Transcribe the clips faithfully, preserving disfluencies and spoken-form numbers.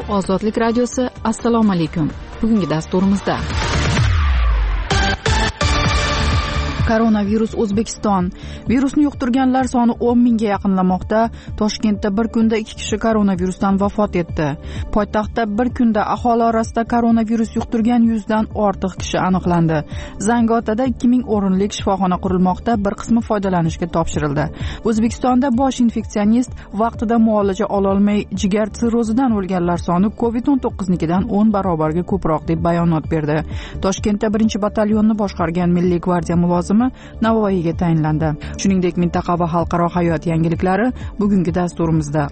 Ozodlik radiosi, assalomu alaykum. Bugungi dasturimizda koronavirus O'zbekiston. Virusni yuqtirganlar soni o'n mingga yaqinlamoqda. Toshkentda bir kunda ikki kishi koronavirusdan vafot etdi. Poytaxtda bir kunda aholi orasida koronavirus yuqtirgan yuzdan ortiq kishi aniqlandi. Zangiotada ikki ming o'rinlik shifoxona qurilmoqda, bir qismi foydalanishga topshirildi. O'zbekistonda bosh infeksionist vaqtida muolaja ola olmay jigar sirrozidan o'lganlar soni covid o'n to'qqiz nikidan o'n barobarga ko'proq deb bayonot berdi. Toshkentda birinchi batalyonni boshqargan Milliy gvardiya mulozimi Navoiyga tayinlandi. Shuningdek, mintaqa va xalqaro hayot yangiliklari bugungi dasturimizda.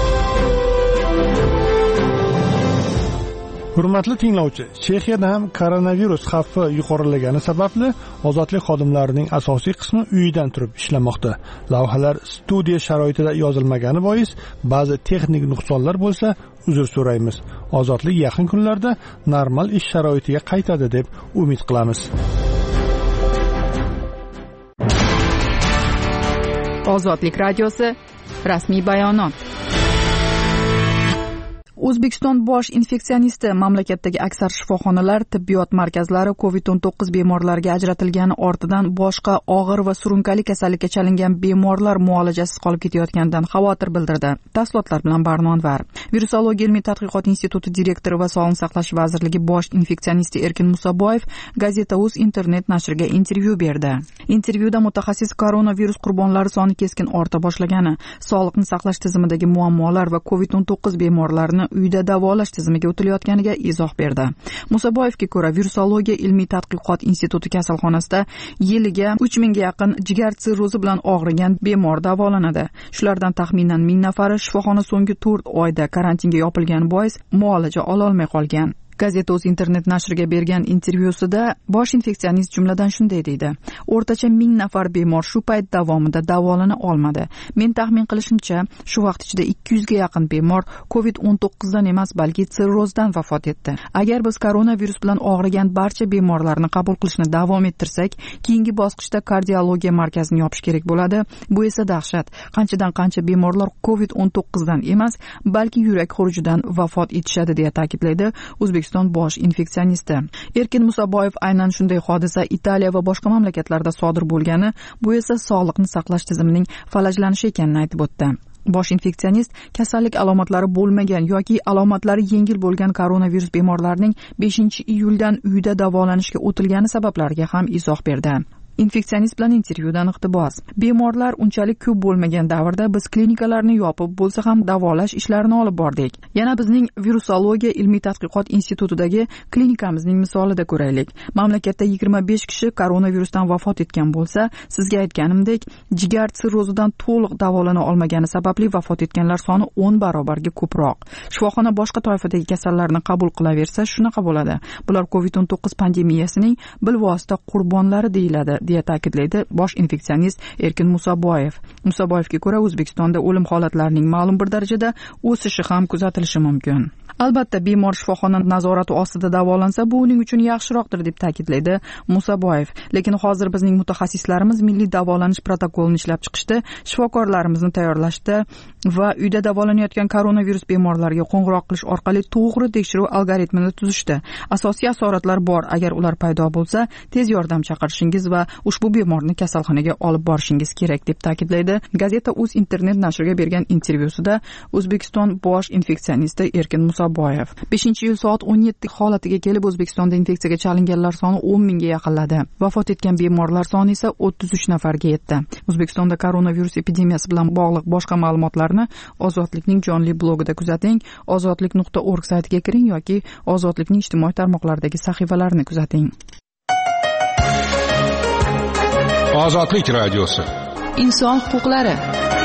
Hurmatli tinglovchi, Chexiyada ham koronavirus xavfi yuqorilagani sababli ozodlik xodimlarining asosiy qismi uyidan turib ishlamoqda. Lavhalar studiya sharoitida yozilmagani bois ba'zi texnik nuqsonlar bo'lsa, uzr so'raymiz. Ozodlik yaqin kunlarda normal ish sharoitiga qaytadi deb umid qilamiz. Ozodlik radiosi rasmiy bayonot. O'zbekiston bosh infeksionisti mamlakatdagi aksar shifoxonalar, tibbiyot markazlari covid o'n to'qqiz bemorlariga ajratilgani ortidan boshqa og'ir va surunkali kasallikka chalingan bemorlar muolajasiz qolib ketayotganidan xavotir bildirdi. Tafsilotlar bilan Barno Anvar. Virusologiya ilmiy tadqiqot instituti direktori va Sog'liqni saqlash vazirligi bosh infeksionisti Erkin Musaboyev Gazeta.uz internet nashriga intervyu berdi. Intervyuda mutaxassis koronavirus qurbonlari soni keskin orta boshlagani, sog'liqni saqlash tizimidagi muammolar va covid o'n to'qqiz bemorlarini uyda davolash tizimiga o'tilayotganiga izoh berdi. Musaboyevga ko'ra, Virusologiya ilmiy tadqiqot instituti kasalxonasida yiliga uch mingga yaqin jigar sirrozi bilan og'rigan bemor davolanadi. Shulardan taxminan ming nafari shifoxona so'nggi to'rt oyda karantinga yopilgani bois muolaja ola olmay qolgan. Gazeta.uz internet nashriga bergan intervyusida bosh infeksionist jumladan shunday deydi: o'rtacha ming nafar bemor shu payt davomida davolana olmadi. Men taxmin qilishimcha, shu vaqt ichida ikki yuzga yaqin bemor covid o'n to'qqizdan emas, balki sirrozdan vafot etdi. Agar biz koronavirus bilan og'rigan barcha bemorlarni qabul qilishni davom ettirsak, keyingi bosqichda kardiologiya markazini yopish kerak bo'ladi. Bu esa dahshat. Qanchadan qancha bemorlar covid o'n to'qqizdan emas, balki yurak xurujidan vafot etishadi, deya ta'kidlaydi O'zbekiston bosh infeksionisti. Erkin Musaboyev aynan shunday hodisa Italiya va boshqa mamlakatlarda sodir bo'lgani, bu esa sog'liqni saqlash tizimining falajlanishi ekanini aytib o'tdi. Bosh infeksionist kasallik alomatlari bo'lmagan yoki alomatlari yengil bo'lgan koronavirus bemorlarining beshinchi iyuldan uyda davolanishga o'tilgani sabablariga ham izoh berdi. Infeksionist bilan intervyudan iqtibos. Bemorlar unchalik ko'p bo'lmagan davrda biz klinikalarni yopib bo'lsa ham davolash ishlarini olib bordik. Yana bizning Virusologiya ilmiy tadqiqot institutidagi klinikamizning misolida ko'raylik. Mamlakatda yigirma besh kishi koronavirusdan vafot etgan bo'lsa, sizga aytganimdek, jigar sirrozidan to'liq davolana olmagani sababli vafot etganlar soni o'n barobarga ko'proq. Shifoxona boshqa toifadagi kasallarni qabul qilaversa, shunaqa bo'ladi. Bular covid o'n to'qqiz pandemiyasining bilvosita qurbonlari deyiladi, deya ta'kidlaydi bosh infeksionist Erkin Musaboyev. Musaboyevga ko'ra, O'zbekistonda o'lim holatlarining ma'lum bir darajada o'sishi ham kuzatilishi mumkin. Albatta, bemor shifoxona nazorati ostida davolansa, bu uning uchun yaxshiroqdir, deb ta'kidlaydi Musaboyev. Lekin hozir bizning mutaxassislarimiz milliy davolanish protokolini ishlab chiqishda, shifokorlarimizni tayyorlashda va uyda davolanayotgan koronavirus bemorlariga qo'ng'iroq qilish orqali to'g'ri tekshiruv algoritmini tuzishdi. Asosiy asoratlar bor. Agar ular paydo bo'lsa, tez yordam chaqirishingiz va ushbu bemorni kasalxonaga olib borishingiz kerak, deb ta'kidlaydi Gazeta.uz internet nashriga bergan intervyusida O'zbekiston bosh infeksionisti Erkin Musaboyev. beshinchi iyul soat o'n yetti holatiga kelib, O'zbekistonda infeksiyaga chalinganlar soni o'n mingga yaqinladi. Vafot etgan bemorlar soni esa o'ttiz uch nafarga yetdi. O'zbekistonda koronavirus epidemiyasi bilan bog'liq boshqa ma'lumotlarni Ozodlikning jonli blogida kuzating, ozodlik nuqta org saytiga kiring yoki Ozodlikning ijtimoiy tarmoqlardagi sahifalarini kuzating. Ozodlik radiosi. Inson huquqlari.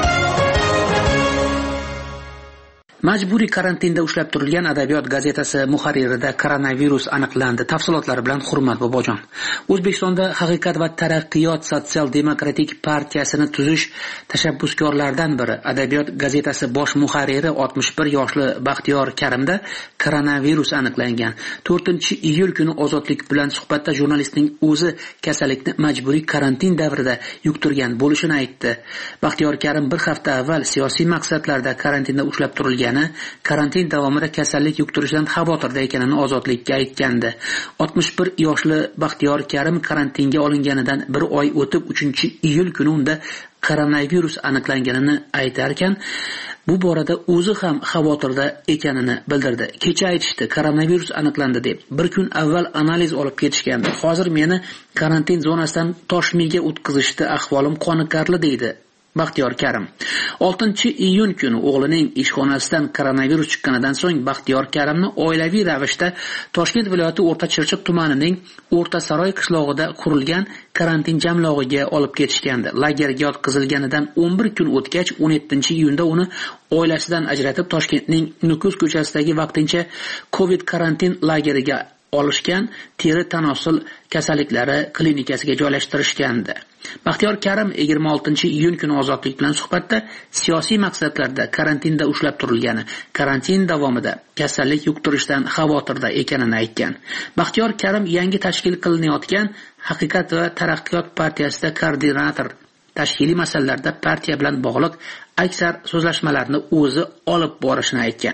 Majburiy karantinda ushlab turilgan Adabiyot gazetasi muharririda koronavirus aniqlandi. Tafsilotlari bilan Hurmat Bobojon. O'zbekistonda Haqiqat va taraqqiyot sotsial-demokratik partiyasini tuzish tashabbuskorlaridan biri Adabiyot gazetasi bosh muharriri oltmish bir yoshli Baxtiyor Karimda koronavirus aniqlangan. to'rtinchi iyul kuni Ozodlik bilan suhbatda jurnalistning o'zi kasallikni majburiy karantin davrida yuqtirgan bo'lishini aytdi. Baxtiyor Karim bir hafta avval siyosiy maqsadlarda karantinda ushlab turilgan bo'lgani, karantin davomida kasallik yuqtirishdan xavotirda ekanini Ozodlikka aytgandi. oltmish bir yoshli Baxtiyor Karim karantinga olinganidan bir oy o'tib uchinchi iyul kuni unda koronavirus aniqlanganini aytar ekan, bu borada o'zi ham xavotirda ekanini bildirdi. Kecha aytishdi, koronavirus aniqlandi deb. Bir kun avval analiz olib ketishgandi. Hozir meni karantin zonasidan Toshmiga o'tkazishdi, ahvolim qoniqarli deydi Baxtiyor Karim. oltinchi iyun kuni o'g'lining ishxonasidan koronavirus chiqqanidan so'ng Baxtiyor Karimni oilaviy ravishda Toshkent viloyati O'rta Chirchiq tumanining O'rta Saroy qishlog'ida qurilgan karantin jamlog'iga olib ketishgandi. Lagerga yotqizilganidan o'n bir kun o'tgach, o'n yettinchi iyunda uni oilasidan ajratib Toshkentning Nukus ko'chasidagi vaqtincha Covid karantin lageriga olishgan, teri tanosul kasalliklari klinikasiga joylashtirishgandi. Baxtiyor Karim yigirma oltinchi iyun kuni Ozodlik bilan suhbatda siyosiy maqsadlarda karantinda ushlab turilgani, karantin davomida kasallik yuqtirishdan xavotirda ekanini aytgan. Baxtiyor Karim yangi tashkil qilinayotgan Haqiqat va taraqqiyot partiyasida koordinator, tashkiliy masalalarda partiya bilan bog'liq aksar so'zlashmalarni o'zi olib borishini aytgan.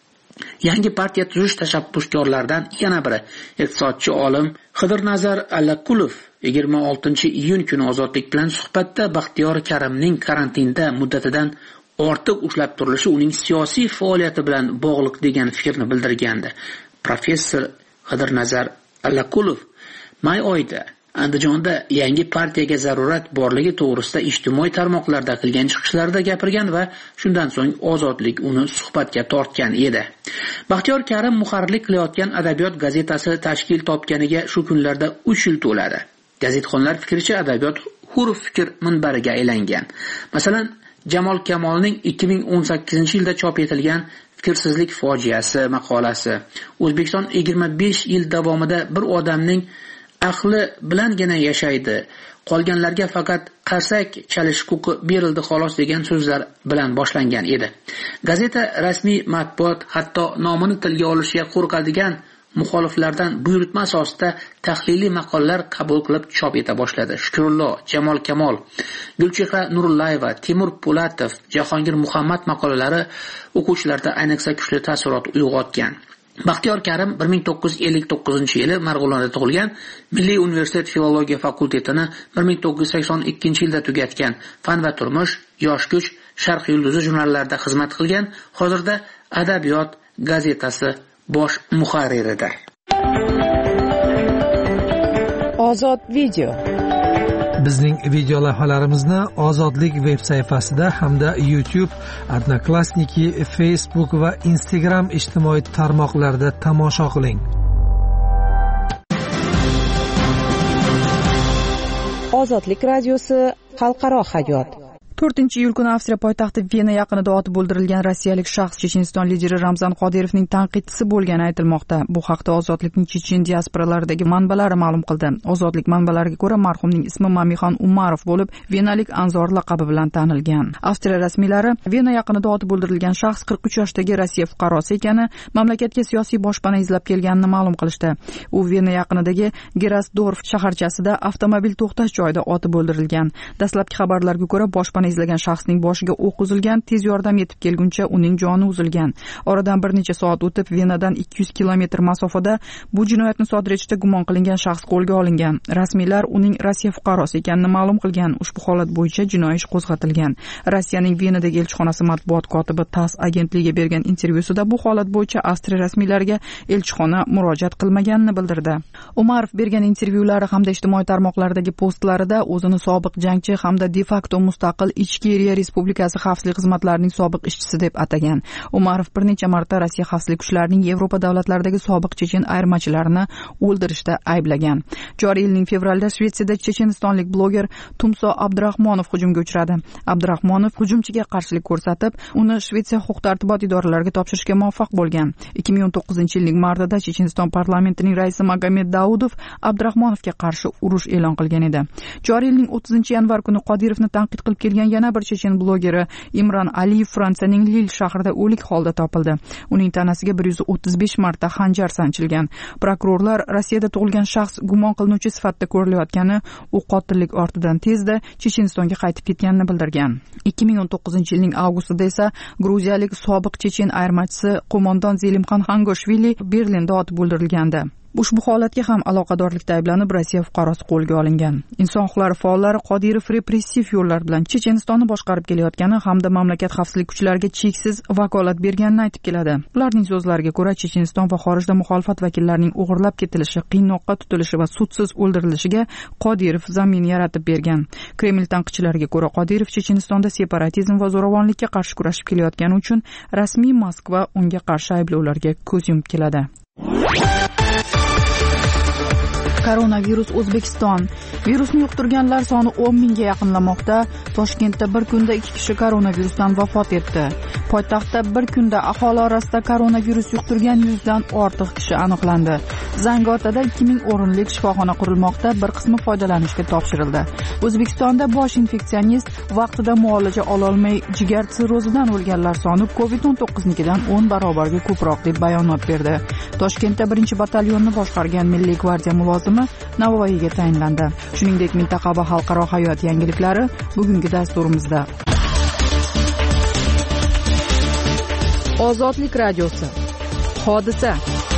Yangi partiya tuzish tashabbuskorlaridan yana biri iqtisodchi olim Xidirnazar Allakulov yigirma oltinchi iyun kuni Ozodlik bilan suhbatda Baxtiyor Karimning karantinda muddatidan ortiq ushlab turilishi uning siyosiy faoliyati bilan bog'liq degan fikrni bildirgandi. Professor Xidirnazar Allakulov may oyida Andijonda yangi partiyaga zarurat borligi to'g'risida ijtimoiy tarmoqlarda qilgan chiqishlarida gapirgan va shundan so'ng Ozodlik uni suhbatga tortgan edi. Baxtiyor Karim muharrirlik qilayotgan Adabiyot gazetasi tashkil topganiga shu kunlarda uch yil to'ladi. Gazetxonlar fikricha adabiyot hur fikr minbariga aylangan. Masalan, Jamol Kamolning ikki ming o'n sakkizinchi yilda chop etilgan Fikrsizlik fojiasi maqolasi O'zbekiston yigirma besh yil davomida bir odamning aqli bilangina yashaydi, qolganlarga faqat qarsak chalish huquqi berildi xolos degan so'zlar bilan boshlangan edi. Gazeta rasmiy matbuot hatto nomini tilga olishga qo'rqadigan muxoliflardan buyurtma asosida tahliliy maqolalar qabul qilib chop eta boshladi. Shukrullo, Jamol Kamol, Gulchehra Nurullayeva, Timur Po'latov, Jahongir Muhammad maqolalari o'quvchilarda ayniqsa kuchli taassurot uyg'otgan. Baxtiyor Karim bir ming to'qqiz yuz ellik to'qqizinchi yili Marg'ilonda tug'ilgan, Milliy universitet filologiya fakultetini bir ming to'qqiz yuz sakson ikkinchi yilda tugatgan, Fan va turmush, Yosh kuch, Sharq yulduzi jurnallarida xizmat qilgan, hozirda Adabiyot gazetasi bosh muharriridir. Ozod video. Bizning video lavhalarimizni Ozodlik veb sayfasida hamda YouTube, Odnoklassniki, Facebook va Instagram ijtimoiy tarmoqlarida tomosha qiling. Ozodlik radiosi xalqaro hayot. to'rtinchi iyul kuni Avstriya poytaxti Vena yaqinida otib o'ldirilgan rossiyalik shaxs Checheniston lideri Ramzan Qodirovning tanqidchisi bo'lgani aytilmoqda. Bu haqda Ozodlikning Chechen diasporalaridagi manbalari ma'lum qildi. Ozodlik manbalariga ko'ra, marhumning ismi Mamixon Umarov bo'lib, venalik Anzor laqabi bilan tanilgan. Avstriya rasmiylari Vena yaqinida otib o'ldirilgan shaxs qirq uch yoshdagi Rossiya fuqarosi ekani, mamlakatga siyosiy boshpana izlab kelganini ma'lum qilishdi. U Vena yaqinidagi Gerasdorf shaharchasida avtomobil to'xtash joyida otib o'ldirilgan. Dastlabki xabarlarga ko'ra, boshpana izlagan shaxsning boshiga o'q uzilgan, tez yordam yetib kelguncha uning joni uzilgan. Oradan bir necha soat o'tib Venadan ikki yuz kilometr masofada bu jinoyatni sodir etishda gumon qilingan shaxs qo'lga olingan. Rasmiylar uning Rossiya fuqarosi ekanini ma'lum qilgan. Ushbu holat bo'yicha jinoiy ish qo'zg'atilgan. Rossiyaning Venadagi elchixonasi matbuot kotibi TASS agentligiga bergan intervyusida bu holat bo'yicha Avstriya rasmiylariga elchixona murojaat qilmaganini bildirdi. Umarov bergan intervyulari hamda ijtimoiy tarmoqlardagi postlarida o'zini sobiq jangchi hamda de facto mustaqil Ichki Eriya Respublikasi xavfsizlik xizmatlarining sobiq ishchisi deb atagan. Umarov bir necha marta Rossiya xavfsizlik kuchlarining Yevropa davlatlaridagi sobiq chechen ayirmachilarini o'ldirishda ayblagan. Joriy yilning fevralida Shvetsiyada chechenistonlik bloger Tumso Abdurahmonov hujumga uchradi. Abdurahmonov hujumchiga qarshilik ko'rsatib, uni Shvetsiya huquq-tartibot idoralariga topshirishga muvaffaq bo'lgan. ikki ming o'n to'qqizinchi yilning martida Checheniston parlamentining raisi Magomed Daudov Abdurahmonovga qarshi urush e'lon qilgan edi. Joriy yilning o'ttizinchi yanvar kuni Qodirovni tanqid qilib kelgan yana bir chechen blogeri Imron Aliyev Fransiyaning Lil shahrida o'lik holda topildi. Uning tanasiga bir yuz o'ttiz besh marta xanjar sanchilgan. Prokurorlar Rossiyada tug'ilgan shaxs gumon qilinuvchi sifatida ko'rilayotgani, u qotillik ortidan tezda Chechenistonga qaytib ketganini bildirgan. ikki ming o'n to'qqizinchi yilning avgustida esa gruziyalik sobiq chechen ayirmachisi qo'mondon Zelimxon Xangoshvili Berlinda otib o'ldirilgandi. Ushbu holatga ham aloqadorlikda ayblanib Rossiya fuqarosi qo'lga olingan. Inson huquqlari faollari Qodirov repressiv yo'llar bilan Chechenistonni boshqarib kelayotgani hamda mamlakat xavfsizlik kuchlariga cheksiz vakolat berganini aytib keladi. Ularning so'zlariga ko'ra, Checheniston va xorijda muxolifat vakillarining o'g'irlab ketilishi, qiynoqqa tutilishi va sudsiz o'ldirilishiga Qodirov zamin yaratib bergan. Kreml tanqidchilariga ko'ra, Qodirov Chechenistonda separatizm va zo'ravonlikka qarshi kurashib kelayotgani uchun rasmiy Moskva unga qarshi ayblovlarga ko'z yumib keladi. Koronavirus O'zbekiston. Virusni yuqtirganlar soni o'n mingga yaqinlamoqda. Toshkentda bir kunda ikki kishi koronavirusdan vafot etdi. Poytaxtda bir kunda aholi orasida koronavirus yuqtirgan yuzdan ortiq kishi aniqlandi. Zangiotada ikki ming o'rinlik shifoxona qurilmoqda, bir qismi foydalanishga topshirildi. O'zbekistonda bosh infeksionist vaqtida muolaja ola olmay jigar sirrozidan o'lganlar soni covid o'n to'qqiznikidan o'n barobarga ko'proq deb bayonot berdi. Toshkentda birinchi batalyonni boshqargan Milliy gvardiya mulozimi Navoiyga tayinlandi. Shuningdek, mintaqa va xalqaro hayot yangiliklari bugungi dasturimizda. Ozodlik radiosi. Hodisa.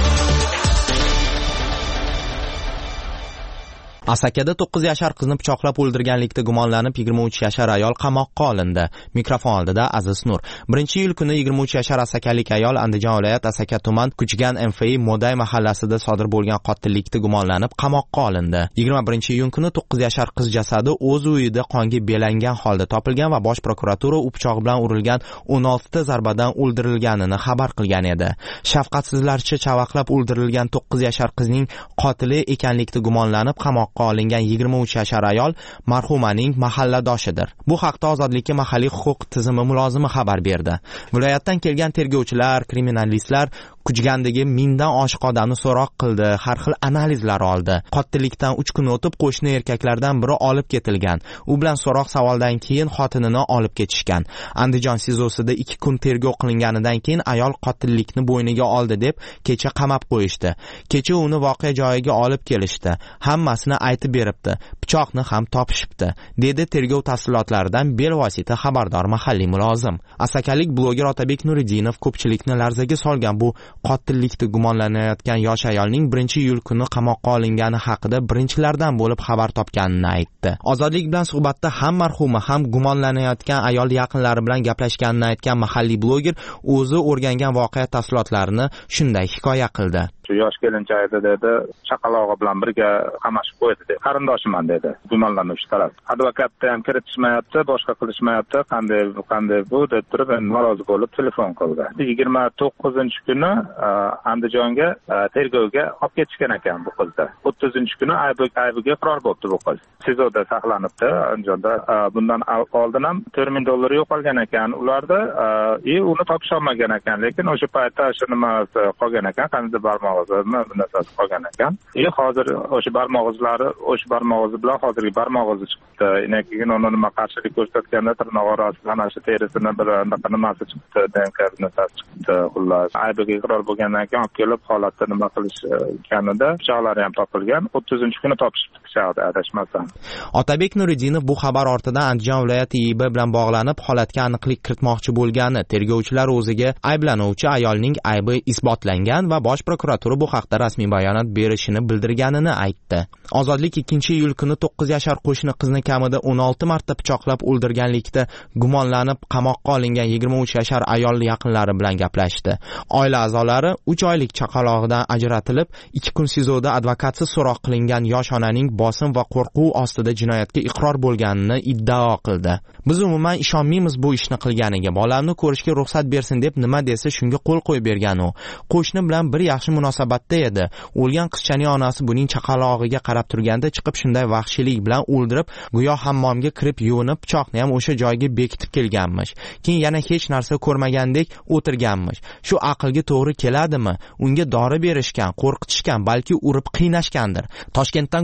Asakada to'qqiz yashar qizni pichoqlab o'ldirganlikda gumonlanib yigirma uch yashar ayol qamoqqa olindi. Mikrofon oldida Aziz Nur. Birinchi iyul kuni yigirma uch yashar asakalik ayol Andijon viloyat Asaka tuman Kuchgan M F I Moday mahallasida sodir bo'lgan qotillikda gumonlanib qamoqqa olindi. yigirma birinchi iyun kuni to'qqiz yashar qiz jasadi o'z uyida qonga belangan holda topilgan va bosh prokuratura u pichoq bilan urilgan o'n olti zarbadan o'ldirilganini xabar qilgan edi. Shafqatsizlarcha chavaqlab o'ldirilgan to'qqiz yashar qizning qotili ekanlikda gumonlanib qamoqqa olingan yigirma uch yashar ayol marhumaning mahalladoshidir. Bu haqda Ozodlikka mahalliy huquq tizimi mulozimi xabar berdi. Viloyatdan kelgan tergovchilar, kriminalistlar Kuchgandagi mingdan oshiq odamni so'roq qildi, har xil analizlar oldi. Qotillikdan uch kun o'tib qo'shni erkaklardan biri olib ketilgan. U bilan so'roq savoldan keyin xotinini olib ketishgan. Andijon sizosida ikki kun tergov qilinganidan keyin ayol qotillikni bo'yniga oldi deb kecha qamab qo'yishdi. Kecha uni voqea joyiga olib kelishdi. Hammasini aytib beribdi. Pichoqni ham topishibdi, dedi tergov tafsilotlaridan bevosita xabardor mahalliy mulozim. Asakalik bloger Otabek Nuriddinov ko'pchilikni larzaga solgan bu qotillikda gumonlanayotgan yosh ayolning birinchi iyul kuni qamoqqa olingani haqida birinchilardan bo'lib xabar topganini aytdi. Ozodlik bilan suhbatda ham marhuma ham gumonlanayotgan ayol yaqinlari bilan gaplashganini aytgan mahalliy bloger o'zi o'rgangan voqea tafsilotlarini shunday hikoya qildi. Yosh kelinchak edi dedi, chaqalog'i bilan birga qamashib qo'ydi dedi. Qarindoshiman dedi. Gumonlanuvchi taraf. Advokatni ham kiritishmayapti, boshqa qilishmayapti. Qanday bu, qanday bu deb turib, norozi bo'lib telefon qildi. yigirma to'qqizinchi kuni Andijonga tergovga olib ketishgan ekan bu qizni. o'ttizinchi kuni aybiga iqror bo'libdi bu qiz. Sizoda saqlanibdi Andijonda. Bundan oldin ham to'rt ming dollar yo'qolgan ekan ularda, e uni topisha olmagan ekan, lekin o'sha paytda shu nima qolgan ekan, qanday barmoq narsasi qolgan ekan. E hozir o'sha barmoq izlari, o'sha barmoq izi bilan hozirgi barmoq izi chiqdi. Yana keyin uni nima qarshilik ko'rsatganda tirnoq orasidan ana shu terisini bir anaqa nimasi chiqdi, D N K narsasi chiqdi. Xullas, aybiga iqror bo'lgandan keyin olib kelib holatda nima qilishganida pichoqlari ham topilgan. o'ttizinchi kuni topishibdi pichoqni, adashmasam. Otabek Nuriddinov bu xabar ortidan Andijon viloyati I B bilan bog'lanib holatga aniqlik kiritmoqchi bo'lgani, tergovchilar o'ziga ayblanuvchi ayolning aybi isbotlangan va bosh prokuratura bu haqda rasmiy bayonot berishini bildirganini aytdi. Ozodlik ikkinchi iyul kuni to'qqiz yashar qo'shni qizni kamida o'n olti marta pichoqlab o'ldirganlikda gumonlanib qamoqqa olingan yigirma uch yashar ayol yaqinlari bilan gaplashdi. Oila a'zolari uch oylik chaqalog'idan ajratilib, ikki kun sizoda advokatsiz so'roq qilingan yosh onaning bosim va qo'rquv ostida jinoyatga iqror bo'lganini iddao qildi. Biz umuman ishonmaymiz bu ishni qilganiga. Bolamni ko'rishga ruxsat bersin deb nima desa shunga qo'l qo'yib bergan u. Qo'shni bilan bir yaxshi munosabatda edi. O'lgan qizchaning onasi buning chaqalog'iga qarab turganda chiqib shunday vahshiylik bilan o'ldirib, go'yo hammomga kirib yuvinib, pichoqni ham o'sha joyga bekitib kelganmish. Keyin yana hech narsa ko'rmagandek o'tirganmish. Shu aqlga to'g'ri keladimi? Unga dori berishgan, qo'rqitishgan, balki urib qiynashgandir. Toshkentdan gruppa kelib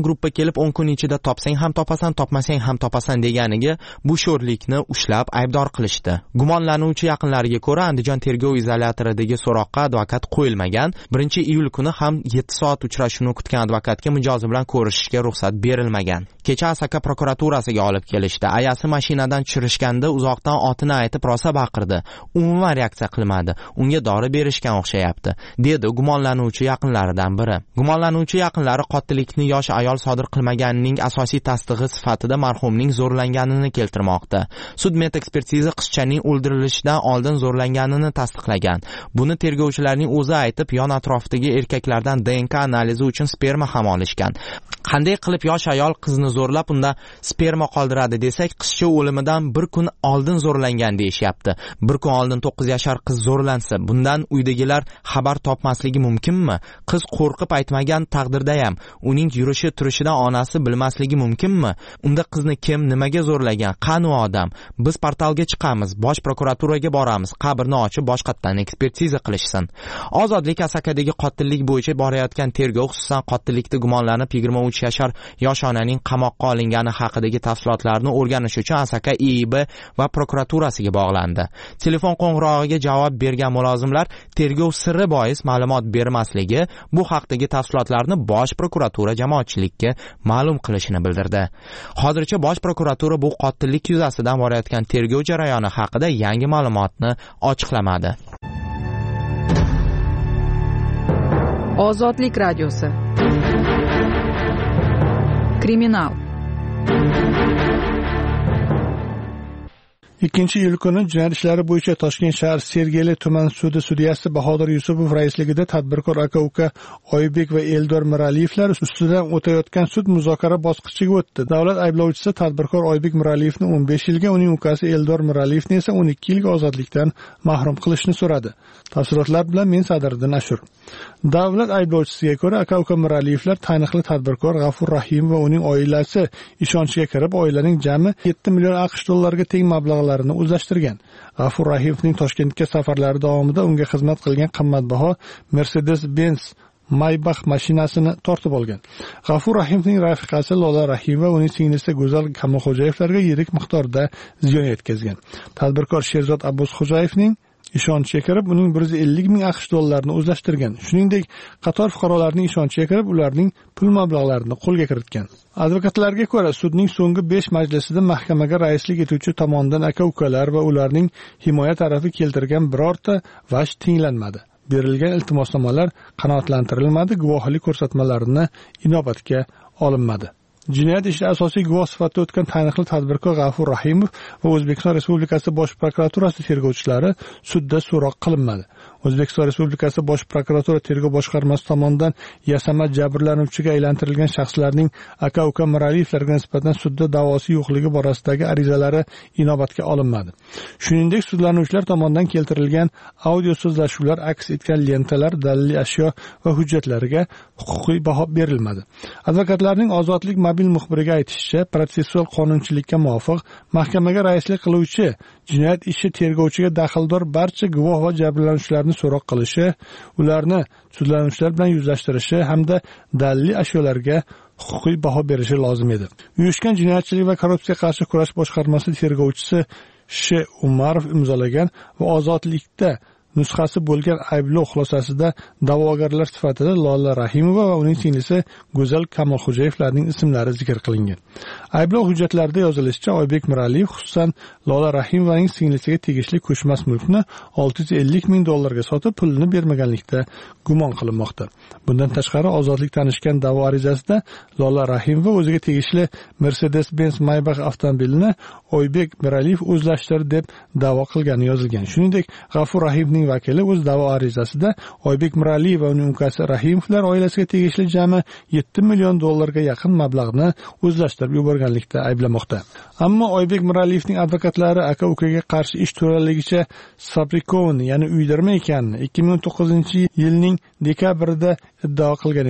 kelib o'n kun ichida topsang ham topasan, topmasang ham topasan deganiga bu sho'rlikni ushlab aybdor qilishdi. Gumonlanuvchi yaqinlariga ko'ra, Andijon tergov izolyatoridagi so'roqqa advokat qo'yilmagan. birinchi iyul kuni ham yetti soat uchrashuvni kutgan advokatga mijozi bilan ko'rishishga ruxsat berilmagan. Kecha Asaka prokuraturasiga olib kelishdi. Ayasi mashinadan tushirishganda uzoqdan otini aytib rosa baqirdi. Umuman reaksiya qilmadi. Unga dori berishgan o'xshayapti, dedi gumonlanuvchi yaqinlaridan biri. Gumonlanuvchi yaqinlari qotillikni yosh ayol sodir qilmaganining asosiy tasdig'i sifatida marhumning zo'rlanganini keltirmoqda. Sud medekspertiza qizchaning o'ldirilishidan oldin zo'rlanganini tasdiqlagan. Buni tergovchilarning o'zi aytib, yon atrofdagi erkaklardan D N K analizi uchun sperma ham olishgan. Qanday qilib yosh ayol qizni zo'rlab unda sperma qoldiradi desak, qizcha o'limidan bir kun oldin zo'rlangan deyishyapti. Bir kun oldin to'qqiz yashar qiz zo'rlansa, bundan uydagilar xabar topmasligi mumkinmi? Qiz qo'rqib aytmagan taqdirda ham uning yurishi turishidan onasi bilmasligi mumkinmi? Unda qizni kim, nimaga zo'rlagan? Qani odam? Biz portalga chiqamiz, bosh prokuraturaga boramiz, qabrni ochib boshqatdan ekspertiza qilishsin. Ozodlik Asakadagi qotillik bo'yicha borayotgan tergov, xususan qotillikda gumonlanib yigirma uch yashar yosh onaning qamoqqa olingani haqidagi tafsilotlarni o'rganish uchun Asaka I I B va prokuraturasiga bog'landi. Telefon qo'ng'irog'iga javob bergan mulozimlar tergov sirri bois ma'lumot bermasligi, bu haqdagi tafsilotlarni bosh prokuratura jamoatchilikka ma'lum qilishini bildirdi. Hozircha bosh prokuratura bu qotillik yuzasidan borayotgan tergov jarayoni haqida yangi ma'lumotni ochiqlamadi. Ozodlik radiosi. Kriminal. ikkinchi iyul kuni jinoyat ishlari bo'yicha Toshkent shahar Sergeli tuman sudi sudyasi Bahodir Yusupov raisligida tadbirkor aka-uka Oybek va Eldor Miraliyevlar ustidan o'tayotgan sud muzokara bosqichiga o'tdi. Davlat ayblovchisi tadbirkor Oybek Miraliyevni o'n besh yilga, uning ukasi Eldor Miraliyevni esa o'n ikki yilga ozodlikdan mahrum qilishni so'radi. Tafsilotlar bilan men Sadiriddin Ashur. Davlat ayblovchisiga ko'ra, aka-uka Miraliyevlar taniqli tadbirkor G'afur Rahim va uning oilasi ishonchiga kirib, oilaning jami yetti million AQSh dollariga teng mablag'larini o'zlashtirgan. G'afur Rahimovning Toshkentga safarlari davomida unga xizmat qilgan qimmatbaho Mercedes-Benz Maybach mashinasini tortib olgan. G'afur Rahimovning rafiqasi Lola Rahim va uning singlisi Go'zal Kamolxo'jayevlarga yirik miqdorda ziyon yetkazgan. Tadbirkor Sherzod Abbosxo'jayevning ishonchiga kirib, uning bir yuz ellik ming AQSh dollarini o'zlashtirgan. Shuningdek, qator fuqarolarning ishonchiga kirib, ularning pul mablag'larini qo'lga kiritgan. Advokatlarga ko'ra, sudning so'nggi besh majlisida mahkamaga raislik etuvchi tomonidan aka-ukalar va ularning himoya tarafi keltirgan birorta vaj tinglanmadi. Berilgan iltimosnomalar qanoatlantirilmadi, guvohlik ko'rsatmalarini inobatga olinmadi. Jinoyat ishida asosiy guvoh sifatida o'tgan taniqli tadbirkor G'afur Rahimov va O'zbekiston Respublikasi Bosh prokuraturasi tergovchilari sudda so'roq qilinmadi. O'zbekiston Respublikasi Bosh prokuratura tergov boshqarmasi tomonidan yasama jabrlanuvchiga aylantirilgan shaxslarning aka-uka Miraliyevlarga nisbatan sudda da'vosi yo'qligi borasidagi arizalari inobatga olinmadi. Shuningdek, sudlanuvchilar tomonidan keltirilgan audio so'zlashuvlar, aks etgan lentalar, daliliy ashyo va hujjatlariga huquqiy baho berilmadi. Advokatlarning ozodlik mobil muxbiriga aytishicha, protsessual qonunchilikka muvofiq mahkamaga raislik qiluvchi jinoyat ishi tergovchiga daxldor barcha guvoh va jabrlanuvchilarni so'roq qilishi, ularni sudlanuvchilar bilan yuzlashtirishi hamda daliliy ashyolarga huquqiy baho berishi lozim edi. Uyushgan jinoyatchilik va korrupsiyaga qarshi kurash boshqarmasi tergovchisi Sh. Umarov imzolagan va ozodlikda nusxasi bo'lgan ayblov xulosasida da'vogarlar sifatida Lola Rahimova va uning singlisi Go'zal Kamolxo'jayevlarning ismlari zikr qilingan. Ayblov hujjatlarida yozilishicha, Oybek Miraliyev xususan Lola Rahimovaning singlisiga tegishli ko'chmas mulkni olti yuz ellik ming dollarga sotib, pulini bermaganlikda gumon qilinmoqda. Bundan tashqari, ozodlik tanishgan da'vo arizasida Lola Rahimova o'ziga tegishli Mercedes-Benz Maybach avtomobilini Oybek Miraliyev o'zlashtirdi deb da'vo qilgani yozilgan. Shuningdek, G'afur Rahimning vakili o'z da'vo arizasida Oybek Miraliyev va uning ukasi Rahimovlar oilasiga tegishli jami yetti million dollarga yaqin mablag'ni o'zlashtirib yuborganlikda ayblamoqda. Ammo Oybek Miraliyevning advokatlari aka-ukaga qarshi ish to'raligicha fabrikovni, ya'ni uydirma ekanini ikki ming o'n to'qqizinchi yilning dekabrida iddao qilgan edi.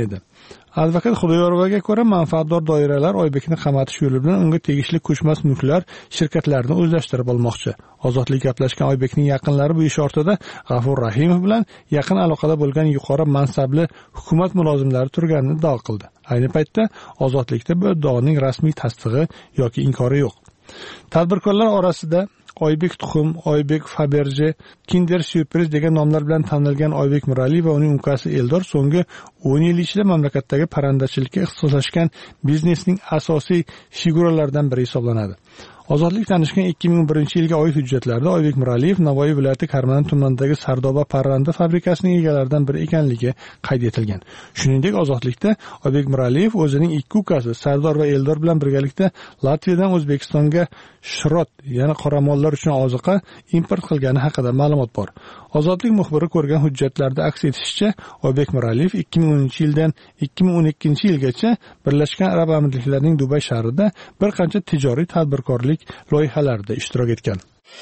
Advokat Xudoyorovaga ko'ra, manfaatdor doiralar Oybekni qamatish yo'li bilan unga tegishli ko'chmas mulklar shirkatlarini o'zlashtirib olmoqchi. Ozodlik gaplashgan Oybekning yaqinlari bu ish ortida G'afur Rahimov bilan yaqin aloqada bo'lgan yuqori mansabli hukumat mulozimlari turganini iddao qildi. Ayni paytda Ozodlikda bu iddaoning rasmiy tasdig'i yoki inkori yo'q. Tadbirkorlar orasida Oybek Tuxum, Oybek Faberje, Kinder Surprise degan nomlar bilan tanilgan Oybek Miraliyev va uning ukasi Eldor so'nggi o'n yil ichida mamlakatdagi parrandachilikka ixtisoslashgan biznesning asosiy figuralaridan biri hisoblanadi. Ozodlik tanishgan ikki ming birinchi yilga oid hujjatlarda Oybek Miraliyev Navoiy viloyati Karman tumanidagi Sardoba parranda fabrikasining egalaridan biri ekanligi qayd etilgan. Shuningdek, Ozodlikda Oybek Miraliyev o'zining ikki ukasi Sardor va Eldor bilan birgalikda Latviyadan O'zbekistonga shirot, ya'ni qoramollar uchun oziqa import qilgani haqida ma'lumot bor. Ozodlik muxbiri ko'rgan hujjatlarda aks etishicha, Oybek Miraliyev ikki ming o'ninchi yildan ikki ming o'n ikkinchi yilgacha Birlashgan Arab Amirliklarining Dubay shahrida bir qancha tijoriy tadbirkorlik loyihalarida ishtirok etgan.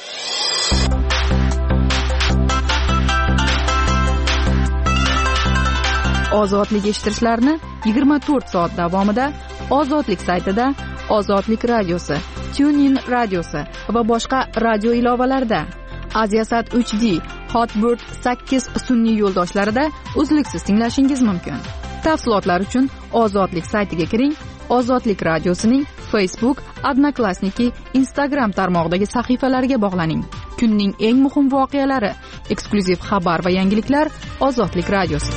Ozodlik eshittirishlarni yigirma to'rt soat davomida Ozodlik saytida, Ozodlik radiosi, TuneIn radiosi va boshqa radio ilovalarida, Aziasat uch D, Hotbird sakkiz sun'iy yo'ldoshlarida uzluksiz tinglashingiz mumkin. Tafsilotlar uchun Ozodlik saytiga kiring. Ozodlik radiosining Facebook, Odnoklassniki, Instagram tarmog'idagi sahifalariga bog'laning. Kunning eng muhim voqealari, eksklyuziv xabar va yangiliklar Ozodlik radiosida.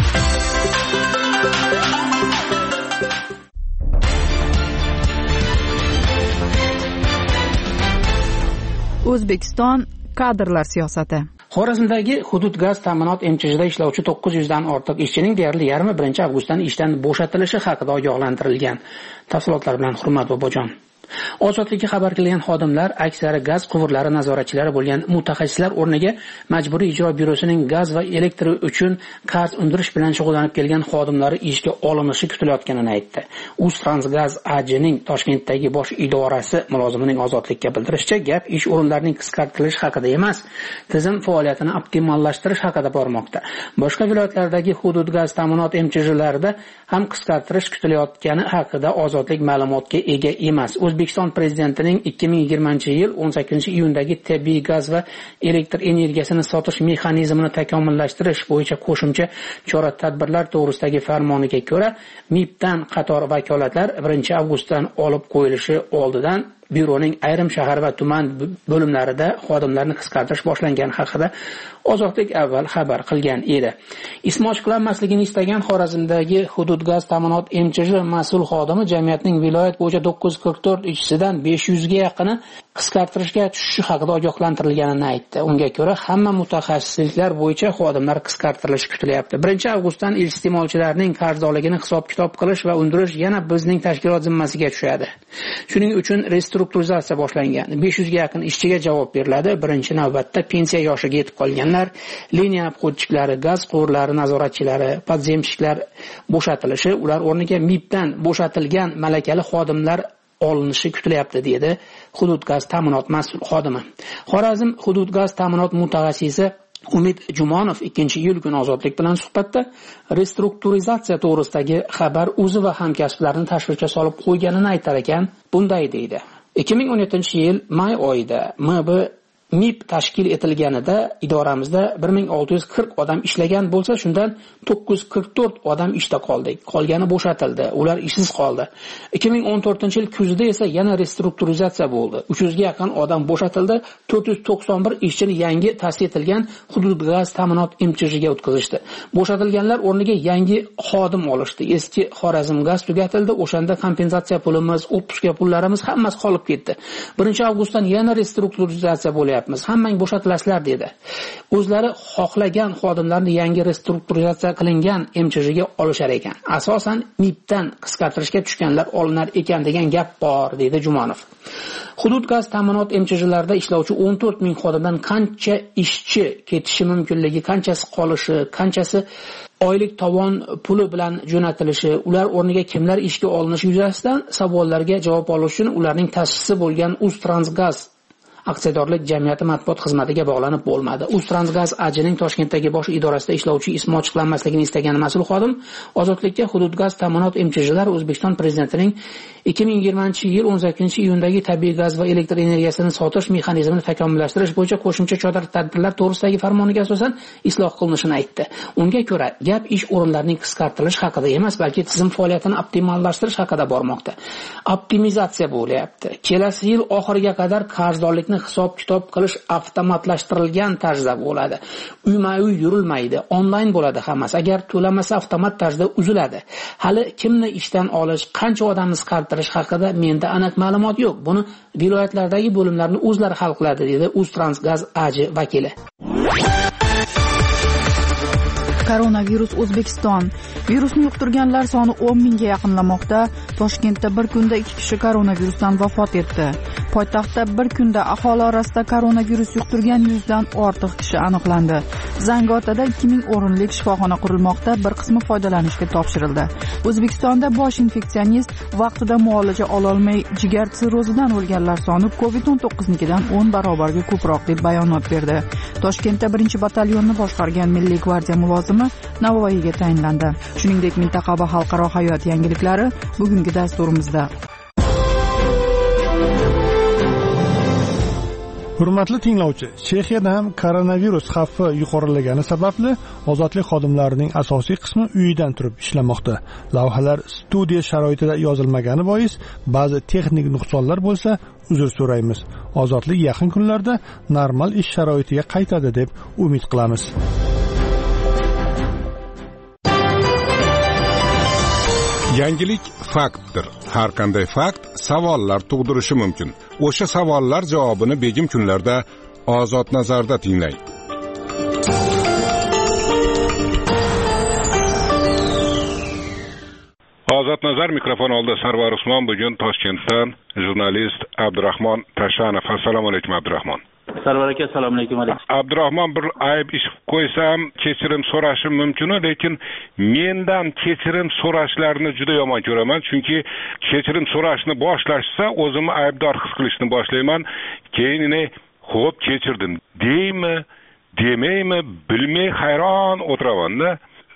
O'zbekiston kadrlar siyosati. Xorazmdagi hudud gaz ta'minot M C H da ishlovchi to'qqiz yuz dan ortiq ishchining deyarli yarmi birinchi avgustdan ishdan bo'shatilishi haqida ogohlantirilgan. Tafsilotlar bilan Hurmat Bobojon. Ozodlikka xabar qilgan xodimlar aksari gaz quvurlari nazoratchilari bo'lgan mutaxassislar o'rniga Majburiy ijro byurosining gaz va elektr uchun qarz undirish bilan shug'ullanib kelgan xodimlari ishga olinishi kutilayotganini aytdi. Uztransgaz A J'ning Toshkentdagi bosh idorasi mulozimining Ozodlikka bildirishicha, gap ish o'rinlarining qisqartirilishi haqida emas, tizim faoliyatini optimallashtirish haqida bormoqda. Boshqa viloyatlardagi hudud gaz ta'minot M C H'larida ham qisqartirish kutilayotgani haqida Ozodlik ma'lumotga ega emas. O'zbekiston prezidentining ikki ming yigirmanchi yil o'n sakkizinchi iyundagi tabiiy gaz va elektr energiyasini sotish mexanizmini takomillashtirish bo'yicha qo'shimcha chora-tadbirlar to'g'risidagi farmoniga ko'ra, M I Bdan qator vakolatlar birinchi avgustdan olib qo'yilishi oldidan byuroning ayrim shahar va tuman bo'limlarida xodimlarni qisqartirish boshlangani haqida Ozodlik avval xabar qilgan edi. Ismi ochiqlanmasligini istagan Xorazmdagi hudud gaz ta'minot M C H mas'ul xodimi jamiyatning viloyat bo'yicha to'qqiz yuz qirq to'rt ishchisidan besh yuz ga yaqini qisqartirishga tushishi haqida ogohlantirilganini aytdi. Unga ko'ra, hamma mutaxassisliklar bo'yicha xodimlar qisqartirilishi kutilyapti. birinchi avgustdan iste'molchilarning qarzdorligini hisob-kitob qilish va undirish yana bizning tashkilot zimmasiga tushadi. Shuning uchun restrukturizatsiya boshlangan. besh yuz ga yaqin ishchiga javob beriladi. Birinchi navbatda pensiya yoshiga yetib qolganlar, liniya obxodchiklari, gaz quvurlari nazoratchilari, podzemshiklar bo'shatilishi, ular o'rniga M I Bdan bo'shatilgan malakali xodimlar olinishi kutilyapti, dedi hudud gaz ta'minot mas'ul xodimi. Xorazm hudud gaz ta'minot mutaxassisi Umid Jumonov ikkinchi iyul kuni Ozodlik bilan suhbatda restrukturizatsiya to'g'risidagi xabar o'zi va hamkasblarini tashvishga solib qo'yganini aytar ekan, bunday deydi. ikki ming o'n yettinchi yil may oyida M B M I B tashkil etilganida idoramizda bir ming olti yuz qirq odam ishlagan bo'lsa, shundan to'qqiz yuz qirq to'rt odam ishda qoldik. Qolgani bo'shatildi. Ular ishsiz qoldi. ikki ming o'n to'rtinchi yil kuzida esa yana restrukturizatsiya bo'ldi. uch yuz ga yaqin odam bo'shatildi. to'rt yuz to'qson bir ishchini yangi ta'sis etilgan hudud gaz ta'minot M C H'ga o'tkazishdi. Bo'shatilganlar o'rniga yangi xodim olishdi. Eski Xorazm gaz tugatildi. O'shanda kompensatsiya pulimiz, otpuska pullarimiz hammasi qolib ketdi. birinchi avgustdan yana restrukturizatsiya bo'ldi. Hammang bo'shatilasizlar dedi. O'zlari xohlagan xodimlarni yangi restrukturizatsiya qilingan M C H'ga olishar ekan. Asosan M I Bdan qisqartirishga tushganlar olinar ekan degan gap bor, dedi Jumonov. Hudud gaz ta'minot M C H'larida ishlovchi o'n to'rt ming xodimdan qancha ishchi ketishi mumkinligi, qanchasi qolishi, qanchasi oylik tovon puli bilan jo'natilishi, ular o'rniga kimlar ishga olinishi yuzasidan savollarga javob olish uchun ularning tashxisi bo'lgan Uztransgaz aksiyadorlik jamiyati matbuot xizmatiga bog'lanib bo'lmadi. Uztransgaz ajning Toshkentdagi bosh idorasida ishlovchi ismi ochiqlanmasligini istagan mas'ul xodim Ozodlikka Hududgaz ta'minot M Ch Jlar O'zbekiston Prezidentining ikki ming yigirmanchi yil o'n sakkizinchi iyundagi tabiiy gaz va elektr energiyasini sotish mexanizmini takomillashtirish bo'yicha qo'shimcha chora-tadbirlar to'g'risidagi farmoniga asosan isloh qilinishini aytdi. Unga ko'ra, gap ish o'rinlarining qisqartirilishi haqida emas, balki tizim faoliyatini optimallashtirish haqida bormoqda. Optimizatsiya bo'lyapti. Kelasi yil oxiriga qadar qarzdorlikni hisob-kitob qilish avtomatlashtirilgan tarzda bo'ladi. Uyma-uy yurilmaydi, onlayn bo'ladi hammasi. Agar to'lamasa avtomat tarzda uziladi. Hali kimni ishdan olish, qancha odamni qisqartirish haqida menda aniq ma'lumot yo'q. Buni viloyatlardagi bo'limlarni o'zlari hal qiladi, dedi Uztransgaz A J vakili. Koronavirus O'zbekiston. Virusni yuqtirganlar soni o'n mingga yaqinlamoqda. Toshkentda bir kunda ikki kishi koronavirusdan vafot etdi. Poytaxtda bir kunda aholi orasida koronavirus yuqtirgan yuzdan ortiq kishi aniqlandi. Zangiotada ikki ming o'rinlik shifoxona qurilmoqda, bir qismi foydalanishga topshirildi. O'zbekistonda bosh infeksionist vaqtida muolaja ola olmay jigar sirrozidan o'lganlar soni covid o'n to'qqiz nikidan o'n barobarga ko'proq deb bayonot berdi. Toshkentda birinchi batalyonni boshqargan Milliy gvardiya mulozimi Navoiyga tayinlandi. Shuningdek, mintaqa va xalqaro hayot yangiliklari bugungi dasturimizda. Hurmatli tinglovchi, Chexiyada ham koronavirus xavfi yuqorilagani sababli ozodlik xodimlarining asosiy qismi uyidan turib ishlamoqda. Lavhalar studiya sharoitida yozilmagani bois ba'zi texnik nuqsonlar bo'lsa, uzr so'raymiz. Ozodlik yaqin kunlarda normal ish sharoitiga qaytadi deb umid qilamiz. Yangilik faktdir. Har qanday fakt savollar tug'dirishi mumkin. O'sha savollar javobini begim kunlarda Ozod nazarda tinglang. Ozod nazar mikrofon oldida Sarvar Usmon, bugun Toshkentdan jurnalist Abdurahmon Tashanov. Assalomu alaykum Abdurahmon. Sarvar aka, assalomu alaykum. Abdurahmon, bir ayb ish qo'ysam kechirim so'rashim mumkin, lekin mendan kechirim so'rashlarini juda yomon ko'raman, chunki kechirim so'rashni boshlashsa o'zimni aybdor his qilishni boshlayman. Keyin xo'p kechirdim deymi, demaymi, bilmay hayron o'tiraman-da.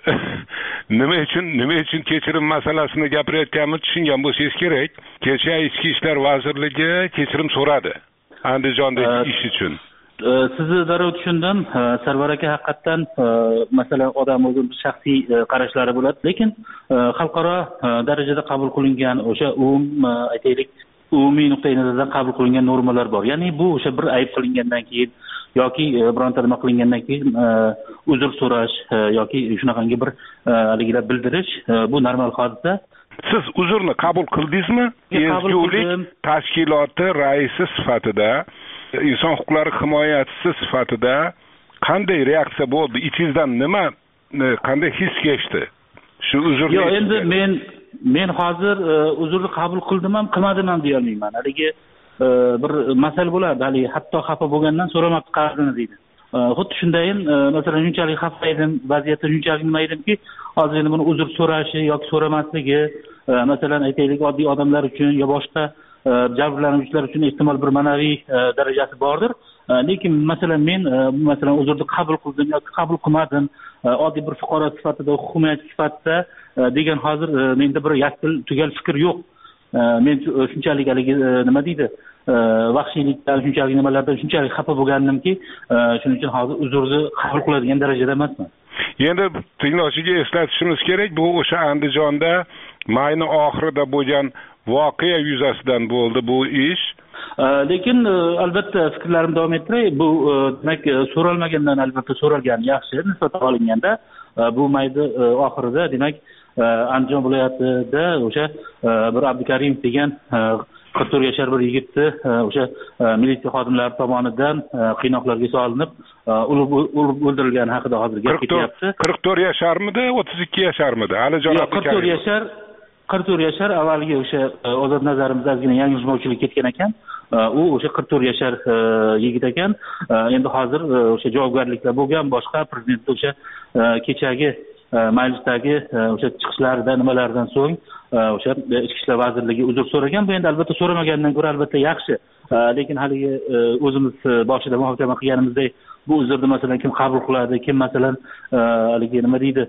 Nima uchun nima uchun kechirim masalasini gapirayotganimni tushungan bo'lsangiz kerak. Kecha Ichki ishlar vazirligi kechirim so'radi Andijondagi ish uchun. Sizni darrov tushundim. Sarvar aka, haqiqatan masalan odam o'zining shaxsiy qarashlari bo'ladi, lekin xalqaro darajada qabul qilingan o'sha umum aytaylik umumiy nuqtai nazardan qabul qilingan normalar bor. Ya'ni bu o'sha bir ayb qilingandan keyin yoki bironta nima qilingandan keyin uzr so'rash yoki shunaqangi bir haligilar bildirish bu normal hodisa. Siz uzrni qabul qildingizmi? Ezgulik tashkiloti raisi sifatida, inson huquqlari himoyachisi sifatida qanday reaksiya bo'ldi? Ichingizdan nima, qanday his kechdi? Shu uzrni. Yo'q, endi men men hozir uzrni qabul qildim ham, qilmadim ham deya olmayman. Haligi bir masala bo'ladi, hali hatto xafa bo'lgandan so'ramabdi qarzini deydi. Xuddi shundayin, masalan, shunchalik xafa edim, vaziyatda shunchalik nima edimki, hozir endi buni uzr so'rashi yoki so'ramasligi, masalan, aytaylik oddiy odamlar uchun yo boshqa jabrlanuvchilar uchun ehtimol bir ma'naviy darajasi bordir. Lekin masalan men masalan uzrni qabul qildim yoki qabul qilmadim, oddiy bir fuqaro sifatida, huquq himoyachi sifatida degan hozir menda bir yakdil tugal fikr yo'q. Men shunchalik haligi nima deydi, vahshiylikdan, shunchalik nimalardan shunchalik xafa bo'lgandimki, shuning uchun hozir uzrni qabul qiladigan darajada emasman. Endi tinglovchiga eslatishimiz kerak, bu o'sha Andijonda mayning oxirida bo'lgan voqea yuzasidan bo'ldi bu ish. Lekin albatta fikrlarimni davom ettiray. Bu demak so'ralmagandan albatta so'ralgan yaxshi nisbatan olinganda. Bu mayning oxirida demak Andijon viloyatida o'sha bir Abdukarimov degan qirq to'rt yashar bir yigitni o'sha militsiya xodimlari tomonidan qiynoqlarga solinib urib o'ldirilgani haqida hozir gap ketyapti. qirq to'rt yasharmidi, o'ttiz ikki yasharmidi? Alijon Abdukarimov. qirq to'rt yashar, qirq to'rt yashar avvalgi o'sha Ozod nazarimizda ozgina yanglishmovchilik ketgan ekan. U o'sha qirq to'rt yashar yigit ekan. Endi hozir o'sha javobgarliklar bo'lgan, boshqa prezident o'sha kechagi majlisdagi o'sha chiqishlaridan nimalardan so'ng o'sha Ichki ishlar vazirligi uzr so'ragan. Bu endi albatta so'ramagandan ko'ra albatta yaxshi. lekin haligi o'zimiz boshida muhokama qilganimizdek bu uzrni masalan kim qabul qiladi, kim masalan haligi nima deydi,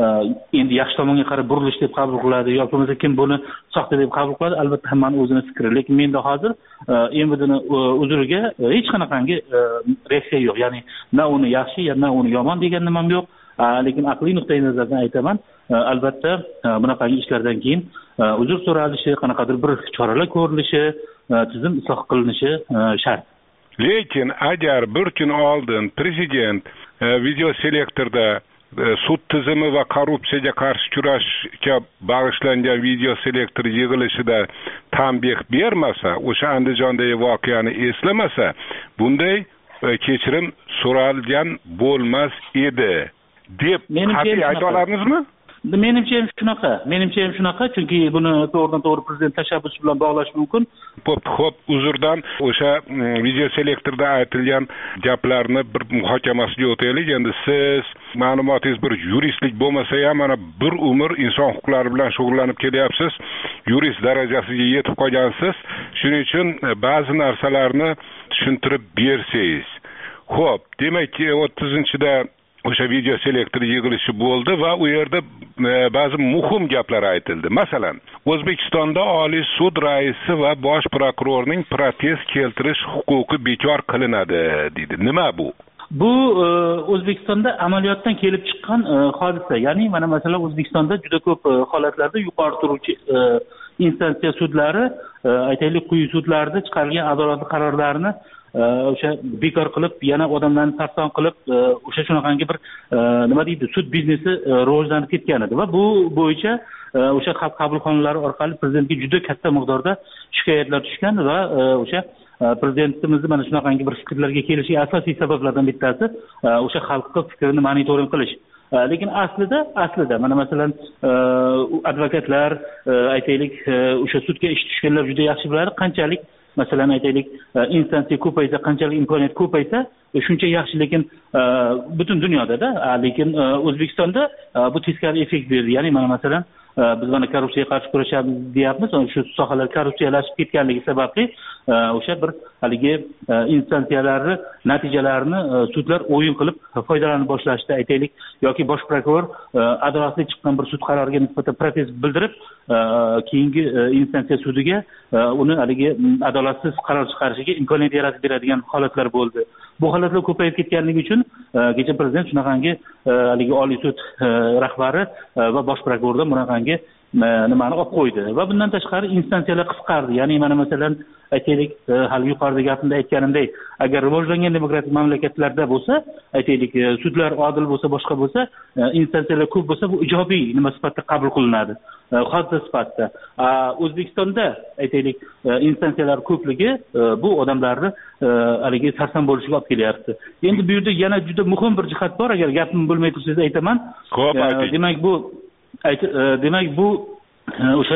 endi yaxshi tomonga qarab burilish deb qabul qiladi yoki bo'lmasa kim buni soxta deb qabul qiladi, albatta hammani o'zini fikri. Lekin menda hozir M V Dni uzriga hech qanaqangi reaksiya yo'q. Ya'ni na uni yaxshi, na uni yomon degan nimam yo'q. Lekin aqliy nuqtai nazardan aytaman, albatta bunaqangi ishlardan keyin uzr so'ralishi, qanaqadir bir choralar ko'rilishi, tizim isloh qilinishi shart. Lekin agar bir kun oldin prezident video selektorda sud tizimi va korrupsiyaga qarshi kurashga bag'ishlangan video selektor yig'ilishida tanbeh bermasa, o'sha Andijondagi voqeani eslamasa, bunday kechirim so'ralgan bo'lmas edi deb qat'iy ayta olamizmi? Menimcha ham shunaqa. Menimcha ham shunaqa, chunki buni to'g'ridan to'g'ri prezident tashabbusi bilan bog'lash mumkin. Xo'p, xo'p, uzrdan o'sha video selektorda aytilgan gaplarni bir muhokamasiga o'taylik. Endi siz ma'lumotingiz bir yuristlik bo'lmasa ham mana bir umr inson huquqlari bilan shug'ullanib kelyapsiz. Yurist darajasiga yetib qolgansiz. Shuning uchun ba'zi narsalarni tushuntirib bersangiz. Xo'p, demakki o'ttizinchida o'sha video selektor yig'ilishi bo'ldi va u yerda ba'zi muhim gaplar aytildi. Masalan, O'zbekistonda Oliy sud raisi va bosh prokurorning protest keltirish huquqi bekor qilinadi dedi. Nima bu? Bu O'zbekistonda amaliyotdan kelib chiqqan hodisa. Ya'ni mana masalan O'zbekistonda juda ko'p holatlarda yuqori turuvchi instansiya sudlari, aytaylik quyi sudlarda chiqarilgan adolatli qarorlarni o'sha bekor qilib, yana odamlarni sarson qilib, o'sha shunaqangi bir nima deydi, sud biznesi rivojlanib ketgan edi va bu bo'yicha o'sha qabulxonalar orqali prezidentga juda katta miqdorda shikoyatlar tushgan va o'sha prezidentimizni mana shunaqangi bir fikrlarga kelishiga asosiy sabablardan bittasi o'sha xalqning fikrini monitoring qilish. Lekin aslida aslida mana masalan advokatlar, aytaylik, o'sha sudga ish tushganlar juda yaxshi biladi, qanchalik masalan aytaylik instansiya ko'paysa, qanchalik imkoniyat ko'paysa shuncha yaxshi. Lekin butun dunyoda-da, lekin O'zbekistonda bu teskari effekt berdi. Ya'ni mana masalan biz mana korrupsiyaga qarshi kurashamiz deyapmiz, shu sohalar korrupsiyalashib ketganligi sababli o'sha bir haligi instansiyalarni natijalarini sudlar o'yin qilib foydalana boshlashdi, aytaylik, yoki bosh prokuror adolatli chiqqan bir sud qaroriga nisbatan protest bildirib keyingi instansiya sudiga uni haligi adolatsiz qaror chiqarishiga imkoniyat yaratib beradigan holatlar bo'ldi. Bu holatlar ko'payib ketganligi uchun kecha prezident shunaqangi haligi Oliy sud rahbari va bosh prokurordan bunaqangi nimani olib qo'ydi va bundan tashqari instansiyalar qisqardi. Ya'ni mana masalan aytaylik, hali yuqorida gapimda aytganimdek, agar rivojlangan demokratik mamlakatlarda bo'lsa, aytaylik, sudlar odil bo'lsa, boshqa bo'lsa, instansiyalar ko'p bo'lsa, bu ijobiy nima sifatida qabul qilinadi, hodisa sifatida. O'zbekistonda aytaylik instansiyalar ko'pligi bu odamlarni haligi sarson bo'lishiga olib kelyapti. Endi bu yerda yana juda muhim bir jihat bor, agar gapim bo'lmay tursangiz aytaman. Demak bu demak bu o'sha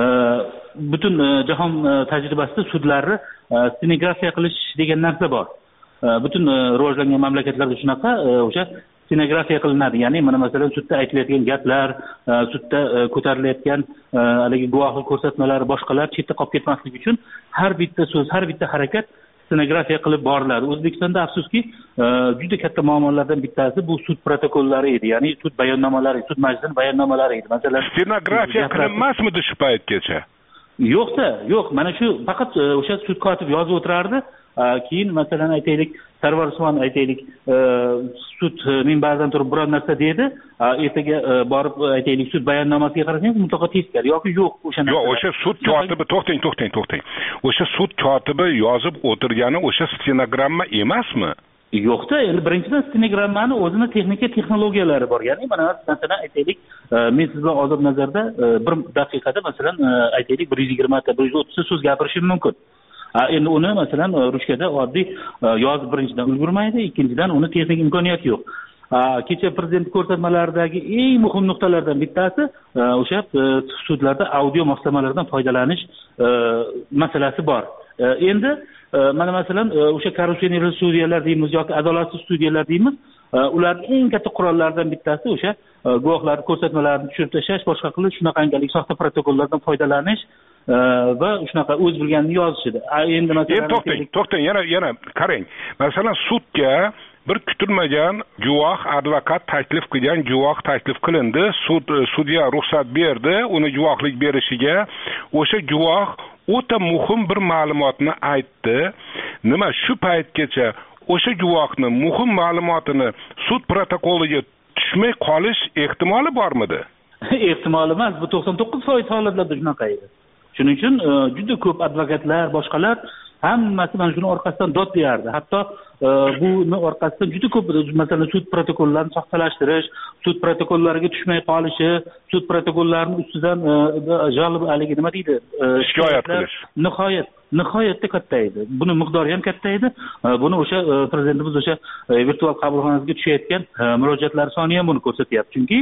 butun jahon tajribasida sudlarni stenografiya qilish degan narsa bor. Butun rivojlangan mamlakatlarda shunaqa o'sha stenografiya qilinadi. Ya'ni mana masalan sudda aytilayotgan gaplar, sudda ko'tarilayotgan haligi guvohlik ko'rsatmalari, boshqalar chetda qolib ketmasligi uchun har bitta so'z, har bitta harakat stenografiya qilib boriladi. O'zbekistonda afsuski juda katta muammolardan bittasi bu sud protokollari edi, ya'ni sud bayonnomalari, sud majlisining bayonnomalari edi. Masalan, stenografiya qilinmasmidi shu paytgacha? Yo'qda, yo'q. Mana shu faqat o'sha sud kotib yozib o'tirardi. Keyin masalan aytaylik, Sarvar Usmon aytaylik sud minbaridan turib biror narsa dedi, ertaga borib aytaylik sud bayonnomasiga qarasangiz mutlaqo teskari yoki yo'q o'sha narsa. Yo'q, o'sha sud kotibi, to'xtang, to'xtang, to'xtang. O'sha sud kotibi yozib o'tirgani o'sha stenogramma emasmi? Yo'qda, endi birinchidan stenogrammani o'zini texnika texnologiyalari bor. Ya'ni mana masalan aytaylik, men siz bilan ozod nazarda bir daqiqada masalan aytaylik bir yuz yigirma ta, bir yuz o'ttiz ta so'z gapirishim mumkin. Endi uni masalan ruchkada oddiy yozib birinchidan ulgurmaydi, ikkinchidan uni texnik imkoniyati yo'q. Kecha prezident ko'rsatmalaridagi eng muhim nuqtalardan bittasi o'sha sudlarda audio moslamalardan foydalanish masalasi bor. Endi mana masalan o'sha korrupsioner sudyalar deymiz yoki adolatsiz sudyalar deymiz, ularning eng katta qurollaridan bittasi o'sha guvohlar ko'rsatmalarini tushirib tashlash, boshqa qilish, shunaqangi soxta protokollardan foydalanish va shunaqa o'z bilganini yozishdi. Endi masalan to'xtang to'xtang yana yana qarang, masalan sudga bir kutilmagan guvoh, advokat taklif qilgan guvoh taklif qilindi, sud sudya ruxsat berdi uni guvohlik berishiga. O'sha guvoh o'ta muhim bir ma'lumotni aytdi. Nima shu paytgacha o'sha guvohni muhim ma'lumotini sud protokoliga tushmay qolish ehtimoli bormidi? Ehtimol emas, bu to'qson to'qqiz foiz holatlarda shunaqa edi. Shuning uchun juda ko'p advokatlar, boshqalar hammasi mana shuni orqasidan dod berardi. Hatto buni orqasidan juda ko'p masalan sud protokollarini soxtalashtirish, sud protokollariga tushmay qolishi, sud protokollarining ustidan jalb haligi nima deydi? Shikoyat qilish. Nihoyat nihoyatda katta edi. Buni miqdori ham katta edi. Buni o'sha prezidentimiz o'sha virtual qabulxonasiga tushayotgan murojaatlar soni ham buni ko'rsatyapti. Chunki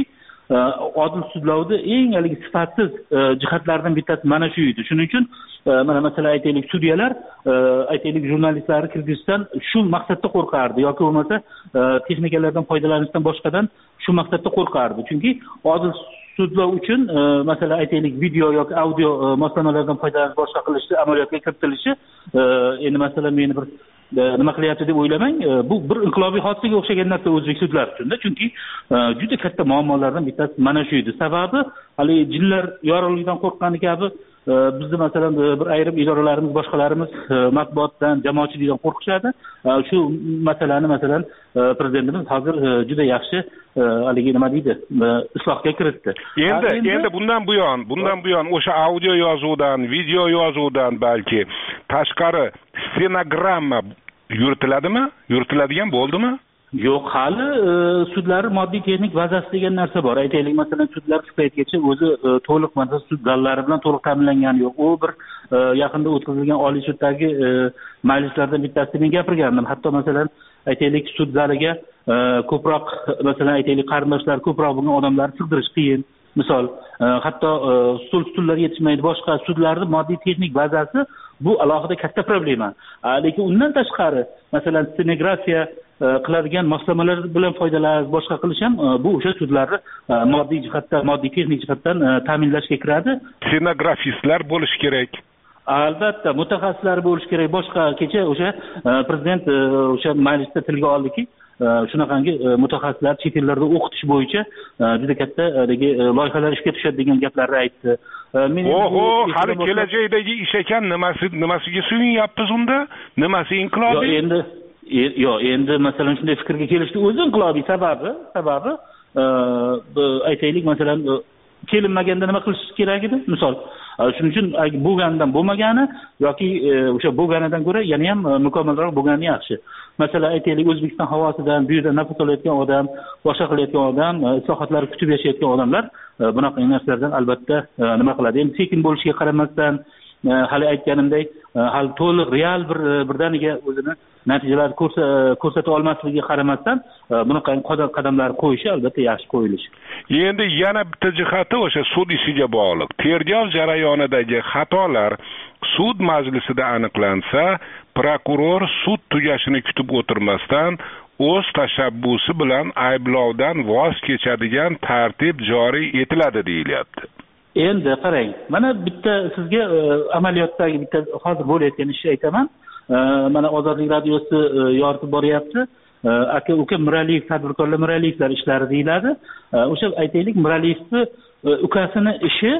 odil sudlovda eng haligi sifatsiz jihatlardan bittasi mana shu edi. Shuning uchun mana masalan aytaylik sudyalar aytaylik jurnalistlarni kirgizishdan shu maqsadda qo'rqardi yoki bo'lmasa texnikalardan foydalanishdan boshqadan shu maqsadda qo'rqardi. Chunki odil sudlov uchun masalan aytaylik video yoki audio moslamalardan foydalanish boshqa qilishni amaliyotga kiritilishi endi masalan meni bir nima qilyapti deb o'ylamang, bu bir inqilobiy hodisaga o'xshagan narsa o'zbek sudlari uchun-da. Chunki juda katta muammolardan bittasi mana shu edi. Sababi hali jinlar yorug'ligidan qo'rqqani kabi bizni masalan bir ayrim idoralarimiz, boshqalarimiz matbuotdan, jamoatchilikdan qo'rqishadi. Shu masalani masalan prezidentimiz hozir juda yaxshi haligi nima deydi, islohga kiritdi. Endi endi bundan buyon, bundan buyon o'sha audio yozuvdan, video yozuvdan balki tashqari stenogramma yuritiladimi? Yuritiladigan bo'ldimi? Yo'q, hali sudlar moddiy texnik bazasi degan narsa bor. Aytaylik, masalan, sudlar shu paytgacha o'zi to'liq masalan sud zallari bilan to'liq ta'minlangani yo'q. U bir yaqinda o'tkazilgan Oliy suddagi majlislardan bittasida men gapirgandim. Hatto masalan, aytaylik, sud zaliga ko'proq masalan aytaylik qarindoshlar ko'proq bo'lgan odamlarni sig'dirish qiyin. Misol, hatto stul stullar yetishmaydi, boshqa sudlarning moddiy texnik bazasi bu alohida katta problema. Lekin undan tashqari, masalan, stenografiya qiladigan moslamalar bilan foydalanish, boshqa qilish ham bu o'sha sudlarni moddiy jihatdan, moddiy texnik jihatdan ta'minlashga kiradi. Stenografistlar bo'lish kerak. Albatta, mutaxassislar bo'lish kerak. Boshqa kecha o'sha prezident o'sha majlisda tilga oldiki, shunaqangi mutaxassislar chet ellarda o'qitish bo'yicha juda katta loyihalar ishga tushadi degan gaplarni aytdi. Oho, hali kelajakdagi ish ekan, nimasi nimasiga suyinyapmiz unda? Nimasi inqilobiy? Yo'q, endi yo'q, endi masalan shunday fikrga kelishdi. O'zi inqilobiy sababi, sababi aytaylik masalan kelinmaganda nima qilish kerak edi? Misol, shuning uchun bo'lgandan bo'lmagani yoki o'sha bo'lganidan ko'ra yana ham mukammalroq bo'lgani yaxshi. Masalan, aytaylik, O'zbekiston havosidan bu yerda nafas olayotgan odam, boshqa qilayotgan odam, islohotlar kutib yashayotgan odamlar bunaqa narsalardan albatta nima qiladi? Endi sekin bo'lishiga qaramasdan, hali aytganimdek, hali to'liq real bir birdaniga o'zini natijalarni ko'rsata olmasligiga qaramasdan bunaqa qadamlar qo'yishi albatta yaxshi qo'yilishi. Endi yana bitta jihati o'sha sud ishiga bog'liq. Tergov jarayonidagi xatolar sud majlisida aniqlansa, prokuror sud tugashini kutib o'tirmasdan o'z tashabbusi bilan ayblovdan voz kechadigan tartib joriy etiladi deyilyapti. Endi qarang, mana bitta sizga amaliyotdagi bitta hozir bo'layotgan ishni aytaman. Mana Ozodlik radiosi yoritib boryapti. Aka uka Miraliyev tadbirkorlar Miraliyevlar ishlari deyiladi. O'sha aytaylik Miraliyevni ukasini ishi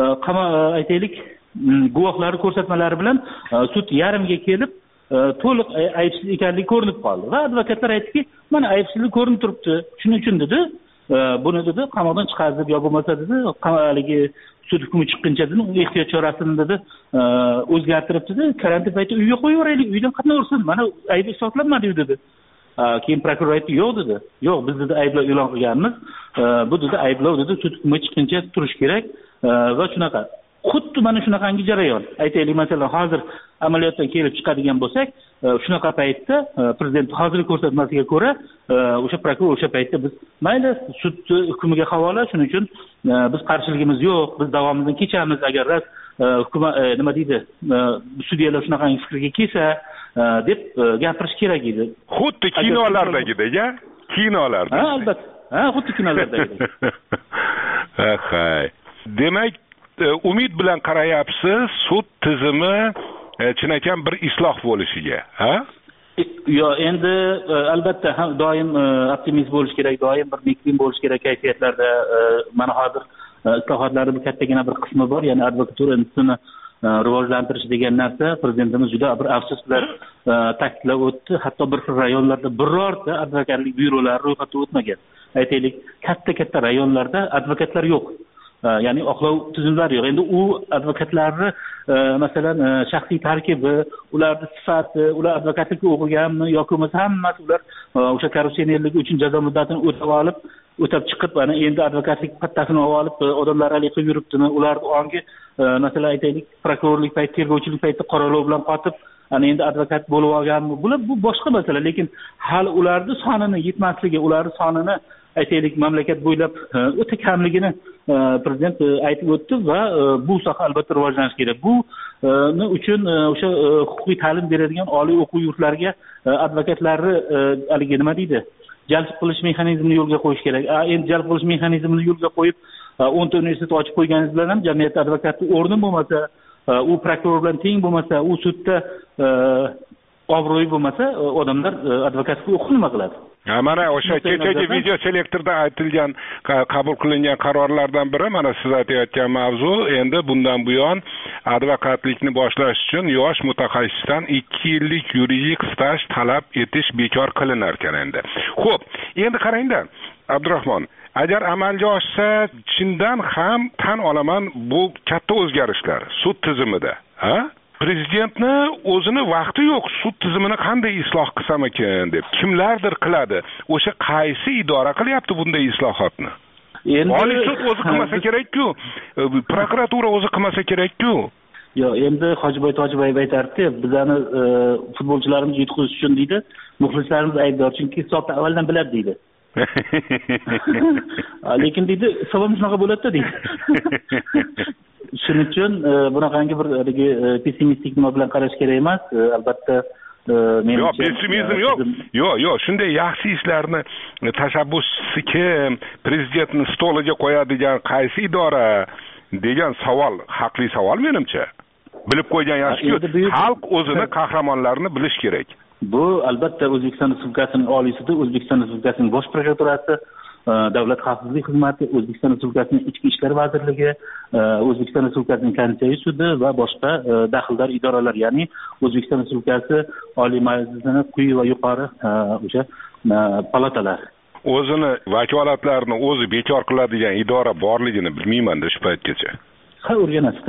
aytaylik guvohlari ko'rsatmalari bilan sud yarimiga kelib to'liq aybsiz ekanligi ko'rinib qoldi. Va advokatlar aytdiki, mana aybsizlik ko'rinib turibdi. Shuning uchun dedi, buni dedi qamoqdan chiqarib yo bo'lmasa dedi, haligi sud hukmi chiqquncha dedi, ehtiyot chorasini dedi o'zgartirib dedi, karantin payti uyga qo'yaveraylik, uydan qatnay ursin, mana ayb isbotlanmadi dedi. Keyin prokuror aytdi, yo'q dedi. Yo'q, biz dedi ayblov e'lon qilganmiz. Bu dedi ayblov dedi sud hukmi chiqquncha turish kerak va shunaqa. Xuddi mana shunaqangi jarayon. Aytaylik, masalan, hozir amaliyotdan kelib chiqadigan bo'lsak, shunaqa paytda prezident hozirgi ko'rsatmasiga ko'ra, o'sha prokuror o'sha paytda biz mayli sud hukmiga havola, shuning uchun biz qarshiligimiz yo'q, biz davomimizni kechamiz agar ras hukumat nima deydi, sudyalar shunaqangi fikrga kelsa deb gapirish kerak edi. Xuddi kinolardagidek-a? Kinolarda. Ha, albatta. Ha, xuddi kinolardagidek. Ha, demak, umid bilan qarayapsiz sud tizimi chinakam bir isloh bo'lishiga, ha? Yo, endi albatta ham doim optimist bo'lish kerak, doim bir nekbin bo'lish kerak kayfiyatlarda. Mana hozir islohotlarning kattagina bir qismi bor, ya'ni advokatura institutini rivojlantirish degan narsa prezidentimiz juda bir afsus bilan ta'kidlab o'tdi. Hatto bir rayonlarda birorta advokatlik byurolari ro'yxatdan o'tmagan. Aytaylik, katta-katta rayonlarda advokatlar yo'q. Ya'ni oqlov tizimlari yo'q. Endi u advokatlarni masalan shaxsiy tarkibi, ularning sifati, ular advokatlikka o'qiganmi yoki bo'lmasa hammasi ular o'sha korrupsionerlik uchun jazo muddatini o'tab olib, o'tab chiqib, ana endi advokatlik pattasini olib, odamlar alik qilib yuribdimi? Ularning ongi masalan aytaylik, prokurorlik payti, tergovchilik payti qoralov bilan qotib, ana endi advokat bo'lib olganmi? Bular bu boshqa masala, lekin hali ularning sonini yetmasligi, ularning sonini aytaylik mamlakat bo'ylab o'ta kamligini prezident aytib o'tdi va bu soha albatta rivojlanishi kerak. Bu uchun o'sha huquqiy ta'lim beradigan oliy o'quv yurtlariga advokatlarni haligi nima deydi, jalb qilish mexanizmini yo'lga qo'yish kerak. Endi jalb qilish mexanizmini yo'lga qo'yib o'nta universitet ochib qo'yganingiz bilan ham jamiyatda advokatning o'rni bo'lmasa, u prokuror bilan teng bo'lmasa, u sudda obro'yi bo'lmasa, odamlar advokatga o'qib nima qiladi? Mana o'sha kechagi video selektorda aytilgan, qabul qilingan qarorlardan biri mana siz aytayotgan mavzu. Endi bundan buyon advokatlikni boshlash uchun yosh mutaxassisdan ikki yillik yuridik staj talab etish bekor qilinar ekan endi. Xo'p, endi qarangda, Abdurahmon, agar amalga oshsa, chindan ham tan olaman bu katta o'zgarishlar sud tizimida, ha? Prezidentni o'zini vaqti yo'q, sud tizimini qanday isloh qilsam ekan deb kimlardir qiladi. O'sha qaysi idora qilyapti bunday islohotni? Endi oliy sud o'zi qilmasa kerak-ku, prokuratura o'zi qilmasa kerak-ku. Yo'q, endi Hojiboy Tojiboyev aytardi, bizani futbolchilarimiz yutqizish uchun deydi, muxlislarimiz aybdor, chunki hisobni avvaldan biladi deydi. Lekin deydi, hisobimiz shunaqa bo'ladi-da deydi. Shuning uchun bunaqangi bir pessimistik nima bilan qarash kerak emas. Albatta men yo'q, pessimizm yo'q. Yo'q, yo'q, shunday yaxshi ishlarni tashabbuschisi kim, prezidentni stoliga qo'yadigan qaysi idora degan savol haqli savol menimcha. Bilib qo'ygan yaxshi-ku, xalq o'zini qahramonlarini bilish kerak. Bu albatta O'zbekiston Respublikasining Oliy sudi, O'zbekiston Respublikasining Bosh prokuraturasi, Davlat xavfsizlik xizmati, O'zbekiston Respublikasining Ichki ishlar vazirligi, O'zbekiston Respublikasining Konstitutsiya sudi va boshqa daxldor idoralar, ya'ni O'zbekiston Respublikasi Oliy Majlisining quyi va yuqori o'sha palatalar. O'zini vakolatlarini o'zi bekor qiladigan idora borligini bilmayman-da shu paytgacha. Ha, o'rganasizda.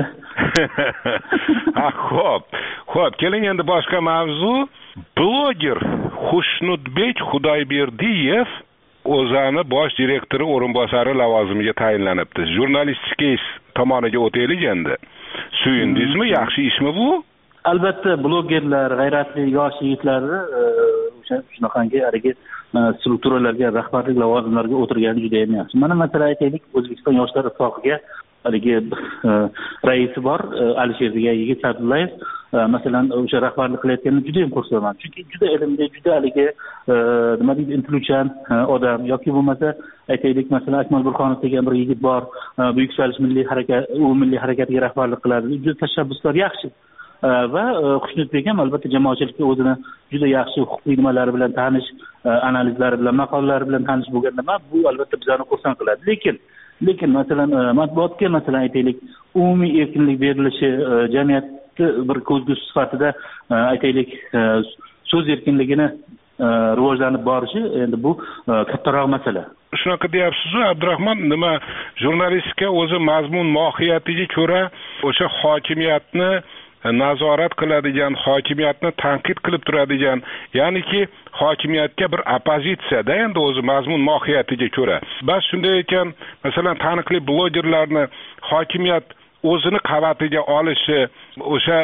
Ha, xo'p. Xo'p, keling endi boshqa mavzu. Bloger Xushnudbek Xudoyberdiyev o'zani bosh direktori o'rinbosari lavozimiga tayinlanibdi. Jurnalistika tomoniga o'taylik endi. Suyundingizmi, yaxshi ishmi bu? Albatta, blogerlar, g'ayratli yosh yigitlarni o'sha shunaqangi haligi strukturalarga, rahbarlik lavozimlariga o'tirgani juda ham yaxshi. Mana masalan aytaylik, O'zbekiston yoshlar ittifoqiga haligi raisi bor, Alisher degan yigit Sa'dullayev, masalan o'sha rahbarlik qilayotganini juda ham xursandman. Chunki juda ilmli, juda haligi nima deydi, intiluvchan odam, yoki bo'lmasa aytaylik masalan Akmal Burxonov degan bir yigit bor, bu yuksalish milliy harakat, u milliy harakatiga rahbarlik qiladi. Juda tashabbuslar yaxshi. Va Xushnudbek ham albatta jamoatchilikka o'zini juda yaxshi huquqiy nimalari bilan tanish, analizlari bilan, maqolalari bilan tanish bo'lganda bu albatta bizani xursand qiladi. Lekin lekin masalan matbuotga masalan aytaylik umumiy erkinlik berilishi, jamiyatni bir ko'zgu sifatida aytaylik so'z erkinligini rivojlanib borishi, endi bu kattaroq masala. Shunaqa deyapsiz-ku, Abdurahmon, nima jurnalistika o'zi mazmun mohiyatiga ko'ra o'sha hokimiyatni nazorat qiladigan, hokimiyatni tanqid qilib turadigan, ya'niki hokimiyatga bir opozitsiyada endi o'zi mazmun mohiyatiga ko'ra. Bas shunday ekan, masalan, taniqli blogerlarni hokimiyat o'zini qavatiga olishi, o'sha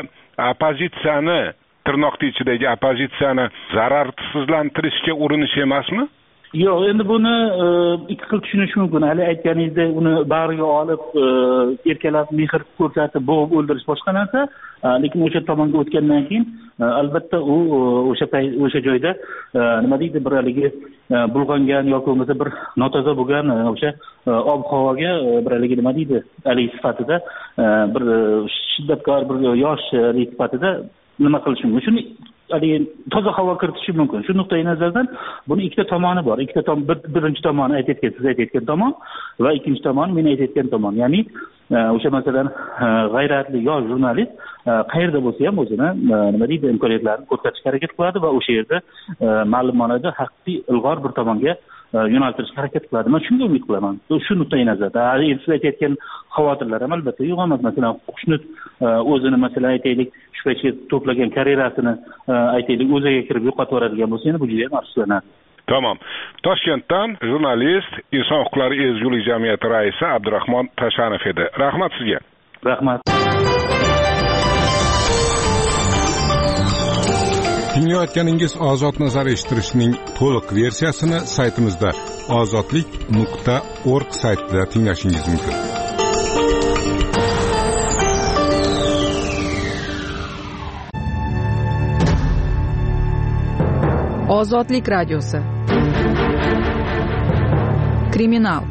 opozitsiyani, tirnoqning ichidagi opozitsiyani zararsizlantirishga urinish emasmi? yo'q, endi buni ikki xil tushunish mumkin. Hali aytganingizdek, uni bag'riga olib erkalab mehr ko'rsatib bo'g'ib o'ldirish boshqa narsa, lekin o'sha tomonga o'tgandan keyin albatta u o'sha o'sha joyda nima deydi, bir haligi bulg'angan yoki bo'lmasa bir notoza bo'lgan o'sha ob-havoga bir haligi nima deydi, haligi sifatida bir shiddatkor bir yosh sifatida nima qilish mumkin? Shuni haligi toza havo kiritishi mumkin. Shu nuqtai nazardan buni ikkita tomoni bor. Ikkita tom bir, birinchi tomoni aytayotgan, siz aytayotgan tomon va ikkinchi tomoni men aytayotgan tomon. Ya'ni o'sha masalan g'ayratli yosh jurnalist qayerda bo'lsa ham o'zini nima deydi, imkoniyatlarini ko'rsatishga harakat qiladi va o'sha yerda ma'lumotni haqiqiy ilg'or bir tomonga yo'naltirishga harakat qiladi. Men shunga umid qilaman. Shu nuqtai nazardan siz aytayotgan xavotirlar ham albatta yo'q emas. Masalan, Xushnud o'zini masalan aytaylik shu paytga to'plagan karyerasini aytaylik o'ziga kirib yo'qotib yuboradigan bo'lsa, endi bu juda ham afsuslanadi. Tamam. Toshkentdan jurnalist, Inson huquqlari ezgulik jamiyati raisi Abdurahmon Tashanov edi. Rahmat sizga. Rahmat. Tinglayotganingiz Ozod nazar eshittirishning to'liq versiyasini saytimizda ozodlik nuqta org saytida tinglashingiz mumkin. Ozodlik radiosi. Kriminal.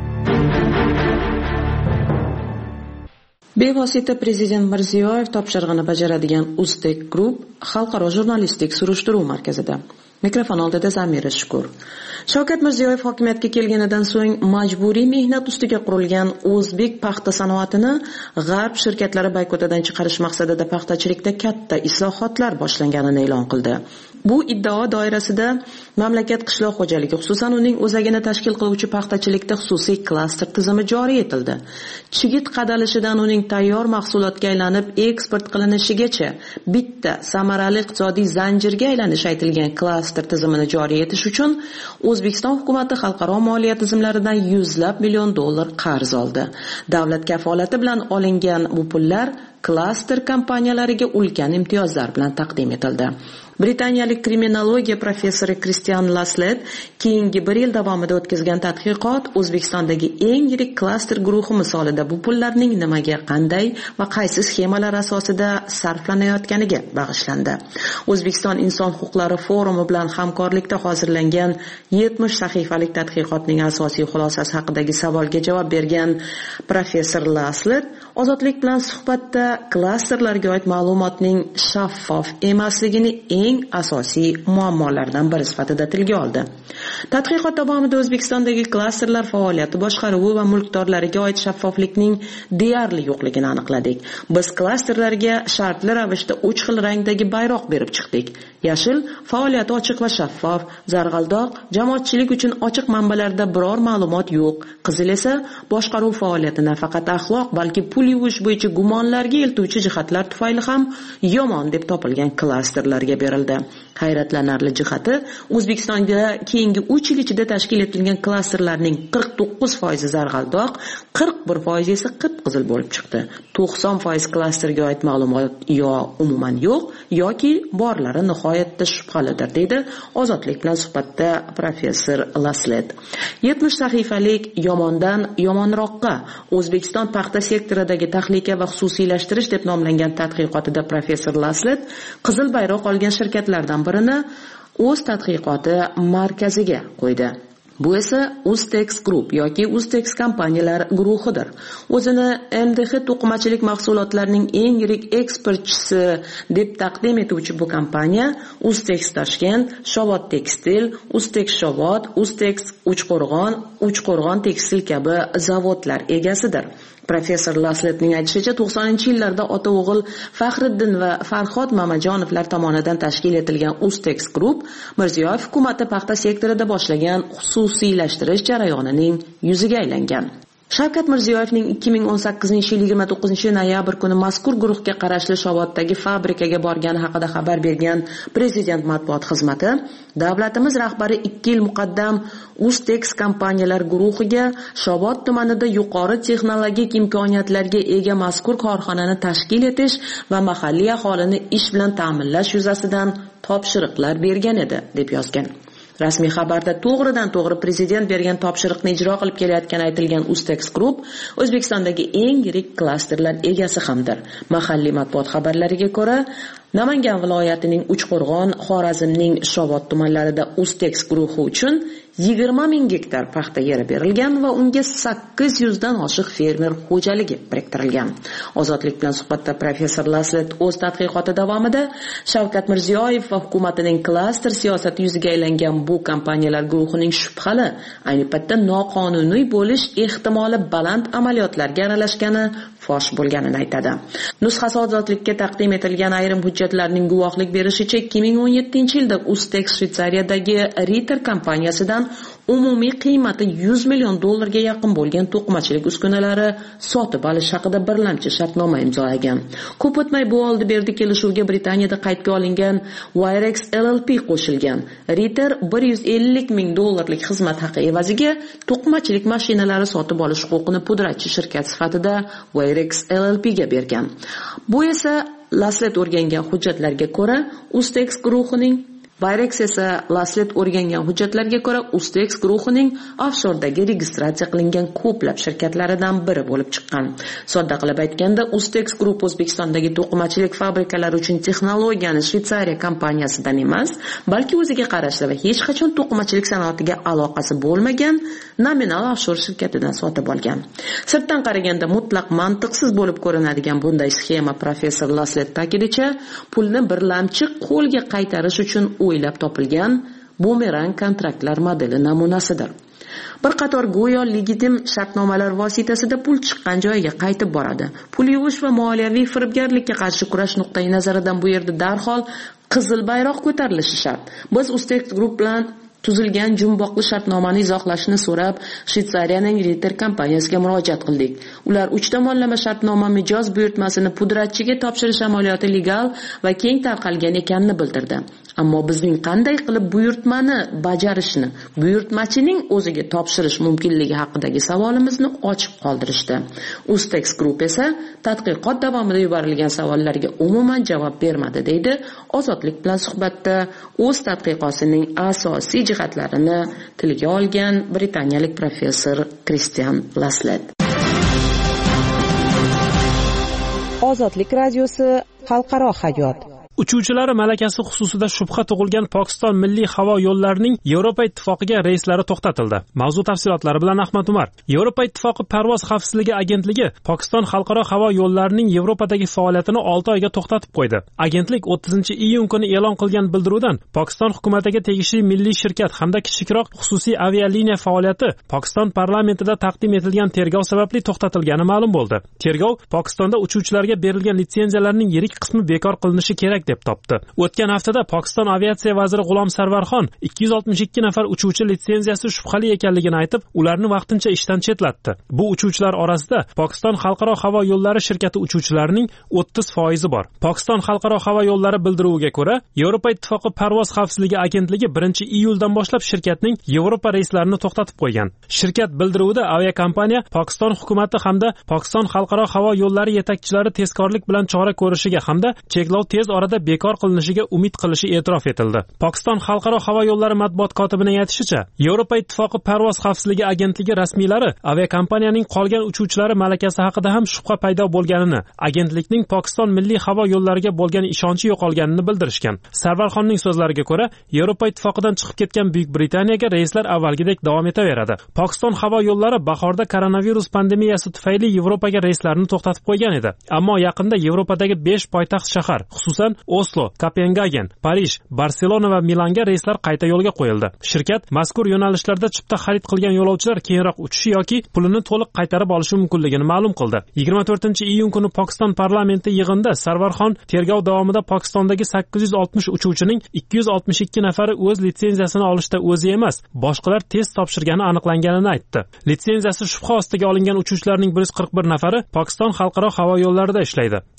Bevosita Prezident Mirziyoyev topshirig'ini bajaradigan Uztek Group xalqaro jurnalistik surishtiruv markazida. Mikrofon oldida Zamira Shukur. Shavkat Mirziyoyev hokimiyatga kelganidan so'ng majburiy mehnat ustiga qurilgan o'zbek paxta sanoatini g'arb shirkatlari boykotidan chiqarish maqsadida paxtachilikda katta islohotlar boshlanganini e'lon qildi. Bu iddao doirasida mamlakat qishloq xo'jaligi, xususan uning o'zagini tashkil qiluvchi paxtachilikda xususiy klaster tizimi joriy etildi. Chigit qadalishidan uning tayyor mahsulotga aylanib eksport qilinishigacha bitta samarali iqtisodiy zanjirga aylanish aytilgan klaster tizimini joriy etish uchun O'zbekiston hukumati xalqaro moliya tizimlaridan yuzlab million dollar qarz oldi. Davlat kafolati bilan olingan bu pullar klaster kompaniyalariga ulkan imtiyozlar bilan taqdim etildi. Britaniyalik kriminologiya professori Kristian Laslet keyingi bir yil davomida o'tkazgan tadqiqot O'zbekistondagi eng yirik klaster guruhi misolida bu pullarning nimaga, qanday va qaysi sxemalar asosida sarflanayotganiga bag'ishlandi. O'zbekiston Inson huquqlari forumi bilan hamkorlikda hozirlangan yetmish sahifalik tadqiqotning asosiy xulosasi haqidagi savolga javob bergan professor Laslet Ozodlik bilan suhbatda klasterlarga oid ma'lumotning shaffof emasligini eng asosiy muammolardan biri sifatida tilga oldi. Tadqiqot davomida O'zbekistondagi klasterlar faoliyati boshqaruvi va mulkdorlariga oid shaffoflikning deyarli yo'qligini aniqladik. Biz klasterlarga shartli ravishda uch xil rangdagi bayroq berib chiqdik. Yashil faoliyati ochiq va shaffof, zarg'aldoq jamoatchilik uchun ochiq manbalarda biror ma'lumot yo'q. Qizil esa boshqaruv faoliyatini faqat axloq, balki pul yuvish bo'yicha gumonlarga eltuvchi jihatlar tufayli ham yomon deb topilgan klasterlarga berildi. Hayratlanarli jihati, O'zbekistonda keyingi uch yil ichida tashkil etilgan klasterlarning qirq to'qqiz foizi zarg'aldoq, qirq bir foizi esa qip-qizil bo'lib chiqdi. to'qson foiz klasterga oid ma'lumot yo umuman yo'q yoki borlari nihoyatda shubhalidir, deydi Ozodlik bilan suhbatda professor Laslet. yetmish sahifalik yomondan yomonroqqa O'zbekiston paxta sektoridagi tahlika va xususiylashtirish deb nomlangan tadqiqotida professor Laslet qizil bayroq olgan shirkatlardan birini o'z tadqiqoti markaziga qo'ydi. Bu esa Uztex Group yoki Uztex kompaniyalar guruhidir. O'zini M D H to'qimachilik mahsulotlarining eng yirik eksportchisi deb taqdim etuvchi bu kompaniya Uztex Toshkent, Shovot Tekstil, Uztex Shovot, Uztex Uchqo'rg'on, Uchqo'rg'on Tekstil kabi zavodlar egasidir. Professor Lasletning aytishicha, to'qsoninchi yillarda ota-o'g'il Faxriddin va Farhod Mamajonovlar tomonidan tashkil etilgan Uztex Group Mirziyoyev hukumati paxta sektorida boshlagan xususiylashtirish jarayonining yuziga aylangan. Shavkat Mirziyoyevning ikki ming o'n sakkizinchi yil yigirma to'qqizinchi noyabr kuni mazkur guruhga qarashli Shovoddagi fabrikaga borgani haqida xabar bergan Prezident matbuot xizmati, davlatimiz rahbari ikki yil muqaddam Uztex kompaniyalar guruhiga Shovot tumanida yuqori texnologik imkoniyatlarga ega mazkur korxonani tashkil etish va mahalliy aholini ish bilan ta'minlash yuzasidan topshiriqlar bergan edi, deb yozgan. Rasmiy xabarda to'g'ridan to'g'ri prezident bergan topshiriqni ijro qilib kelayotgani aytilgan Ustex Group O'zbekistondagi eng yirik klasterlar egasi hamdir. Mahalliy matbuot xabarlariga ko'ra, Namangan viloyatining Uchqo'rg'on, Xorazmning Shovot tumanlarida Ustex guruhi uchun yigirma ming gektar paxta yeri berilgan va unga sakkiz yuz dan oshiq fermer xo'jaligi biriktirilgan. Ozodlik bilan suhbatda professor Laslet o'z tadqiqoti davomida Shavkat Mirziyoyev va hukumatining klaster siyosati yuziga aylangan bu kompaniyalar guruhining shubhali, ayni paytda noqonuniy bo'lish ehtimoli baland amaliyotlarga aralashgani fosh bo'lganini aytadi. Nusxasi ozodlikka taqdim etilgan ayrim hujjatlarning guvohlik berishicha ikki ming o'n yettinchi yilda Ustex Shvetsariyadagi Ritter kompaniyasidan umumiy qiymati yuz million dollarga yaqin bo'lgan to'qimachilik uskunalari sotib olish haqida birlamchi shartnoma imzolagan. Ko'p o'tmay bu oldi berdi kelishuvga Britaniyada qaydga olingan Wirex L L P qo'shilgan. Ritter bir yuz ellik ming dollarlik xizmat haqi evaziga to'qimachilik mashinalari sotib olish huquqini pudratchi shirkat sifatida Wirex L L P ga bergan. Bu esa Laslet o'rgangan hujjatlarga ko'ra Ustex guruhining Wirex esa Laslet o'rgangan hujjatlarga ko'ra Ustex guruhining offshordagi registratsiya qilingan ko'plab shirkatlaridan biri bo'lib chiqqan. Sodda qilib aytganda, Ustex Group O'zbekistondagi to'qimachilik fabrikalari uchun texnologiyani Shvetsariya kompaniyasidan emas, balki o'ziga qarashli va hech qachon to'qimachilik sanoatiga aloqasi bo'lmagan nominal offshor shirkatidan sotib olgan. Sirtdan qaraganda mutlaq mantiqsiz bo'lib ko'rinadigan bunday sxema professor Laslet ta'kidicha, pulni birlamchi qo'lga qaytarish uchun o'ylab topilgan bumerang kontraktlar modeli namunasidir. Bir qator go'yo legitim shartnomalar vositasida pul chiqqan joyiga qaytib boradi. Pul yuvish va moliyaviy firibgarlikka qarshi kurash nuqtai nazaridan bu yerda darhol qizil bayroq ko'tarilishi shart. Biz Ustex Group bilan tuzilgan jumboqli shartnomani izohlashini so'rab Shvetsariyaning Ritter kompaniyasiga murojaat qildik. Ular uch tomonlama shartnoma mijoz buyurtmasini pudratchiga topshirish amaliyoti legal va keng tarqalgan ekanini bildirdi. Ammo bizning qanday qilib buyurtmani bajarishni buyurtmachining o'ziga topshirish mumkinligi haqidagi savolimizni ochiq qoldirishdi. Ustex Group esa tadqiqot davomida yuborilgan savollarga umuman javob bermadi, deydi Ozodlik bilan suhbatda o'z tadqiqotining asosiy jihatlarini tilga olgan britaniyalik professor Kristian Laslet. Ozodlik radiosi xalqaro hayot. Uchuvchilari malakasi xususida shubha tug'ilgan Pokiston milliy havo yo'llarining Yevropa ittifoqiga reyslari to'xtatildi. Mavzu tafsilotlari bilan Ahmad Umar. Yevropa ittifoqi parvoz xavfsizligi agentligi Pokiston xalqaro havo yo'llarining Yevropadagi faoliyatini olti oyga to'xtatib qo'ydi. Agentlik o'ttizinchi iyun kuni e'lon qilgan bildiruvdan Pokiston hukumatiga tegishli milliy shirkat hamda kichikroq xususiy avialiniya faoliyati Pokiston parlamentida taqdim etilgan tergov sababli to'xtatilgani ma'lum bo'ldi. Tergov Pokistonda uchuvchilarga berilgan litsenziyalarning yirik qismi bekor qilinishi kerak deb topdi. O'tgan haftada Pokiston aviatsiya vaziri G'ulom Sarvarxon ikki yuz oltmish ikki nafar uchuvchi litsenziyasi shubhali ekanligini aytib, ularni vaqtincha ishdan chetlatdi. Bu uchuvchilar orasida Pokiston xalqaro havo yo'llari shirkati uchuvchilarining o'ttiz foizi bor. Pokiston xalqaro havo yo'llari bildiruviga ko'ra, Yevropa ittifoqi parvoz xavfsizligi agentligi birinchi iyuldan boshlab shirkatning Yevropa reyslarini to'xtatib qo'ygan. Shirkat bildiruvida aviakompaniya Pokiston hukumati hamda Pokiston xalqaro havo yo'llari yetakchilari tezkorlik bilan chora ko'rishiga hamda cheklov tez orada bekor qilinishiga umid qilishi e'tirof etildi. Pokiston xalqaro havo yo'llari matbuot kotibining aytishicha, Yevropa ittifoqi parvoz xavfsizligi agentligi rasmiylari aviakompaniyaning qolgan uchuvchilari malakasi haqida ham shubha paydo bo'lganini, agentlikning Pokiston milliy havo yo'llariga bo'lgan ishonchi yo'qolganini bildirishgan. Sarvarxonning so'zlariga ko'ra, Yevropa ittifoqidan chiqib ketgan Buyuk Britaniyaga reyslar avvalgidek davom etaveradi. Pokiston havo yo'llari bahorda koronavirus pandemiyasi tufayli Yevropaga reyslarni to'xtatib qo'ygan edi. Ammo yaqinda Yevropadagi besh poytaxt shahar, xususan Oslo, Kopengagen, Parij, Barselona va Milanga reyslar qayta yo'lga qo'yildi. Shirkat mazkur yo'nalishlarda chipta xarid qilgan yo'lovchilar keyinroq uchishi yoki pulini to'liq qaytarib olishi mumkinligini ma'lum qildi. yigirma to'rtinchi iyun kuni Pokiston parlamenti yig'inida Sarvarxon tergov davomida Pokistondagi sakkiz yuz oltmish uchuvchining ikki yuz oltmish ikki nafari o'z litsenziyasini olishda o'zi emas, boshqalar test topshirgani aniqlanganini aytdi. Litsenziyasi shubha ostiga olingan uchuvchilarning bir yuz qirq bir nafari Pokiston xalqaro havo yo'llarida ishlaydi.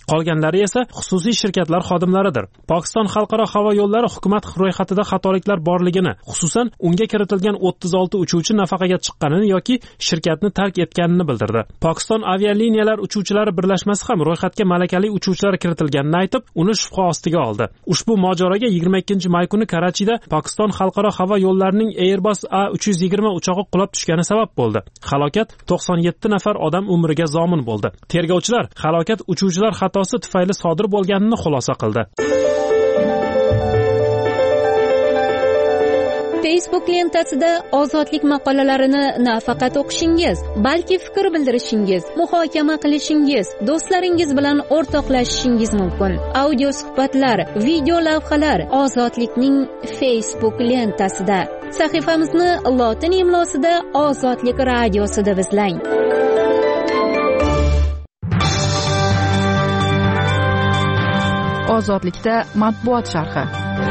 qolganlari esa xususiy shirkatlar xodimlaridir. Pokiston xalqaro havo yo'llari hukumat ro'yxatida xatoliklar borligini, xususan unga kiritilgan o'ttiz olti uchuvchi nafaqaga chiqqanini yoki shirkatni tark etganini bildirdi. Pokiston avialiniyalar uchuvchilari birlashmasi ham ro'yxatga malakali uchuvchilar kiritilganini aytib, uni shubha ostiga oldi. Ushbu mojaroga yigirma ikkinchi may kuni Karachida Pokiston xalqaro havo yo'llarining Airbus A uch yuz yigirma uchog'i qulab tushgani sabab bo'ldi. Halokat to'qson yetti nafar odam umriga zomin bo'ldi. Tergovchilar halokat uchuvchilar xatosi tufayli sodir bo'lganini xulosa qildi. Facebook lentasida ozodlik maqolalarini nafaqat o'qishingiz, balki fikr bildirishingiz, muhokama qilishingiz, do'stlaringiz bilan o'rtoqlashishingiz mumkin. Audio suhbatlar, video lavhalar Ozodlikning Facebook lentasida. Sahifamizni lotin imlosida Ozodlik radiosi deb izlang. Ozodlikda matbuot sharhi.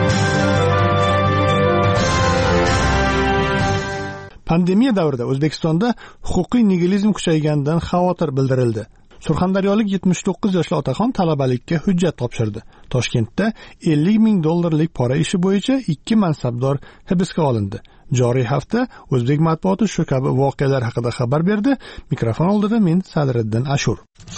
Pandemiya davrida O'zbekistonda huquqiy nigilizm kuchayganidan xavotir bildirildi. Surxondaryolik yetmish to'qqiz yoshli otaxon talabalikka hujjat topshirdi. Toshkentda ellik ming dollarlik pora ishi bo'yicha ikki mansabdor hibsga olindi. Joriy hafta o'zbek matbuoti shu kabi voqealar haqida xabar berdi. Mikrofon oldida men Sadriddin Ashur.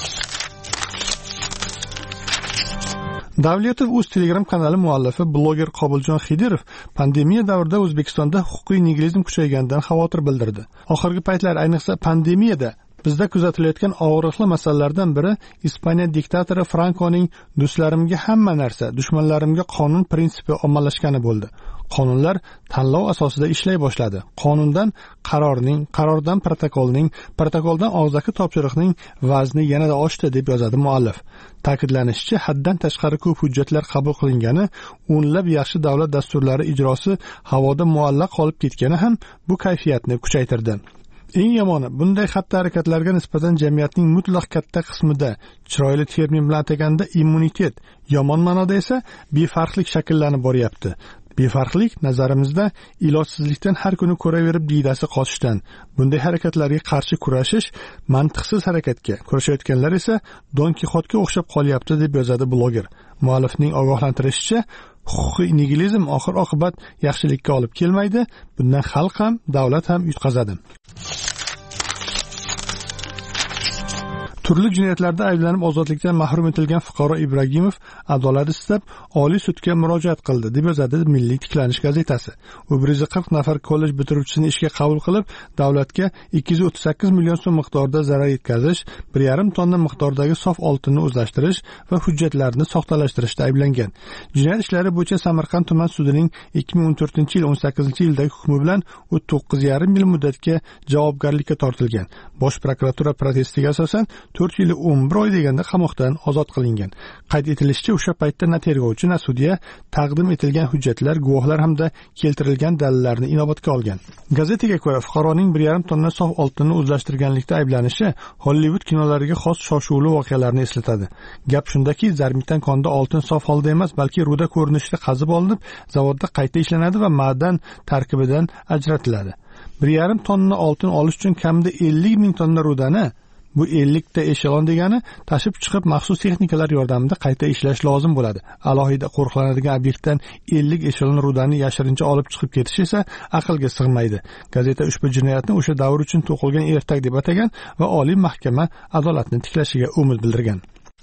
Davletov o'z Telegram kanali muallifi bloger Qobiljon Xidirov pandemiya davrida O'zbekistonda huquqiy nigilizm kuchayganidan xavotir bildirdi. Oxirgi paytlar, ayniqsa pandemiyada bizda kuzatilayotgan og'riqli masalalardan biri Ispaniya diktatori Frankoning do'stlarimga hamma narsa, dushmanlarimga qonun prinsipi ommalashgani bo'ldi. Qonunlar tanlov asosida ishlay boshladi. Qonundan qarorning, qarordan protokolning, protokoldan og'zaki topshiriqning vazni yanada oshdi deb yozadi muallif. Ta'kidlanishicha, haddan tashqari ko'p hujjatlar qabul qilingani, o'nlab yaxshi davlat dasturlari ijrosi havoda muallaq qolib ketgani ham bu kayfiyatni kuchaytirdi. Eng yomoni, bunday xatti-harakatlarga nisbatan jamiyatning mutlaq katta qismida, chiroyli termin bilan ataganda immunitet, yomon ma'noda esa befarqlik shakllanib boryapti. Befarqlik nazarimizda ilojsizlikdan har kuni ko'raverib diydasi qochishdan. Bunday harakatlarga qarshi kurashish mantiqsiz harakatga, kurashayotganlar esa Don Kixotga o'xshab qolyapti deb yozadi bloger. Muallifning ogohlantirishicha, huquqiy nigilizm oxir-oqibat yaxshilikka olib kelmaydi. Bundan xalq ham, davlat ham yutqazadi. Turli jinoyatlarda ayblanib ozodlikdan mahrum etilgan fuqaro Ibragimov adolat istab Oliy sudga murojaat qildi deb yozadi Milliy tiklanish gazetasi. U bir yuz qirq nafar kollej bitiruvchisini ishga qabul qilib, davlatga ikki yuz o'ttiz sakkiz million so'm miqdorida zarar yetkazish, bir yarim tonna miqdordagi sof oltinni o'zlashtirish va hujjatlarni soxtalashtirishda ayblangan. Jinoyat ishlari bo'yicha Samarqand tuman sudining ikki ming o'n to'rtinchi yil o'n sakkizinchi yildagi hukmi bilan u to'qqiz yarim yil muddatga javobgarlikka tortilgan. Bosh prokuratura protestiga asosan to'rt yil o'n bir oy deganda qamoqdan ozod qilingan. Qayd etilishicha, o'sha paytda na tergovchi, na sudya taqdim etilgan hujjatlar, guvohlar hamda keltirilgan dalillarni inobatga olgan. Gazetaga ko'ra, fuqaroning bir yarim tonna sof oltinni o'zlashtirganlikda ayblanishi Hollywood kinolariga xos shoshuvli voqealarni eslatadi. Gap shundaki, Zarmitan konda oltin sof holda emas, balki ruda ko'rinishida qazib olinib, zavodda qayta ishlanadi va ma'dan tarkibidan ajratiladi. bir yarim tonna oltin olish uchun kamida ellik ming tonna rudani, bu ellik ta eshelon degani, tashib chiqib maxsus texnikalar yordamida qayta ishlash lozim bo'ladi. Alohida qo'riqlanadigan obyektdan ellik eshelon rudani yashirincha olib chiqib ketish esa aqlga sig'maydi. Gazeta ushbu jinoyatni o'sha davr uchun to'qilgan ertak deb atagan va Oliy mahkama adolatni tiklashiga umid bildirgan.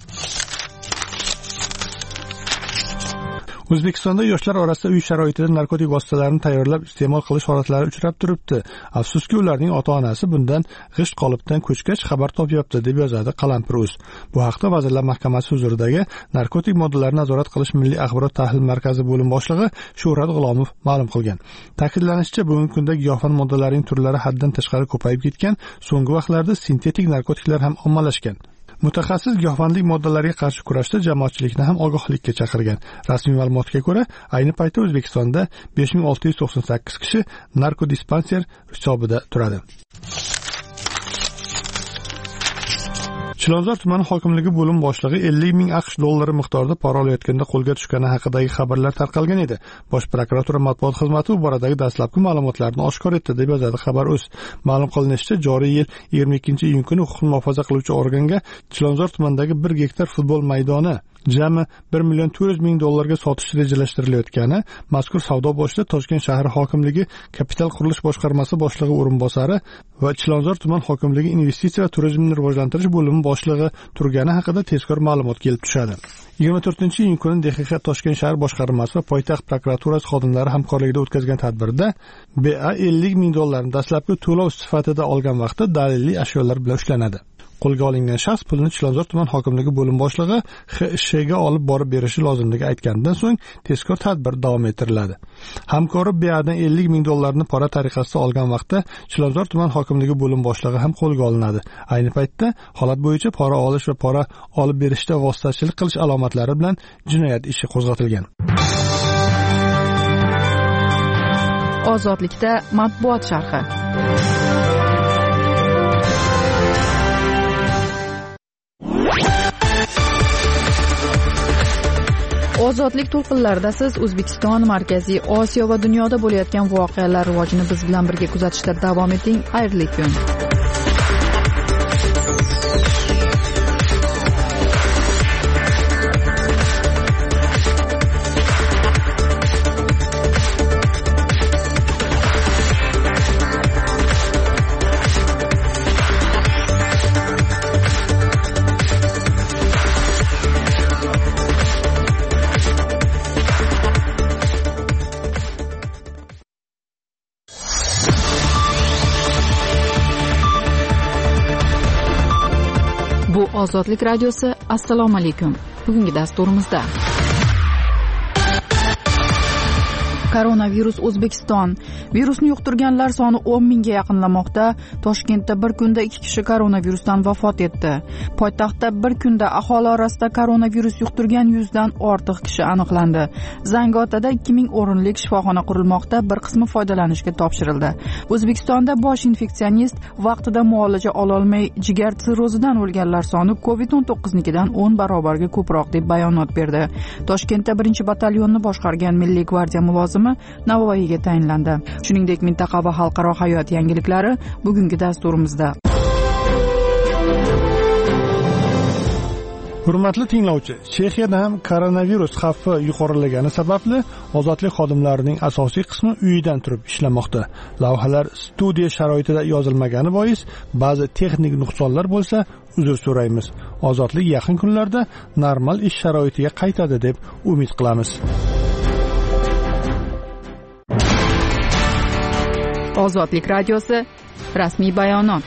O'zbekistonda yoshlar orasida uy sharoitida narkotik vositalarni tayyorlab iste'mol qilish holatlari uchrab turibdi. Afsuski, ularning ota-onasi bundan g'isht qolipdan ko'chgach xabar topyapti deb yozadi Qalampir.uz. Bu haqda Vazirlar Mahkamasi huzuridagi narkotik moddalarni nazorat qilish Milliy axborot tahlil markazi bo'lim boshlig'i Shuhrat G'ulomov ma'lum qilgan. Ta'kidlanishicha, bugungi kunda giyohvand moddalarning turlari haddan tashqari ko'payib ketgan, so'nggi vaqtlarda sintetik narkotiklar ham ommalashgan. Mutaxassis giyohvandlik moddalariga qarshi kurashda jamoatchilikni ham ogohlikka chaqirgan. Rasmiy ma'lumotga ko'ra, ayni paytda O'zbekistonda besh ming olti yuz to'qson sakkiz kishi narkodispanser hisobida turadi. Chilonzor tumani hokimligi bo'lim boshlig'i ellik ming aqsh dollari miqdorida pora olayotganda qo'lga tushgani haqidagi xabarlar tarqalgan edi. Bosh prokuratura matbuot xizmati bu boradagi dastlabki ma'lumotlarni oshkor etdi deb yozadi Xabar.uz. Ma'lum qilinishicha, joriy yil yigirma ikkinchi iyun kuni huquqni muhofaza qiluvchi organga Chilonzor tumanidagi bir gektar futbol maydoni jami bir million to'rt yuz ming dollarga sotish rejalashtirilayotgani mazkur savdo boshida Toshkent shahar hokimligi kapital qurilish boshqarmasi boshlig'i o'rinbosari va Chilonzor tuman hokimligi investitsiya va turizmni rivojlantirish bo'limi boshlig'i turgani haqida tezkor ma'lumot kelib tushadi. yigirma to'rtinchi iyun kuni D X X Toshkent shahar boshqarmasi va poytaxt prokuraturasi xodimlari hamkorligida o'tkazgan tadbirda B A ellik ming dollarni dastlabki to'lov sifatida olgan vaqtda daliliy ashyolar bilan ushlanadi. Qo'lga olingan shaxs pulni Chilonzor tuman hokimligi bo'lim boshlig'i X Sh ga olib borib berishi lozimligi aytganidan so'ng tezkor tadbir davom ettiriladi. Hamkori B A dan ellik ming dollarni pora tariqasida olgan vaqtda Chilonzor tuman hokimligi bo'lim boshlig'i ham qo'lga olinadi. Ayni paytda holat bo'yicha pora olish va pora olib berishda vositachilik qilish alomatlari bilan jinoyat ishi qo'zg'atilgan. Ozodlikda matbuot sharhi. Ozodlik to'lqinlarida siz O'zbekiston, Markaziy Osiyo va dunyoda bo'layotgan voqealar rivojini biz bilan birga kuzatishda davom eting. Xayrli kun. Ozodlik radiosi. Assalomu alaykum. Bugungi dasturimizda koronavirus O'zbekiston. Virusni yuqtirganlar soni o'n mingga yaqinlamoqda. Toshkentda bir kunda ikki kishi koronavirusdan vafot etdi. Poytaxtda bir kunda aholi orasida koronavirus yuqtirgan yuzdan ortiq kishi aniqlandi. Zangiotada ikki ming o'rinlik shifoxona qurilmoqda, bir qismi foydalanishga topshirildi. O'zbekistonda bosh infeksionist vaqtida muolaja ola olmay jigar sirrozidan o'lganlar soni covid o'n to'qqiz nikidan o'n barobarga ko'proq deb bayonot berdi. Toshkentda birinchi batalyonni boshqargan Milliy gvardiya mulozimi Navoiyga tayinlandi. Shuningdek, mintaqa va xalqaro hayot yangiliklari bugungi dasturimizda. Hurmatli tinglovchi, Chexiyada ham koronavirus xavfi yuqorilagani sababli ozodlik xodimlarining asosiy qismi uyidan turib ishlamoqda. Lavhalar studiya sharoitida yozilmagani bois ba'zi texnik nuqsonlar bo'lsa, uzr so'raymiz. Ozodlik yaqin kunlarda normal ish sharoitiga qaytadi deb umid qilamiz. Ozodlik radiosi rasmiy bayonot.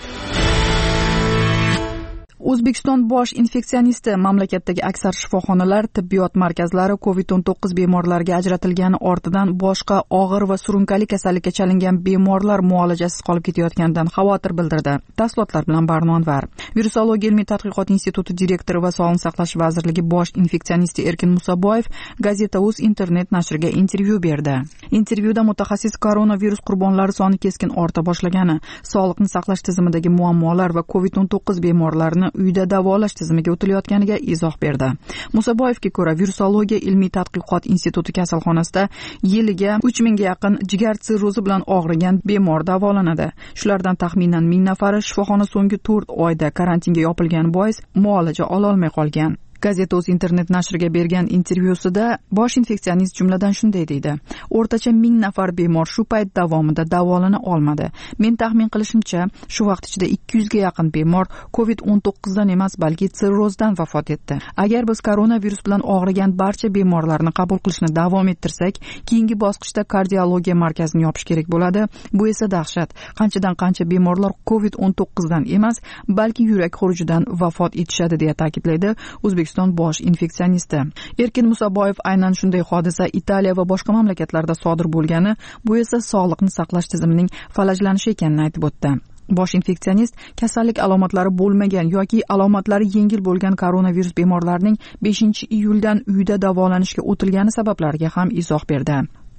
O'zbekiston bosh infeksionisti mamlakatdagi aksar shifoxonalar, tibbiyot markazlari covid o'n to'qqiz bemorlarga ajratilgani ortidan boshqa og'ir va surunkali kasallikka chalingan bemorlar muolajasiz qolib ketayotganidan xavotir bildirdi. Tafsilotlar bilan Barnon var. Virusologiya ilmiy tadqiqot instituti direktori va Sog'liqni saqlash vazirligi bosh infeksionisti Erkin Musaboyev Gazeta.uz internet nashriga intervyu berdi. Intervyuda mutaxassis koronavirus qurbonlari soni keskin orta boshlagani, sog'liqni saqlash tizimidagi muammolar va covid o'n to'qqiz bemorlarini uyda davolash tizimiga o'tilayotganiga izoh berdi. Musaboyevga ko'ra, virusologiya ilmiy tadqiqot instituti kasalxonasida yiliga uch mingga yaqin jigar sirrozi bilan og'rigan bemor davolanadi. Shulardan taxminan ming nafari shifoxona so'nggi to'rt oyda karantinga yopilgani bois muolaja ola olmay qolgan. Gazeta.uz internet nashriga bergan intervyusida bosh infeksionist jumladan shunday deydi: o'rtacha ming nafar bemor shu payt davomida davolana olmadi. Men taxmin qilishimcha, shu vaqt ichida ikki yuzga yaqin bemor covid o'n to'qqiz dan emas, balki sirrozdan vafot etdi. Agar biz koronavirus bilan og'rigan barcha bemorlarni qabul qilishni davom ettirsak, keyingi bosqichda kardiologiya markazini yopish kerak bo'ladi. Bu esa dahshat. Qanchadan qancha bemorlar covid o'n to'qqiz dan emas, balki yurak xurujidan vafot etishadi, deya ta'kidlaydi O'zbekiston bosh infeksionisti. Erkin Musaboyev aynan shunday hodisa Italiya va boshqa mamlakatlarda sodir bo'lgani, bu esa sog'liqni saqlash tizimining falajlanishi ekanini aytib o'tdi. Bosh infeksionist kasallik alomatlari bo'lmagan yoki alomatlari yengil bo'lgan koronavirus bemorlarining beshinchi iyuldan uyda davolanishga o'tilgani sabablariga ham izoh berdi.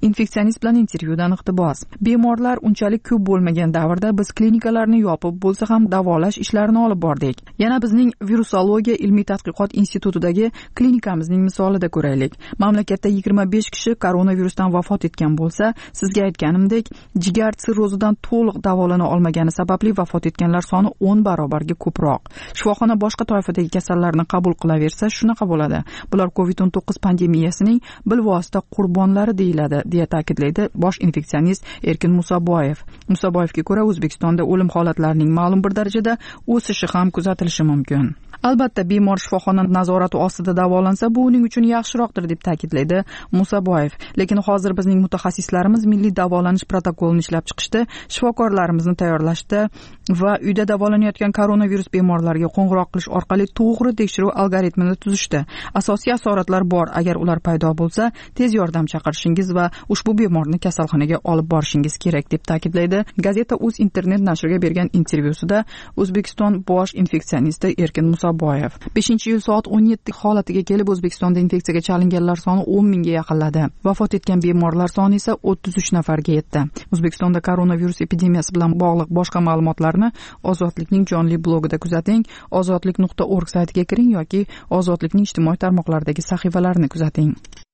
infeksionist bilan intervyudan iqtibos. Bemorlar unchalik ko'p bo'lmagan davrda biz klinikalarni yopib bo'lsa ham davolash ishlarini olib bordik. Yana bizning virusologiya ilmiy tadqiqot institutidagi klinikamizning misolida ko'raylik. Mamlakatda yigirma besh kishi koronavirusdan vafot etgan bo'lsa, sizga aytganimdek, jigar sirrozidan to'liq davolana olmagani sababli vafot etganlar soni o'n barobarga ko'proq. Shifoxona boshqa toifadagi kasallarni qabul qilaversa, shunaqa bo'ladi. Bular covid o'n to'qqiz pandemiyasining bilvosita qurbonlari deyiladi, deya ta'kidlaydi bosh infeksionist Erkin Musaboyev. Musaboyevga ko'ra, O'zbekistonda o'lim holatlarining ma'lum bir darajada o'sishi ham kuzatilishi mumkin. Albatta, bemor shifoxona nazorati ostida davolansa, bu uning uchun yaxshiroqdir, deb ta'kidlaydi Musaboyev. Lekin hozir bizning mutaxassislarimiz milliy davolanish protokolini ishlab chiqishda, shifokorlarimizni tayyorlashda va uyda davolanayotgan koronavirus bemorlariga qo'ng'iroq qilish orqali to'g'ri tekshiruv algoritmini tuzishdi. Asosiy asoratlar bor. Agar ular paydo bo'lsa, tez yordam chaqirishingiz va ushbu bemorni kasalxonaga olib borishingiz kerak, deb ta'kidlaydi Gazeta Uz internet nashriga bergan intervyusida O'zbekiston bosh infeksionisti Erkin Musaboyev. beshinchi iyul soat o'n yetti holatiga kelib, O'zbekistonda infeksiyaga chalinganlar soni o'n mingga yaqinladi. Vafot etgan bemorlar soni esa o'ttiz uch nafarga yetdi. O'zbekistonda koronavirus epidemiyasi bilan bog'liq boshqa ma'lumotlarni Ozodlikning jonli blogida kuzating, ozodlik nuqta org saytiga kiring yoki Ozodlikning ijtimoiy tarmoqlardagi sahifalarini kuzating.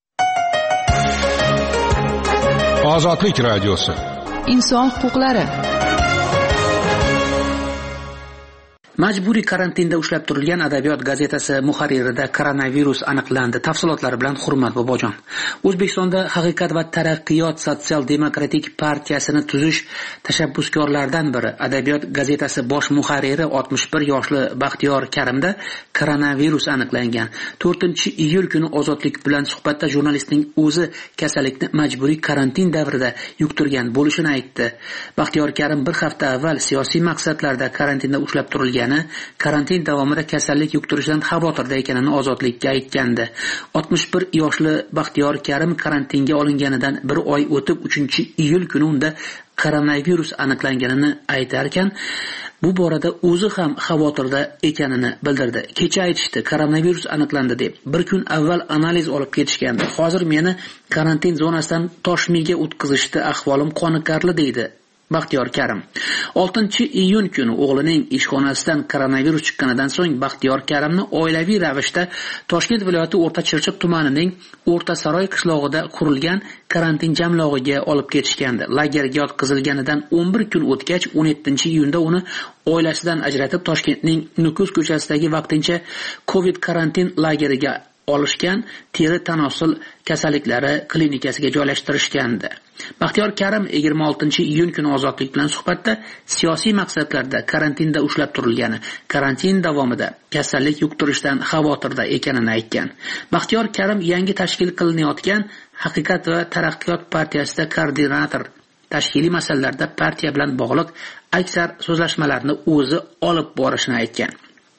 Ozodlik radiosi. Inson huquqlari. Majburiy karantinda ushlab turilgan Adabiyot gazetasi muharririda koronavirus aniqlandi. Tafsilotlari bilan Hurmat Bobojon. O'zbekistonda Haqiqat va taraqqiyot sotsial-demokratik partiyasini tuzish tashabbuskorlaridan biri Adabiyot gazetasi bosh muharriri oltmish bir yoshli Baxtiyor Karimda koronavirus aniqlangan. to'rtinchi iyul kuni Ozodlik bilan suhbatda jurnalistning o'zi kasallikni majburiy karantin davrida yuqtirgan bo'lishini aytdi. Baxtiyor Karim bir hafta avval siyosiy maqsadlarda karantinda ushlab turilgan, karantin davomida kasallik yuqtirishdan xavotirda ekanini Ozodlikka aytgandi. oltmish bir yoshli Baxtiyor Karim karantinga olinganidan bir oy o'tib uchinchi iyul kuni unda koronavirus aniqlanganini aytarkan, bu borada o'zi ham xavotirda ekanini bildirdi. Kecha aytishdi, koronavirus aniqlandi deb. Bir kun avval analiz olib ketishgandi. Hozir meni karantin zonasidan Toshmiga o'tkazishdi, ahvolim qoniqarli, deydi Baxtiyor Karim. oltinchi iyun kuni o'g'lining ishxonasidan koronavirus chiqqanidan so'ng Baxtiyor Karimni oilaviy ravishda Toshkent viloyati O'rta Chirchiq tumanining O'rta Saroy qishlog'ida qurilgan karantin jamlog'iga olib ketishgandi. Lagerga yotqizilganidan o'n bir kun o'tgach, o'n yettinchi iyunda uni oilasidan ajratib Toshkentning Nukus ko'chasidagi vaqtincha Covid karantin lageriga olishgan, teri tanosul kasalliklari klinikasiga joylashtirishgandi. Baxtiyor Karim yigirma oltinchi iyun kuni Ozodlik bilan suhbatda siyosiy maqsadlarda karantinda ushlab turilgani, karantin davomida kasallik yuqtirishdan xavotirda ekanini aytgan. Baxtiyor Karim yangi tashkil qilinayotgan Haqiqat va taraqqiyot partiyasida koordinator, tashkiliy masalalarda partiya bilan bog'liq aksar so'zlashmalarni o'zi olib borishini aytgan.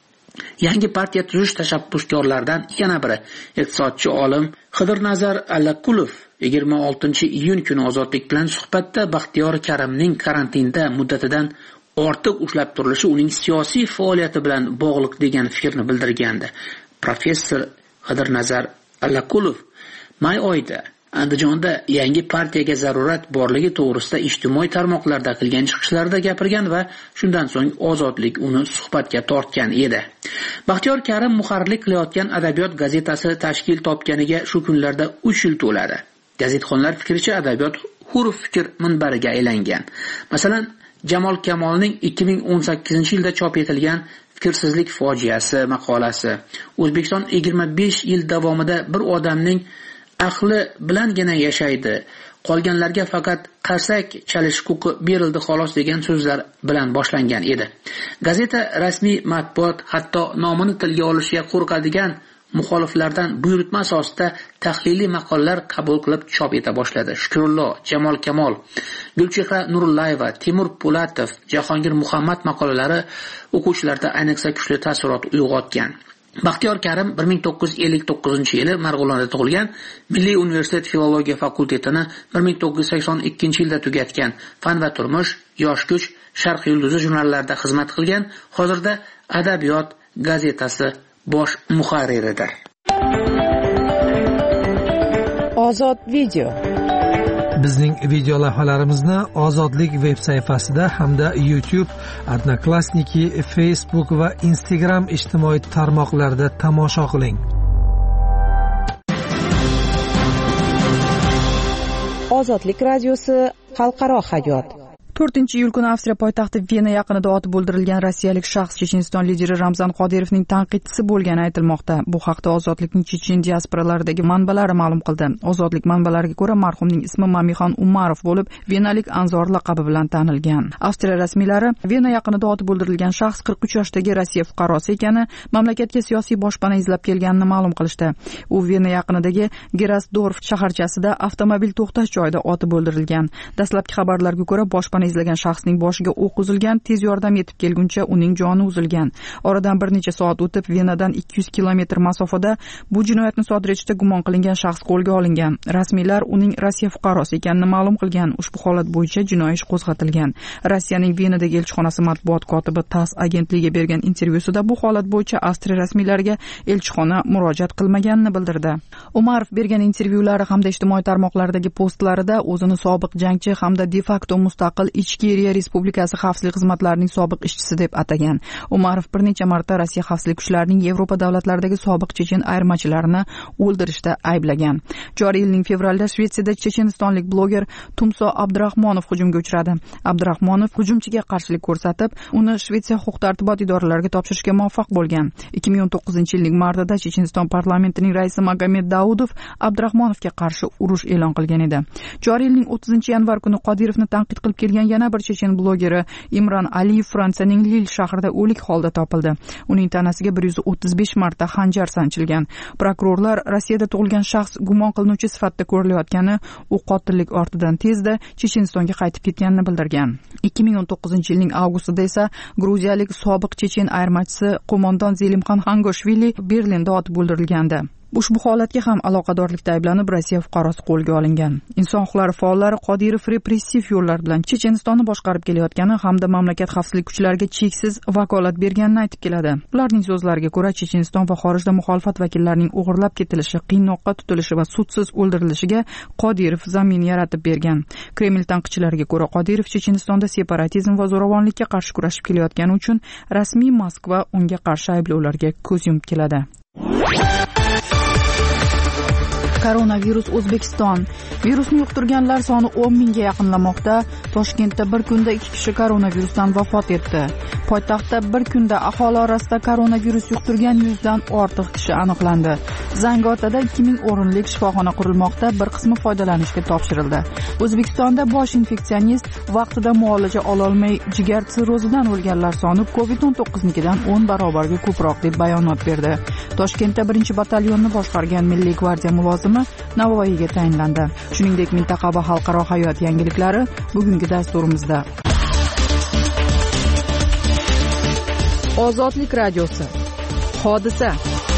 Yangi partiya tuzish tashabbuskorlaridan yana biri iqtisodchi olim Xidirnazar Allakulov yigirma oltinchi iyun kuni Ozodlik bilan suhbatda Baxtiyor Karimning karantinda muddatidan ortiq ushlab turilishi uning siyosiy faoliyati bilan bog'liq degan fikrni bildirgandi. Professor Xidirnazar Allakulov may oyida Andijonda yangi partiyaga zarurat borligi to'g'risida ijtimoiy tarmoqlarda qilgan chiqishlarida gapirgan va shundan so'ng Ozodlik uni suhbatga tortgan edi. Baxtiyor Karim muharrirlik qilayotgan Adabiyot gazetasi tashkil topganiga shu kunlarda uch yil to'ladi. Gazetxonlar fikricha Adabiyot hur fikr minbariga aylangan. Masalan, Jamol Kamolning ikki ming o'n sakkizinchi yilda chop etilgan Fikrsizlik fojiasi maqolasi O'zbekiston yigirma besh yil davomida bir odamning aqli bilangina yashaydi, qolganlarga faqat qarsak chalish huquqi berildi xolos degan so'zlar bilan boshlangan edi. Gazeta rasmiy matbuot hatto nomini tilga olishga qo'rqadigan muxoliflardan buyurtma asosida tahliliy maqolalar qabul qilib chop eta boshladi. Shukrullo, Jamol Kamol, Gulchehra Nurullayeva, Timur Po'latov, Jahongir Muhammad maqolalari o'quvchilarda ayniqsa kuchli taassurot uyg'otgan. Baxtiyor Karim bir ming to'qqiz yuz ellik to'qqizinchi yili Marg'ilonda tug'ilgan, Milliy universitet filologiya fakultetini bir ming to'qqiz yuz sakson ikkinchi yilda tugatgan, Fan va turmush, Yosh kuch, Sharq yulduzi jurnallarida xizmat qilgan, hozirda Adabiyot gazetasi bosh muharriridir. Ozod video. Bizning video lavhalarimizni Ozodlik veb sayfasida hamda YouTube, Odnoklassniki, Facebook va Instagram ijtimoiy tarmoqlarida tomosha qiling. Ozodlik radiosi xalqaro hayot. to'rtinchi iyul kuni Avstriya poytaxti Vena yaqinida otib o'ldirilgan rossiyalik shaxs Checheniston lideri Ramzan Qodirovning tanqidchisi bo'lgani aytilmoqda. Bu haqda Ozodlikning Chechen diasporalaridagi manbalari ma'lum qildi. Ozodlik manbalariga ko'ra, marhumning ismi Mamixon Umarov bo'lib, Venalik Anzor laqabi bilan tanilgan. Avstriya rasmiylari Vena yaqinida otib o'ldirilgan shaxs qirq uch yoshdagi Rossiya fuqarosi ekani, mamlakatga siyosiy boshpana izlab kelganini ma'lum qilishdi. U Vena yaqinidagi Gerasdorf shaharchasida avtomobil to'xtash joyida otib o'ldirilgan. Dastlabki xabarlarga ko'ra, boshpana izlagan shaxsning boshiga o'q uzilgan, tez yordam yetib kelguncha uning joni uzilgan. Oradan bir necha soat o'tib Venadan ikki yuz kilometr masofada bu jinoyatni sodir etishda gumon qilingan shaxs qo'lga olingan. Rasmiylar uning Rossiya fuqarosi ekanini ma'lum qilgan. Ushbu holat bo'yicha jinoiy ish qo'zg'atilgan. Rossiyaning Venadagi elchixonasi matbuot kotibi TASS agentligiga bergan intervyusida bu holat bo'yicha Avstriya rasmiylariga elchixona murojaat qilmaganini bildirdi. Umarov bergan intervyulari hamda ijtimoiy tarmoqlardagi postlarida o'zini sobiq jangchi hamda de facto mustaqil Ichkeriya Respublikasi xavfsizlik xizmatlarining sobiq ishchisi deb atagan. Umarov bir necha marta Rossiya xavfsizlik kuchlarining Yevropa davlatlaridagi sobiq chechen ayirmachilarini o'ldirishda ayblagan. Joriy yilning fevralida Shvetsiyada chechenistonlik bloger Tumso Abdurahmonov hujumga uchradi. Abdurahmonov hujumchiga qarshilik ko'rsatib, uni Shvetsiya huquq-tartibot idoralariga topshirishga muvaffaq bo'lgan. ikki ming o'n to'qqizinchi yilning martida Checheniston parlamentining raisi Magomed Daudov Abdurahmonovga qarshi urush e'lon qilgan edi. Joriy yilning o'ttizinchi yanvar kuni Qodirovni tanqid qilib kelgan yana bir chechen blogeri Imron Aliyev Fransiyaning Lil shahrida o'lik holda topildi. Uning tanasiga bir yuz o'ttiz besh marta xanjar sanchilgan. Prokurorlar Rossiyada tug'ilgan shaxs gumon qilinuvchi sifatida ko'rilayotgani, u qotillik ortidan tezda Chechenistonga qaytib ketganini bildirgan. ikki ming o'n to'qqizinchi yilning avgustida esa gruziyalik sobiq chechen ayirmachisi qo'mondon Zelimxon Hangoshvili Berlinda otib o'ldirilgandi. Ushbu holatga ham aloqadorlikda ayblanib Rossiya fuqarosi qo'lga olingan. Inson huquqlari faollari Qodirov repressiv yo'llar bilan Chechenistonni boshqarib kelayotgani hamda mamlakat xavfsizlik kuchlariga cheksiz vakolat berganini aytib keladi. Ularning so'zlariga ko'ra, Checheniston va xorijda muxolifat vakillarining o'g'irlab ketilishi, qiynoqqa tutilishi va sudsiz o'ldirilishiga Qodirov zamin yaratib bergan. Kreml tanqidchilariga ko'ra, Qodirov Chechenistonda separatizm va zo'ravonlikka qarshi kurashib kelayotgani uchun rasmiy Moskva unga qarshi ayblovlarga ko'z yumib keladi. Koronavirus O'zbekiston. Virusni yuqtirganlar soni o'n mingga yaqinlamoqda. Toshkentda bir kunda ikki kishi koronavirusdan vafot etdi. Poytaxtda bir kunda aholi orasida koronavirus yuqtirgan yuzdan ortiq kishi aniqlandi. Zangiotada ikki ming o'rinlik shifoxona qurilmoqda, bir qismi foydalanishga topshirildi. O'zbekistonda bosh infeksionist vaqtida muolaja ola olmay jigar sirrozidan o'lganlar soni covid o'n to'qqiznikidan o'n barobarga ko'proq deb bayonot berdi. Toshkentda birinchi batalyonni boshqargan Milliy gvardiya mulozimi Navoiyga tayinlandi. Shuningdek, mintaqa va xalqaro hayot yangiliklari bugungi dasturimizda. Ozodlik radiosi. Hodisa.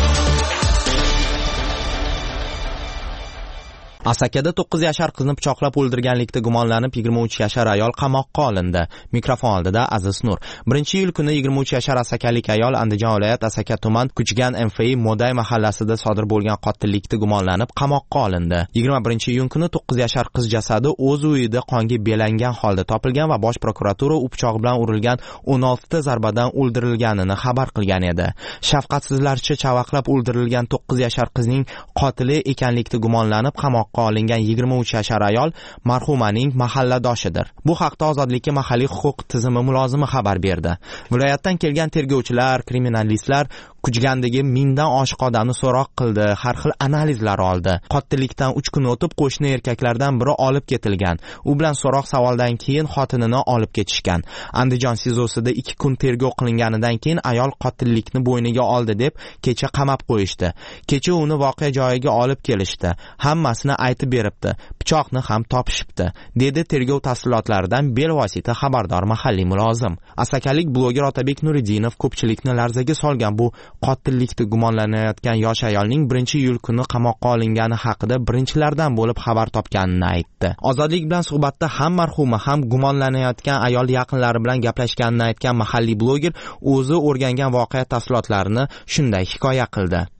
Asakada to'qqiz yashar qizni pichoqlab o'ldirganlikda gumonlanib yigirma uch yashar ayol qamoqqa olindi. Mikrofon oldida Aziz Nur. birinchi iyul kuni yigirma uch yashar asakalik ayol Andijon viloyat Asaka tuman Kuchgan M F I Moday mahallasida sodir bo'lgan qotillikda gumonlanib qamoqqa olindi. yigirma birinchi iyun kuni to'qqiz yashar qiz jasadi o'z uyida qonga belangan holda topilgan va bosh prokuratura u pichoq bilan urilgan o'n olti ta zarbadan o'ldirilganini xabar qilgan edi. Shafqatsizlarcha chavaqlab o'ldirilgan to'qqiz yashar qizning qotili ekanlikda gumonlanib qamoqqa olingan yigirma uch yashar ayol marhumaning mahalladoshidir. Bu haqda Ozodlikka mahalliy huquq tizimi mulozimi xabar berdi. Viloyatdan kelgan tergovchilar, kriminalistlar Kuchgandagi mingdan oshiq odamni so'roq qildi, har xil analizlar oldi. Qotillikdan uch kun o'tib qo'shni erkaklardan biri olib ketilgan. U bilan so'roq savoldan keyin xotinini olib ketishgan. Andijon sizosida ikki kun tergov qilinganidan keyin ayol qotillikni bo'yniga oldi deb kecha qamab qo'yishdi. Kecha uni voqea joyiga olib kelishdi. Hammasini aytib beribdi. Pichoqni ham topishibdi, dedi tergov tafsilotlaridan bevosita xabardor mahalliy mulozim. Asakalik bloger Otabek Nuriddinov ko'pchilikni larzaga solgan bu qotillikda gumonlanayotgan yosh ayolning birinchi iyul kuni qamoqqa olingani haqida birinchilardan bo'lib xabar topganini aytdi. Ozodlik bilan suhbatda ham marhuma ham gumonlanayotgan ayol yaqinlari bilan gaplashganini aytgan mahalliy bloger o'zi o'rgangan voqea tafsilotlarini shunday hikoya qildi.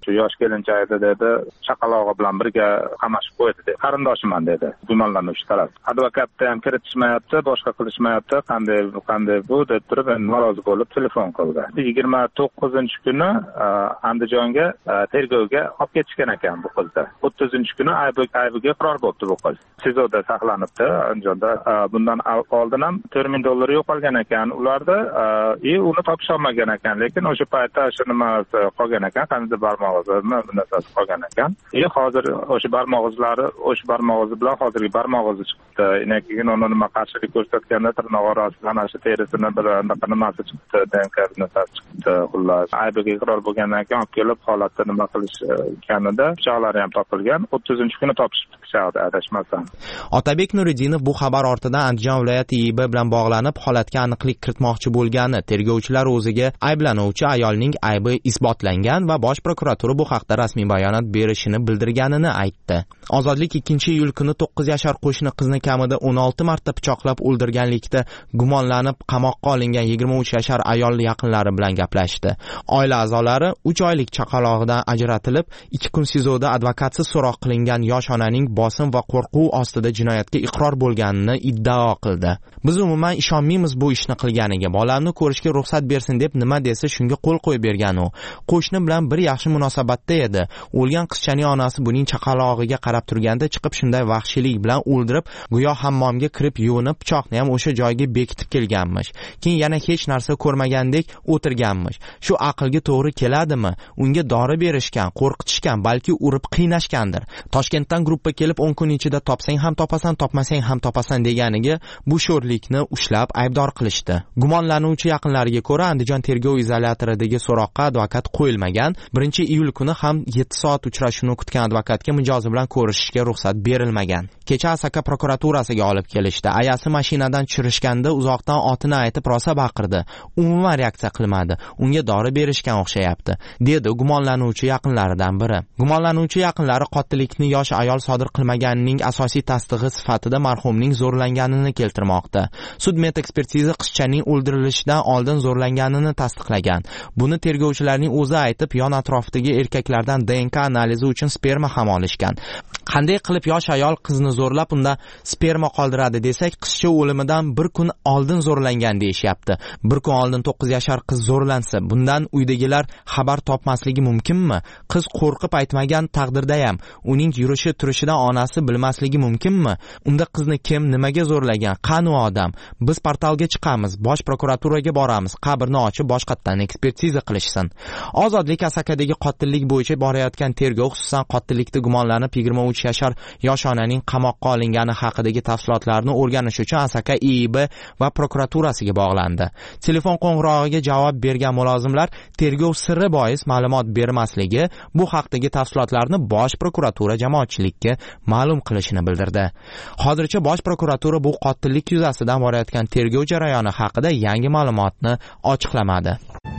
shu yosh kelinchakda dedi chaqalog'i bilan birga qamashib qo'ydi dedi. Qarindoshiman dedi gumonlanuvchi taraf. Advokatni ham kiritishmayapti, boshqa qilishmayapti, qanday qanday bu deb turib norozi bo'lib telefon qildi. yigirma to'qqizinchi kuni Andijonga tergovga olib ketishgan ekan bu qizni. o'ttizinchi kuni aybiga iqror bo'libdi bu qiz. Sizoda saqlanibdi Andijonda. Bundan oldin ham to'rt ming dollar yo'qolgan ekan ularda, e uni topisholmagan ekan, lekin o'sha paytda shu nima qolgan ekan, qanday barmoq izimi bu narsasi qolgan ekan. E hozir o'sha barmoq izlari, o'sha barmoq izi bilan hozirgi barmoq izi chiqdi. Yana keyin uni nima qarshilik ko'rsatganda tirnoq orasidan ana shu terisini bir anaqa nimasi chiqdi, D N K narsasi chiqdi. Xullas, aybiga iqror bo'lgandan keyin olib kelib holatda nima qilishganida pichoqlari ham topilgan. o'ttizinchi kuni topishibdi pichoqni, adashmasam. Otabek Nuriddinov bu xabar ortidan Andijon viloyati I I B bilan bog'lanib holatga aniqlik kiritmoqchi bo'lgani, tergovchilar o'ziga ayblanuvchi ayolning aybi isbotlangan va bosh prokuratura bu haqda rasmiy bayonot berishini bildirganini aytdi. Ozodlik ikkinchi iyul kuni to'qqiz yashar qo'shni qizni kamida o'n olti marta pichoqlab o'ldirganlikda gumonlanib qamoqqa olingan yigirma uch yashar ayol yaqinlari bilan gaplashdi. Oila a'zolari uch oylik chaqalog'idan ajratilib, ikki kun sizoda advokatsiz so'roq qilingan yosh onaning bosim va qo'rquv ostida jinoyatga iqror bo'lganini iddao qildi. Biz umuman ishonmaymiz bu ishni qilganiga. Bolamni ko'rishga ruxsat bersin deb nima desa shunga qo'l qo'yib bergan u. Qo'shni bilan bir yaxshi munosabatda edi. O'lgan qizchaning onasi buning chaqalog'iga qarab turganda chiqib shunday vahshiylik bilan o'ldirib, go'yo hammomga kirib yuvinib pichoqni ham o'sha joyga bekitib kelganmish. Keyin yana hech narsa ko'rmagandek o'tirganmish. Shu aqlga to'g'ri keladimi? Unga dori berishgan, qo'rqitishgan, balki urib qiynashgandir. Toshkentdan gruppa kelib o'n kun ichida topsang ham topasan, topmasang ham topasan deganiga bu sho'rlikni ushlab aybdor qilishdi. Gumonlanuvchi yaqinlariga ko'ra Andijon tergov izolyatoridagi so'roqqa advokat qo'yilmagan. birinchi iyul kuni ham yetti soat uchrashuvni kutgan advokatga mijozi bilan ko'rishishga ruxsat berilmagan. Kecha Asaka prokuraturasiga olib kelishdi. Ayasi mashinadan tushirishganda uzoqdan otini aytib rosa baqirdi. Umuman reaksiya qilmadi. Unga dori berishgan o'xshayapti, dedi gumonlanuvchi yaqinlaridan biri. Gumonlanuvchi yaqinlari qotillikni yosh ayol sodir qilmaganining asosiy tasdig'i sifatida marhumning zo'rlanganini keltirmoqda. Sud medekspertiza qizchaning o'ldirilishidan oldin zo'rlanganini tasdiqlagan. Buni tergovchilarning o'zi aytib, yon atrofdagi erkaklardan D N K analizi uchun sperma ham olishgan. Qanday qilib yosh ayol qizni zo'rlab unda sperma qoldiradi desak, qizcha o'limidan bir kun oldin zo'rlangan deyishyapti. Bir kun oldin to'qqiz yashar qiz zo'rlansa, bundan uydagilar xabar topmasligi mumkinmi? Qiz qo'rqib aytmagan taqdirda ham uning yurishi turishidan onasi bilmasligi mumkinmi? Unda qizni kim, nimaga zo'rlagan? Qani u odam? Biz portalga chiqamiz, bosh prokuraturaga boramiz, qabrni ochib boshqatdan ekspertiza qilishsin. Ozodlik Asakadagi qotillik bo'yicha borayotgan tergov, xususan qotillikda gumonlanib yigirma uch yashar yosh onaning qamoqqa olingani haqidagi tafsilotlarni o'rganish uchun Asaka I I B va prokuraturasiga bog'landi. Telefon qo'ng'irog'iga javob bergan mulozimlar tergov sirri bois ma'lumot bermasligi, bu haqdagi tafsilotlarni bosh prokuratura jamoatchilikka ma'lum qilishini bildirdi. Hozircha bosh prokuratura bu qotillik yuzasidan borayotgan tergov jarayoni haqida yangi ma'lumotni ochiqlamadi.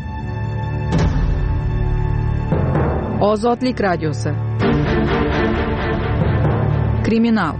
Ozodlik radiosi. Kriminal.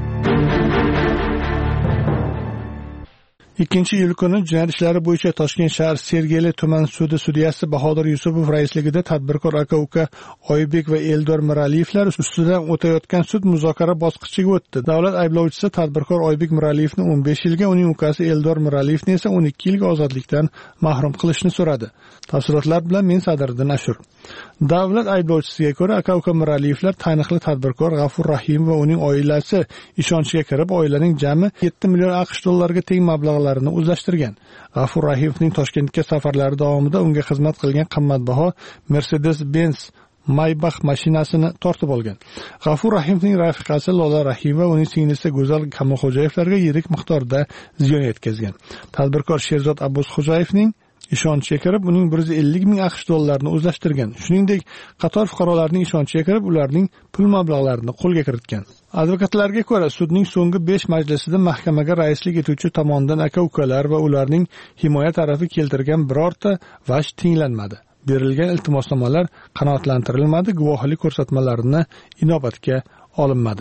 ikkinchi iyul kuni jinoyat ishlari bo'yicha Toshkent shahar Sergeli tuman sudi sudyasi Bahodir Yusupov raisligida tadbirkor aka-uka Oybek va Eldor Miraliyevlar ustidan o'tayotgan sud muzokara bosqichiga o'tdi. Davlat ayblovchisi tadbirkor Oybek Miraliyevni o'n besh yilga, uning ukasi Eldor Miraliyevni esa o'n ikki yilga ozodlikdan mahrum qilishni so'radi. Tafsilotlar bilan men Sadriddin Ashur. Davlat ayblovchisiga ko'ra, aka-uka Miraliyevlar taniqli tadbirkor G'afur Rahim va uning oilasi ishonchiga kirib, oilaning jami yetti million AQSh dollariga teng mablag'larini o'zlashtirgan. G'afur Rahimovning Toshkentga safarlari davomida unga xizmat qilgan qimmatbaho Mercedes-Benz Maybach mashinasini tortib olgan. G'afur Rahimovning rafiqasi Lola Rahim va uning singlisi Go'zal Kamolxo'jayevlarga yirik miqdorda ziyon yetkazgan. Tadbirkor Sherzod Abbosxo'jayevning ishonchiga kirib, uning bir yuz ellik ming AQSh dollarini o'zlashtirgan. Shuningdek, qator fuqarolarning ishonchiga kirib, ularning pul mablag'larini qo'lga kiritgan. Advokatlarga ko'ra, sudning so'nggi besh majlisida mahkamaga raislik etuvchi tomonidan aka-ukalar va ularning himoya tarafi keltirgan birorta vaj tinglanmadi. Berilgan iltimosnomalar qanoatlantirilmadi, guvohlik ko'rsatmalarini inobatga olinmadi.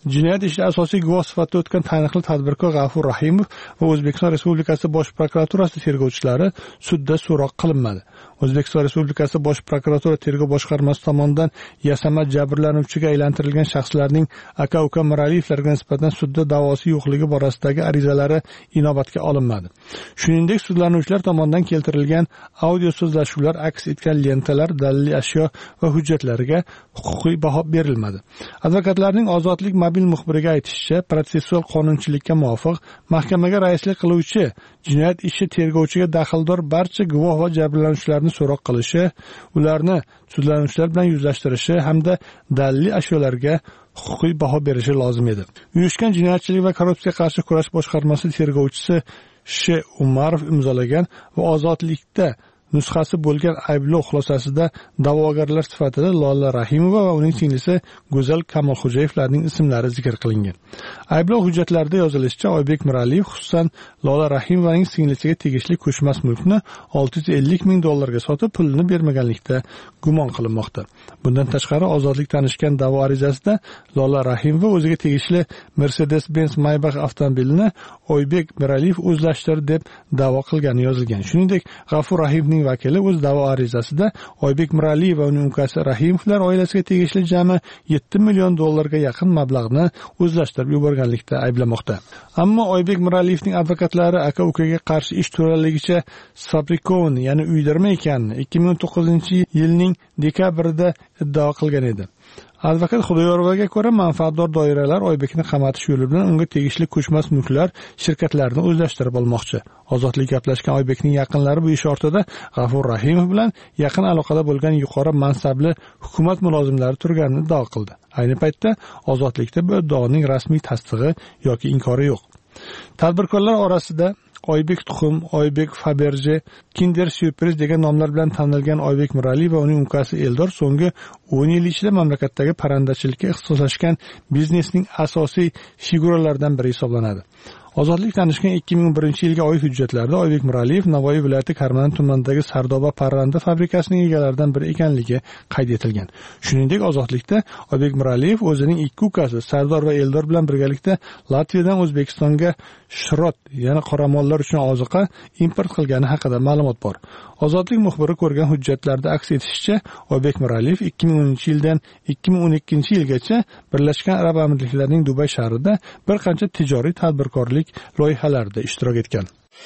jinoyat ishida asosiy guvoh sifatida o'tgan taniqli tadbirkor G'afur Rahimov va O'zbekiston Respublikasi Bosh prokuraturasi tergovchilari sudda so'roq qilinmadi. O'zbekiston Respublikasi Bosh prokuratura tergov boshqarmasi tomonidan yasama jabrlanuvchiga aylantirilgan shaxslarning aka-uka Miraliyevlarga nisbatan sudda da'vosi yo'qligi borasidagi arizalari inobatga olinmadi. Shuningdek, sudlanuvchilar tomonidan keltirilgan audio so'zlashuvlar aks etgan lentalar, daliliy ashyo va hujjatlariga huquqiy baho berilmadi. Advokatlarning Ozodlik mobil muxbiriga aytishicha, protsessual qonunchilikka muvofiq mahkamaga raislik qiluvchi jinoyat ishi tergovchiga daxldor barcha guvoh va jabrlanuvchilarni so'roq qilishi, ularni sudlanuvchilar bilan yuzlashtirishi hamda daliliy ashyolarga huquqiy baho berishi lozim edi. Uyushgan jinoyatchilik va korrupsiyaga qarshi kurash boshqarmasi tergovchisi Sh. Umarov imzolagan va ozodlikda nusxasi bo'lgan ayblov xulosasida da'vogarlar sifatida Lola Rahimova va uning singlisi Go'zal Kamolxo'jayevlarning ismlari zikr qilingan. Ayblov hujjatlarida yozilishicha, Oybek Miraliyev xususan Lola Rahimovaning singlisiga tegishli ko'chmas mulkni olti yuz ellik ming dollarga sotib, pulini bermaganlikda gumon qilinmoqda. Bundan tashqari, Ozodlik tanishgan da'vo arizasida Lola Rahimova o'ziga tegishli Mercedes-Benz Maybach avtomobilini Oybek Miraliyev o'zlashtirdi deb da'vo qilgani yozilgan. Shuningdek, G'afur Rahimning vakili o'z da'vo arizasida Oybek Miraliyev va uning ukasi Rahimovlar oilasiga tegishli jami yetti million dollarga yaqin mablag'ni o'zlashtirib yuborganlikda ayblamoqda. Ammo Oybek Miraliyevning advokatlari aka-ukaga qarshi ish to'laligicha sfabrikovn, ya'ni uydirma ekanini ikki ming o'n to'qqizinchi yilning dekabrida iddao qilgan edi. Advokat Xudoyorovaga ko'ra, manfaatdor doiralar Oybekni qamatish yo'li bilan unga tegishli ko'chmas mulklar shirkatlarini o'zlashtirib olmoqchi. Ozodlik gaplashgan Oybekning yaqinlari bu ish ortida G'afur Rahimov bilan yaqin aloqada bo'lgan yuqori mansabli hukumat mulozimlari turganini iddao qildi. Ayni paytda Ozodlikda bu iddaoning rasmiy tasdig'i yoki inkori yo'q. Tadbirkorlar orasida Oybek Tuxum, Oybek Faberje, Kinder Surprise degan nomlar bilan tanilgan Oybek Miraliyev va uning ukasi Eldor so'nggi o'n yil ichida mamlakatdagi parrandachilikka ixtisoslashgan biznesning asosiy figuralaridan biri hisoblanadi. Ozodlik tanishgan ikki ming o'n birinchi yilga oid hujjatlarda Oybek Miraliyev Navoiy viloyati Karman tumanidagi Sardoba parranda fabrikasining egalaridan biri ekanligi qayd etilgan. Shuningdek, Ozodlikda Oybek Miraliyev o'zining ikki ukasi Sardor va Eldor bilan birgalikda Latviyadan O'zbekistonga shirot, ya'ni qoramollar uchun oziqa import qilgani haqida ma'lumot bor. Ozodlik muxbiri ko'rgan hujjatlarda aks etishicha, Oybek Miraliyev ikki ming o'ninchi yildan ikki ming o'n ikkinchi yilgacha Birlashgan Arab Amirliklarining Dubay shahrida bir qancha tijoriy tadbirkorlik loyihalarida ishtirok etgan.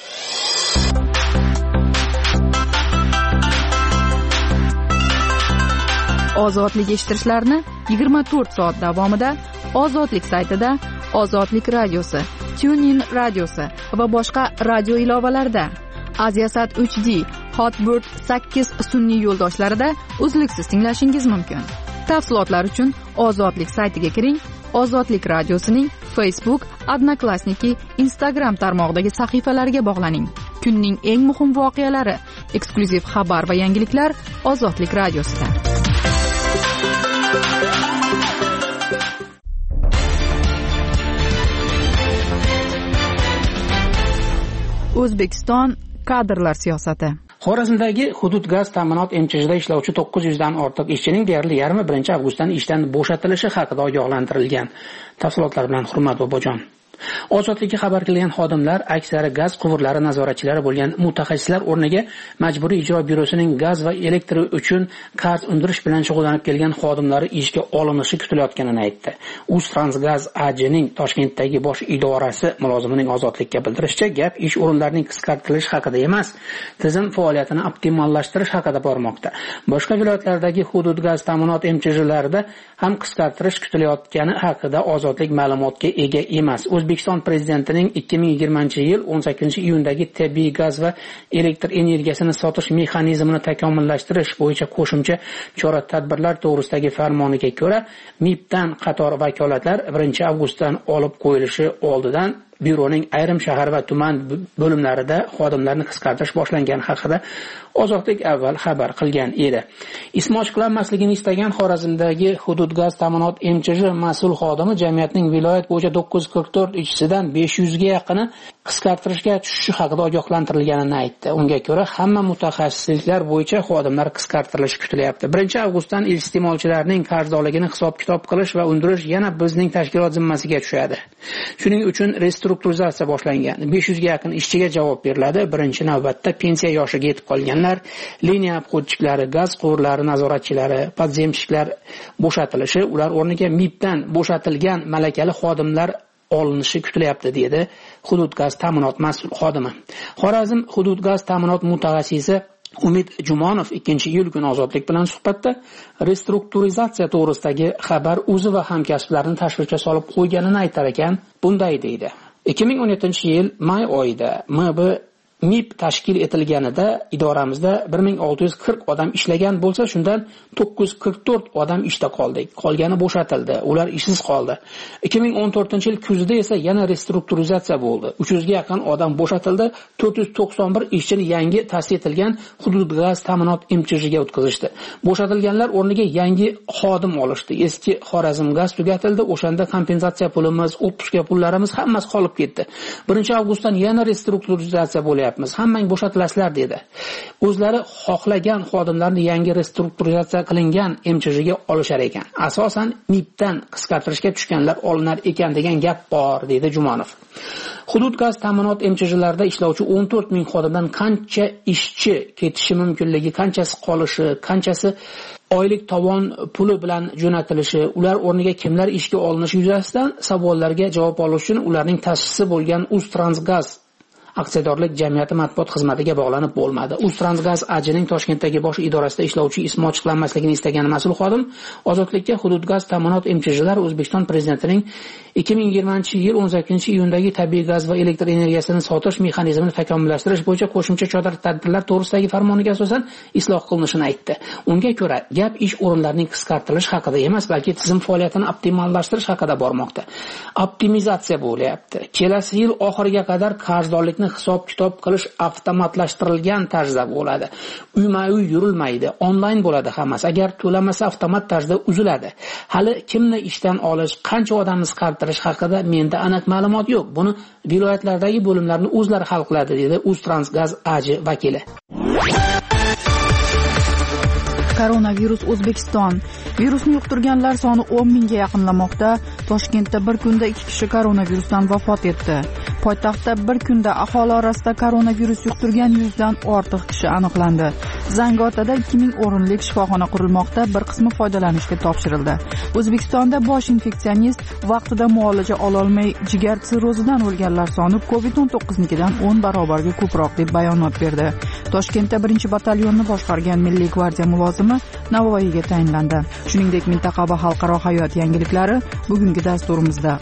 Ozodlik eshittirishlarni yigirma to'rt soat davomida Ozodlik saytida, Ozodlik radiosi, TuneIn radiosi va boshqa radio ilovalarida, Aziasat uch D, Hotbird sakkiz sun'iy yo'ldoshlarida uzluksiz tinglashingiz mumkin. Tafsilotlar uchun Ozodlik saytiga kiring. Ozodlik radiosining Facebook, Odnoklassniki, Instagram tarmog'idagi sahifalariga bog'laning. Kunning eng muhim voqealari, eksklyuziv xabar va yangiliklar Ozodlik radiosida. O'zbekiston kadrlar siyosati. Xorazmdagi hudud gaz ta'minot M C H'da ishlovchi to'qqiz yuz dan ortiq ishchining deyarli yarmi birinchi avgustdan ishdan bo'shatilishi haqida ogohlantirilgan. Tafsilotlar bilan Hurmat Bobojon. Ozodlikka xabar qilgan xodimlar aksari gaz quvurlari nazoratchilari bo'lgan mutaxassislar o'rniga Majburiy ijro byurosining gaz va elektr uchun qarz undirish bilan shug'ullanib kelgan xodimlari ishga olinishi kutilayotganini aytdi. Uztransgaz A J'ning Toshkentdagi bosh idorasi mulozimining Ozodlikka bildirishicha, gap ish o'rinlarining qisqartirilishi haqida emas, tizim faoliyatini optimallashtirish haqida bormoqda. Boshqa viloyatlardagi hudud gaz ta'minot M C H'larida ham qisqartirish kutilayotgani haqida Ozodlik ma'lumotga ega emas. O'zbekiston prezidentining ikki ming yigirmanchi yil o'n sakkizinchi iyundagi tabiiy gaz va elektr energiyasini sotish mexanizmini takomillashtirish bo'yicha qo'shimcha chora-tadbirlar to'g'risidagi farmoniga ko'ra, M I Bdan qator vakolatlar birinchi avgustdan olib qo'yilishi oldidan byuroning ayrim shahar va tuman bo'limlarida xodimlarni qisqartirish boshlangani haqida Ozodlik avval xabar qilgan edi. Ismi ochiqlanmasligini istagan Xorazmdagi hudud gaz ta'minot M C J mas'ul xodimi jamiyatning viloyat bo'yicha to'qqiz yuz qirq to'rt ishchisidan besh yuz ga yaqini qisqartirishga tushishi haqida ogohlantirilganini aytdi. Unga ko'ra, hamma mutaxassisliklar bo'yicha xodimlar qisqartirilishi kutilyapti. birinchi avgustdan iste'molchilarning qarzdorligini hisob-kitob qilish va undirish yana bizning tashkilot zimmasiga tushadi. Shuning uchun restrukturizatsiya boshlangan. besh yuz ga yaqin ishchiga javob beriladi. Birinchi navbatda pensiya yoshiga yetib qolgan liniya obxodchiklari, gaz quvurlari nazoratchilari, podzemshiklar bo'shatilishi, ular o'rniga M I Bdan bo'shatilgan malakali xodimlar olinishi kutilyapti, dedi hudud gaz ta'minot mas'ul xodimi. Xorazm hudud gaz ta'minot mutaxassisi Umid Jumonov ikkinchi iyul kuni Ozodlik bilan suhbatda restrukturizatsiya to'g'risidagi xabar o'zi va hamkasblarini tashvishga solib qo'yganini aytar ekan, bunday deydi. ikki ming o'n yettinchi yil may oyida M B M I B tashkil etilganida idoramizda bir ming olti yuz qirq odam ishlagan bo'lsa, shundan to'qqiz yuz qirq to'rt odam ishda qoldi. Qolgani bo'shatildi. Ular ishsiz qoldi. ikki ming o'n to'rtinchi yil kuzida esa yana restrukturizatsiya bo'ldi. uch yuz ga yaqin odam bo'shatildi. to'rt yuz to'qson bir ishchini yangi ta'sis etilgan hudud gaz ta'minot M C J ga o'tkazishdi. Bo'shatilganlar o'rniga yangi xodim olishdi. Eski Xorazm gaz tugatildi. O'shanda kompensatsiya pulimiz, otpuska pullarimiz hammasi qolib ketdi. birinchi avgustdan yana restrukturizatsiya bo'lyapti. Hammang bo'shatilasizlar dedi. O'zlari xohlagan xodimlarni yangi restrukturizatsiya qilingan M C J ga olishar ekan. Asosan M I Bdan qisqartirishga tushganlar olinar ekan degan gap bor, dedi Jumonov. Hudud gaz ta'minot M C Jlarda ishlovchi o'n to'rt ming xodimdan qancha ishchi ketishi mumkinligi, qanchasi qolishi, qanchasi oylik tovon puli bilan jo'natilishi, ular o'rniga kimlar ishga olinishi yuzasidan savollarga javob olish uchun ularning ta'sischisi bo'lgan Uztransgaz aksiyadorlik jamiyati matbuot xizmatiga bog'lanib bo'lmadi. Uztransgaz A Jning Toshkentdagi bosh idorasida ishlovchi ismi ochiqlanmasligini istagan mas'ul xodim Ozodlikka hudud gaz ta'minot M C Jlar O'zbekiston prezidentining ikki ming yigirmanchi yil o'n sakkizinchi iyundagi tabiiy gaz va elektr energiyasini sotish mexanizmini takomillashtirish bo'yicha qo'shimcha chora tadbirlar to'g'risidagi farmoniga asosan isloh qilinishini aytdi. Unga ko'ra, gap ish o'rinlarining qisqartirilishi haqida emas, balki tizim faoliyatini optimallashtirish haqida bormoqda. Optimizatsiya bo'lyapti. Kelasi yil oxiriga qadar qarzdorlik hisob-kitob qilish avtomatlashtirilgan tarzda bo'ladi. Uyma-uy yurilmaydi, onlayn bo'ladi hammasi. Agar to'lamasa avtomat tarzda uziladi. Hali kimni ishdan olish, qancha odamni qisqartirish haqida menda aniq ma'lumot yo'q. Buni viloyatlardagi bo'limlarni o'zlari hal qiladi, dedi Uztransgaz A J vakili. Koronavirus O'zbekiston. Virusni yuqtirganlar soni o'n mingga yaqinlamoqda. Toshkentda bir kunda ikki kishi koronavirusdan vafot etdi. Poytaxtda bir kunda aholi orasida koronavirus yuqtirgan yuzdan ortiq kishi aniqlandi. Zangiotada ikki ming o'rinlik shifoxona qurilmoqda, bir qismi foydalanishga topshirildi. O'zbekistonda bosh infeksionist vaqtida muolaja ola olmay jigar sirrozidan o'lganlar soni covid o'n to'qqiznikidan o'n barobarga ko'proq deb bayonot berdi. Toshkentda birinchi batalyonni boshqargan Milliy gvardiya mulozimi Navoiyga tayinlandi. Shuningdek, mintaqa va xalqaro hayot yangiliklari bugungi dasturimizda.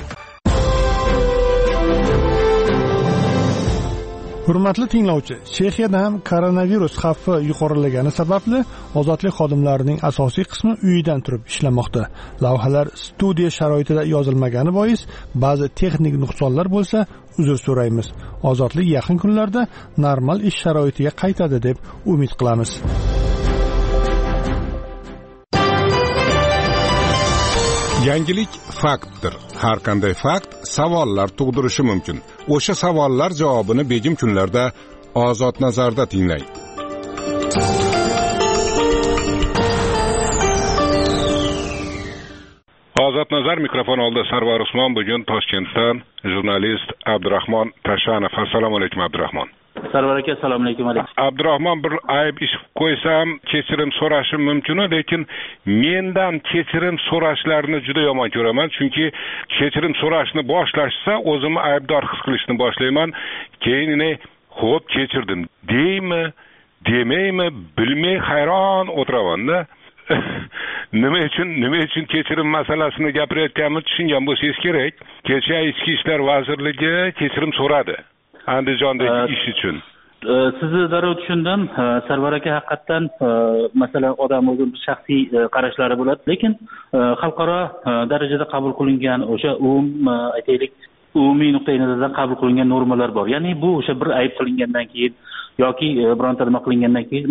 Hurmatli tinglovchi, Chexiyada ham koronavirus xavfi yuqorilagani sababli ozodlik xodimlarining asosiy qismi uyidan turib ishlamoqda. Lavhalar studiya sharoitida yozilmagani bois ba'zi texnik nuqsonlar bo'lsa, uzr so'raymiz. Ozodlik yaqin kunlarda normal ish sharoitiga qaytadi deb umid qilamiz. Yangilik faktdir. Har qanday fakt savollar tug'dirishi mumkin. O'sha savollar javobini begim kunlarda Ozod nazarda tinglang. Ozod nazar mikrofon oldida Sarvar Usmon, bugun Toshkentdan jurnalist Abdurahmon Tashanov. Assalomu alaykum Abdurahmon. Sarvar aka, assalomu alaykum. Abdurahmon, bir ayb ish qo'ysam, kechirim so'rashim mumkin, lekin mendan kechirim so'rashlarini juda yomon ko'raman, chunki kechirim so'rashni boshlashsa, o'zimni aybdor his qilishni boshlayman. Keyin xo'p, kechirdim deymi, demaymi, bilmay hayron o'tiraman-da. Nima uchun, nima uchun kechirim masalasini gapirayotganimni tushungan bo'lsangiz kerak. Kecha Ichki ishlar vazirligi kechirim so'radi Andijondagi ish uchun. Sizni darrov tushundim. Sarvar aka, haqiqatan masalan odam o'zining shaxsiy qarashlari bo'ladi, lekin xalqaro darajada qabul qilingan o'sha umum aytaylik umumiy nuqtai nazardan qabul qilingan normalar bor. Ya'ni bu o'sha bir ayb qilingandan keyin yoki bironta nima qilingandan keyin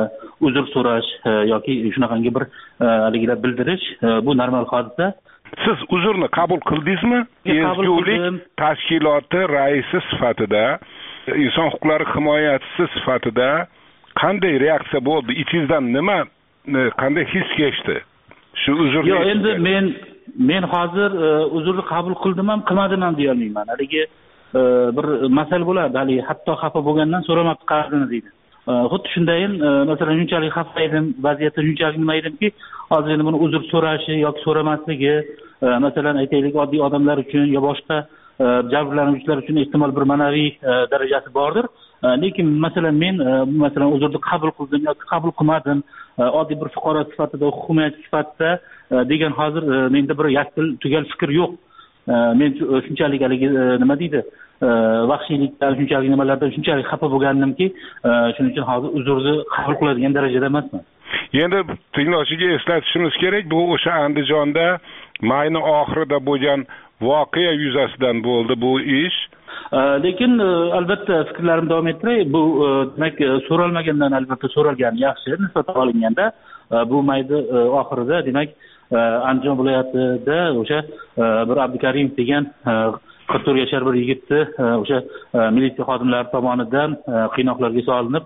uzr so'rash yoki shunaqangi bir haligilar bildirish bu normal hodisa. Siz uzrni qabul qildingizmi? Ezgulik tashkiloti raisi sifatida, inson huquqlari himoyachisi sifatida qanday reaksiya bo'ldi? Ichingizdan nima, qanday his kechdi? Shu uzrni. Yo'q, endi men men hozir uzrni qabul qildim ham, qilmadim ham deya olmayman. Haligi bir masala bo'ladi, hali hatto xafa bo'lgandan so'ramabdi qarzini deydi. Xuddi shundayin, masalan, shunchalik xafa edim, vaziyatda shunchalik nima edimki, hozir endi buni uzr so'rashi yoki so'ramasligi, masalan, aytaylik, oddiy odamlar uchun yo boshqa jabrlanuvchilar uchun ehtimol bir ma'naviy darajasi bordir. Lekin masalan men masalan uzrni qabul qildim yoki qabul qilmadim, oddiy bir fuqaro sifatida, hukumat sifatida degan hozir menda bir yakdil tugal fikr yo'q. Men shunchalik haligi nima deydi, vahshiylikdan, shunchalik nimalardan shunchalik xafa bo'lgandimki, shuning uchun hozir uzrni qabul qiladigan darajada emasman. Endi tinglovchiga eslatishimiz kerak, bu o'sha Andijonda mayni oxirida bo'lgan voqea yuzasidan bo'ldi bu ish. Lekin albatta fikrlarimni davom ettiray. Bu demak so'ralmagandan albatta so'ralgani yaxshi nisbatan olinganda. Bu mayda oxirida demak Andijon viloyatida o'sha bir Abdukarimov degan qirq to'rt yashar bir yigitni o'sha militsiya xodimlari tomonidan qiynoqlarga solinib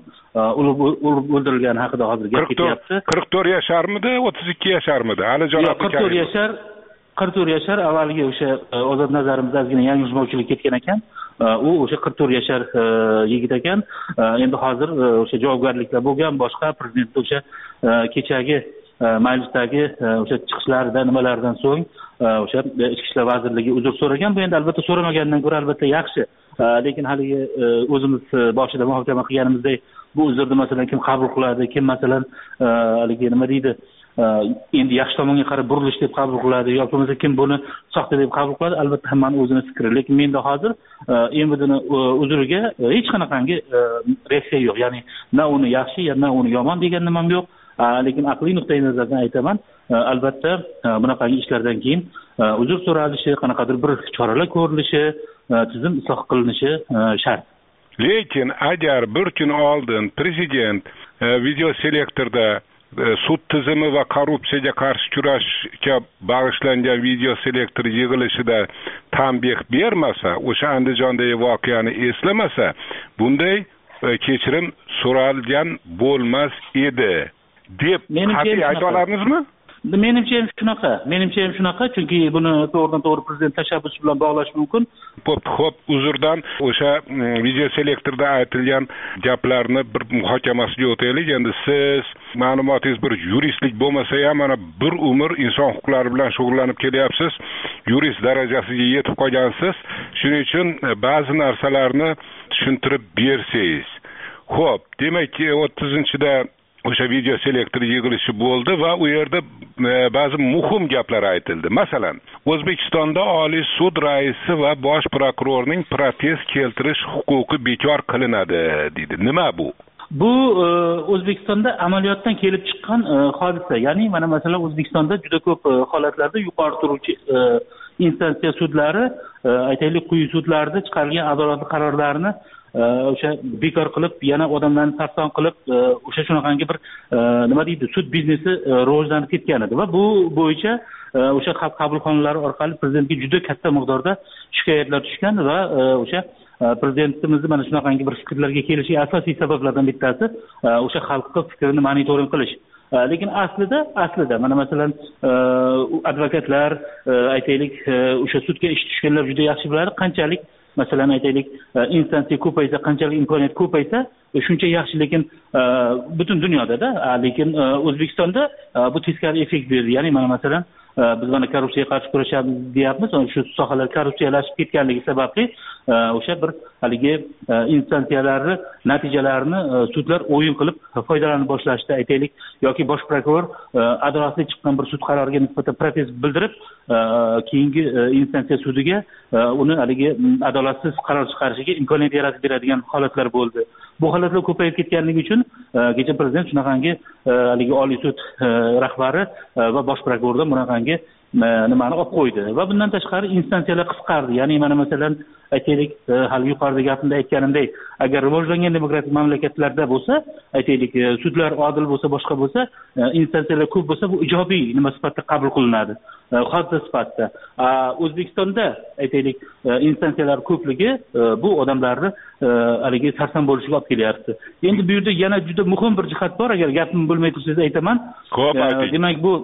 urib o'ldirilgani haqida hozir gap ketyapti. qirq to'rt yasharmidi, o'ttiz ikki yasharmidi? Alijon Abdukarimov. qirq to'rt yashar qirq to'rt yashar avvalgi o'sha ozod nazarimizda ozgina yanglishmovchilik ketgan ekan. U o'sha qirq to'rt yashar yigit ekan. Endi hozir o'sha javobgarliklar bo'lgan, boshqa prezident o'sha kechagi majlisdagi o'sha chiqishlaridan nimalardan so'ng o'sha Ichki ishlar vazirligi uzr so'ragan. Bu endi albatta so'ramagandan ko'ra albatta yaxshi. Lekin haligi o'zimiz boshida muhokama qilganimizdek, bu uzrni masalan kim qabul qiladi, kim masalan haligi nima deydi, endi yaxshi tomonga qarab burilish deb qabul qiladi yoki bo'lmasa kim buni soxta deb qabul qiladi, albatta hammaning o'zini fikri. Lekin menda hozir M V Dni uzriga hech qanaqangi reaksiya yo'q. Ya'ni na uni yaxshi, na uni yomon degan nimam yo'q. Lekin aqliy nuqtai nazardan aytaman, albatta bunaqangi ishlardan keyin uzr so'ralishi, qanaqadir bir choralar ko'rilishi, tizim isloh qilinishi shart. Lekin agar bir kun oldin prezident video selektorda sud tizimi va korrupsiyaga qarshi kurashga bag'ishlangan video selektor yig'ilishida tanbeh bermasa, o'sha Andijondagi voqeani eslamasa, bunday kechirim so'ralgan bo'lmas edi deb qat'iy ayta olamizmi? Menimcha ham shunaqa. Menimcha ham shunaqa, chunki buni to'g'ridan to'g'ri prezident tashabbusi bilan bog'lash mumkin. Xo'p, xo'p, uzrdan o'sha video selektorda aytilgan gaplarni bir muhokamasiga o'taylik. Endi siz ma'lumotingiz bir yuristlik bo'lmasa ham mana bir umr inson huquqlari bilan shug'ullanib kelyapsiz. Yurist darajasiga yetib qolgansiz. Shuning uchun ba'zi narsalarni tushuntirib bersangiz. Xo'p, demakki o'ttizinchida o'sha video selektor yig'ilishi bo'ldi va u yerda ba'zi muhim gaplar aytildi. Masalan, O'zbekistonda Oliy sud raisi va bosh prokurorning protest keltirish huquqi bekor qilinadi dedi. Nima bu? Bu O'zbekistonda amaliyotdan kelib chiqqan hodisa. Ya'ni mana masalan O'zbekistonda juda ko'p holatlarda yuqori turuvchi instansiya sudlari, aytaylik quyi sudlarda chiqarilgan adolatli qarorlarni o'sha bekor qilib, yana odamlarni sarson qilib, o'sha shunaqangi bir nima deydi, sud biznesi rivojlanib ketgan edi va bu bo'yicha o'sha qabulxonalar orqali prezidentga juda katta miqdorda shikoyatlar tushgan va o'sha prezidentimizni mana shunaqangi bir fikrlarga kelishiga asosiy sabablardan bittasi o'sha xalqqa fikrini monitoring qilish. Lekin aslida aslida mana masalan advokatlar, aytaylik, o'sha sudga ish tushganlar juda yaxshi biladi, qanchalik masalan aytaylik instansiya ko'paysa, qanchalik imkoniyat ko'paysa shuncha yaxshi. Lekin butun dunyoda-da, lekin O'zbekistonda bu teskari effekt berdi. Ya'ni mana masalan biz mana korrupsiyaga qarshi kurashamiz deyapmiz, shu sohalar korrupsiyalashib ketganligi sababli o'sha bir haligi instansiyalarni natijalarini sudlar o'yin qilib foydalana boshlashdi, aytaylik, yoki bosh prokuror adolatli chiqqan bir sud qaroriga nisbatan protest bildirib keyingi instansiya sudiga uni haligi adolatsiz qaror chiqarishiga imkoniyat yaratib beradigan holatlar bo'ldi. Bu holatlar ko'payib ketganligi uchun kecha prezident shunaqangi haligi Oliy sud rahbari va bosh prokurordan bunaqangi nimani olib qo'ydi va bundan tashqari instansiyalar qisqardi. Ya'ni mana masalan aytaylik hali yuqorida gapimda aytganimdek, agar rivojlangan demokratik mamlakatlarda bo'lsa, aytaylik sudlar odil bo'lsa, boshqa bo'lsa, instansiyalar ko'p bo'lsa, bu ijobiy nima sifatida qabul qilinadi, hodisa sifatida. O'zbekistonda aytaylik instansiyalar ko'pligi bu odamlarni haligi sarson bo'lishiga olib kelyapti. Endi bu yerda yana juda muhim bir jihat bor, agar gapim bo'lmay tursangiz aytaman. Demak bu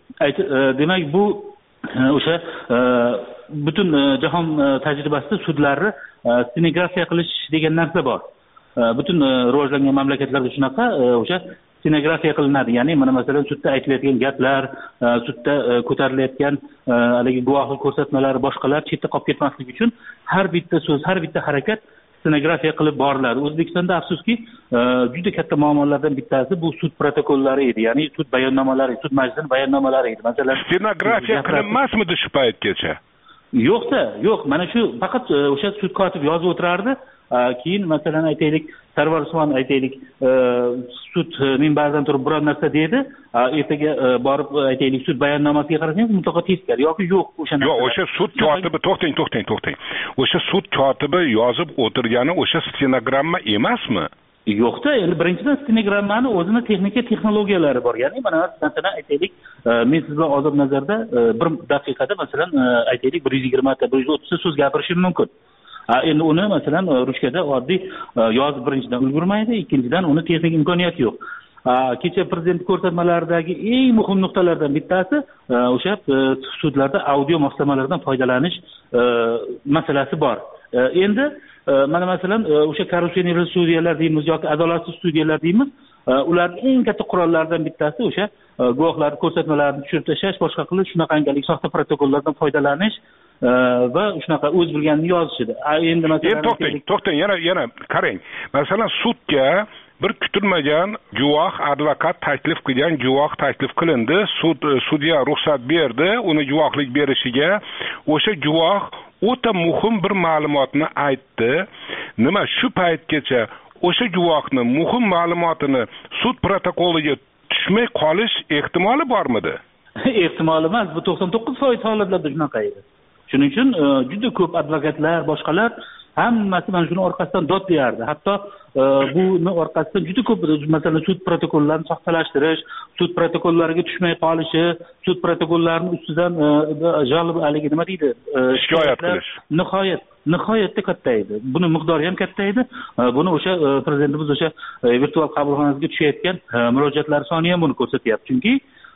demak bu o'sha butun jahon tajribasida sudlarni stenografiya qilish degan narsa bor. Butun rivojlangan mamlakatlarda shunaqa o'sha stenografiya qilinadi. Ya'ni mana masalan sudda aytilayotgan gaplar, sudda ko'tarilayotgan haligi guvohlik ko'rsatmalari, boshqalar chetda qolib ketmasligi uchun har bitta so'z, har bitta harakat stenografiya qilib boriladi. O'zbekistonda afsuski juda katta muammolardan bittasi bu sud protokollari edi. Ya'ni sud bayonnomalari, sud majlisining bayonnomalari edi. Masalan, stenografiya qilinmasmidi shu paytgacha? Yo'qda, yo'q. Mana shu faqat o'sha sud kotibi yozib o'tirardi. Keyin masalan aytaylik Sarvar Usmon aytaylik sud minbaridan turib biror narsa dedi, ertaga borib aytaylik sud bayonnomasiga qarasangiz mutlaqo teskari yoki yo'q o'sha narsa. Yo'q, o'sha sud kotibi to'xtang, to'xtang, to'xtang. O'sha sud kotibi yozib o'tirgani o'sha stenogramma emasmi? Yo'qda, endi birinchidan stenogrammani o'zini texnika texnologiyalari bor. Ya'ni mana masalan aytaylik men siz bilan ozod nazarda bir daqiqada masalan aytaylik bir yuz yigirma ta bir yuz o'ttiz ta so'z gapirishim mumkin. Endi uni masalan ruchkada oddiy yozib birinchidan ulgurmaydi, ikkinchidan uni texnik imkoniyati yo'q. Kecha prezident ko'rsatmalaridagi eng muhim nuqtalardan bittasi o'sha sudlarda audio moslamalardan foydalanish masalasi bor. Endi mana masalan o'sha korrupsioner sudyalar deymiz yoki adolatsiz sudyalar deymiz, ularning eng katta qurollaridan bittasi o'sha guvohlar ko'rsatmalarini tushirib tashlash, boshqa qilish, shunaqangi soxta protokollardan foydalanish va shunaqa o'z bilganini yozishdi. Endi masalan to'xtang, to'xtang, yana yana qarang. Masalan sudga bir kutilmagan guvoh, advokat taklif qilgan guvoh taklif qilindi, sud sudya ruxsat berdi uni guvohlik berishiga. O'sha guvoh o'ta muhim bir ma'lumotni aytdi. Nima shu paytgacha o'sha guvohning muhim ma'lumotini sud protokoliga tushmay qolish ehtimoli bormidi? Ehtimoli emas, bu to'qson to'qqiz foiz holatlarda shunaqa edi. Shuning uchun juda ko'p advokatlar, boshqalar hammasi mana shuni orqasidan dod berardi. Hatto buni orqasidan juda ko'p masalan sud protokollarini soxtalashtirish, sud protokollariga tushmay qolishi, sud protokollarining ustidan jalb haligi nima deydi? Shikoyat qilish. Nihoyat nihoyatda katta edi. Buni miqdori ham katta edi. Buni o'sha prezidentimiz o'sha virtual qabulxonasiga tushayotgan murojaatlar soni ham buni ko'rsatyapti. Chunki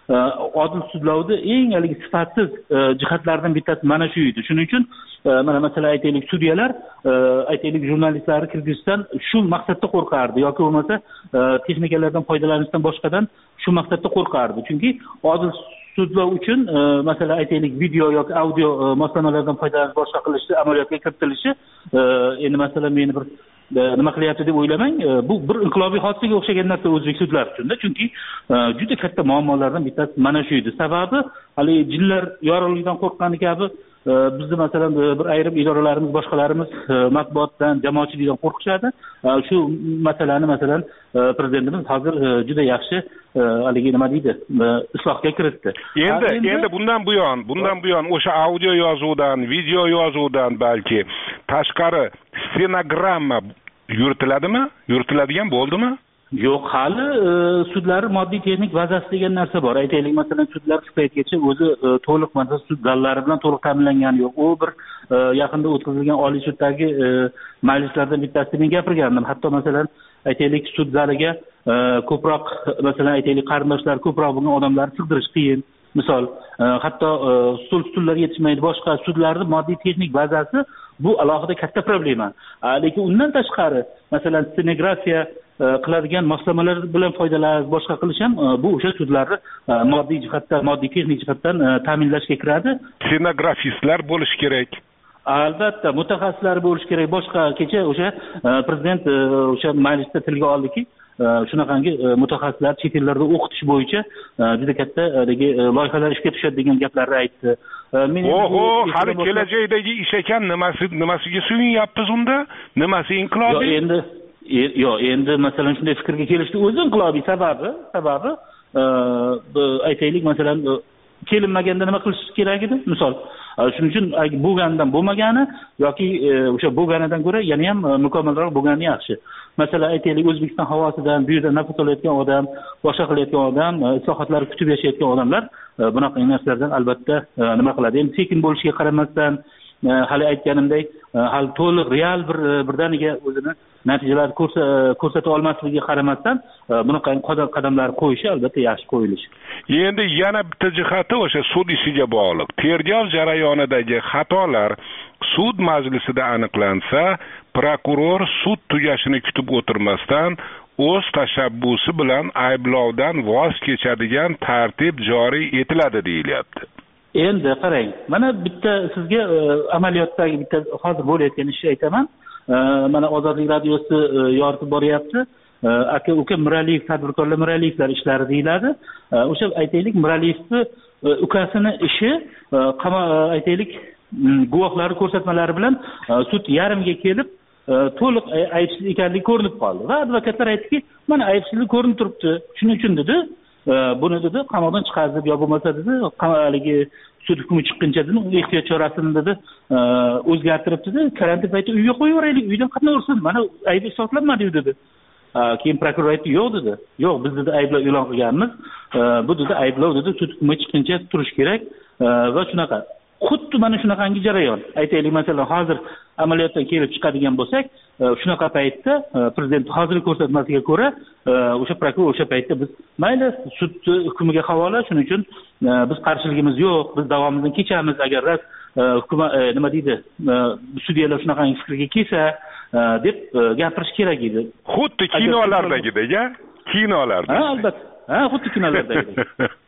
odil sudlovda eng haligi sifatsiz jihatlardan bittasi mana shu edi. Shuning uchun mana masalan aytaylik sudyalar aytaylik jurnalistlarni kirgizishdan shu maqsadda qo'rqardi yoki bo'lmasa texnikalardan foydalanishdan boshqadan shu maqsadda qo'rqardi. Chunki odil sudlov uchun masalan aytaylik video yoki audio moslamalardan foydalanish, boshqa qilishi, amaliyotga kiritilishi endi masalan meni bir nima qilyapti deb o'ylamang, bu bir inqilobiy hodisaga o'xshagan narsa o'zbek sudlari uchun. Chunki juda katta muammolardan bittasi mana shu edi. Sababi hali jinlar yorug'ligidan qo'rqqani kabi bizni masalan bir ayrim idoralarimiz, boshqalarimiz matbuotdan, jamoatchilikdan qo'rqishadi. Shu masalani masalan prezidentimiz hozir juda yaxshi haligi nima deydi, islohga kiritdi. Endi endi bundan buyon, bundan buyon o'sha audio yozuvdan, video yozuvdan balki tashqari stenogramma yuritiladimi? Yuritiladigan bo'ldimi? Yo'q, hali sudlar moddiy texnik bazasi degan narsa bor. Aytaylik masalan sudlar shu paytgacha o'zi to'liq masalan sud zallari bilan to'liq ta'minlangani yo'q. U bir yaqinda o'tkazilgan Oliy suddagi majlislardan bittasida men gapirgandim. Hatto masalan aytaylik sud zaliga ko'proq masalan aytaylik qarindoshlar ko'proq bo'lgan odamlarni sig'dirish qiyin. Misol, hatto stul stullar yetishmaydi, boshqa sudlarning moddiy texnik bazasi bu alohida katta problema. Lekin undan tashqari masalan stenografiya qiladigan moslamalar bilan foydalanish, boshqa qilish ham bu o'sha sudlarni moddiy jihatdan, moddiy texnik jihatdan ta'minlashga kiradi. Stenografistlar bo'lish kerak. Albatta, mutaxassislar bo'lish kerak. Boshqa kecha o'sha prezident o'sha majlisda tilga oldiki, shunaqangi mutaxassislar chet ellarda o'qitish bo'yicha juda katta loyihalar ishga tushadi degan gaplarni aytdi. Oho, hali kelajakdagi ish ekan, nimasi nimasiga suyinyapmiz unda? Nimasi inqilobiy? Yo'q, endi yo'q, endi masalan shunday fikrga kelishdi. O'zi inqilobiy sababi, sababi aytaylik masalan kelinmaganda nima qilish kerak edi misol shuning uchun bo'lganidan bo'lmagani yoki o'sha bo'lganidan ko'ra yana ham mukammalroq bo'lgani yaxshi. Masalan aytaylik, O'zbekiston havosidan bu yerda nafas olayotgan odam, boshqa qilayotgan odam, islohotlarni kutib yashayotgan odamlar bunaqa narsalardan albatta nima qiladi. Endi sekin bo'lishiga qaramasdan, hali aytganimdek, hali to'liq real bir birdaniga o'zini natijalar ko'rsata olmasligiga qaramasdan bunaqa qadamlar qo'yishi albatta yaxshi qo'yilishi. Endi yana bitta jihati o'sha sud ishiga bog'liq. Tergov jarayonidagi xatolar sud majlisida aniqlansa, prokuror sud tugashini kutib o'tirmasdan o'z tashabbusi bilan ayblovdan voz kechadigan tartib joriy etiladi deyilyapti. Endi qarang, mana bitta sizga amaliyotdagi bitta hozir bo'layotgan ishni aytaman. Mana Ozodlik radiosi yoritib boryapti. Aka uka Miraliyev tadbirkorlar Miraliyevlar ishlari deyiladi. O'sha aytaylik Miraliyevni ukasini ishi aytaylik guvohlari ko'rsatmalari bilan sud yarimiga kelib to'liq aybsiz ekanligi ko'rinib qoldi va advokatlar aytdiki, mana aybsizlik ko'rinib turibdi. Shuning uchun dedi, buni dedi qamoqdan chiqarib yo bo'lmasa dedi, haligi sud hukmi chiqquncha dedi, ehtiyot chorasini dedi o'zgartirib dedi, karantin payti uyga qo'yib yuboraylik, uydan qatnay ursin, mana aybi isbotlanmadi dedi. Keyin prokuror aytdi, yo'q dedi. Yo'q, biz dedi ayblov e'lon qilganmiz. Bu dedi ayblov dedi sud hukmi chiqquncha turish kerak va shunaqa. Xuddi mana shunaqangi jarayon. Aytaylik, masalan, hozir amaliyotdan kelib chiqadigan bo'lsak, shunaqa paytda prezident hozirgi ko'rsatmasiga ko'ra, o'sha prokuror o'sha paytda biz mayli sud hukmiga havola, shuning uchun biz qarshiligimiz yo'q, biz davomimizni kechamiz agar ras hukumat nima deydi, sudyalar shunaqangi fikrga kelsa deb gapirish kerak edi. Xuddi kinolardagidek-a? Kinolarda. Ha, albatta. Ha, xuddi kinolardagidek.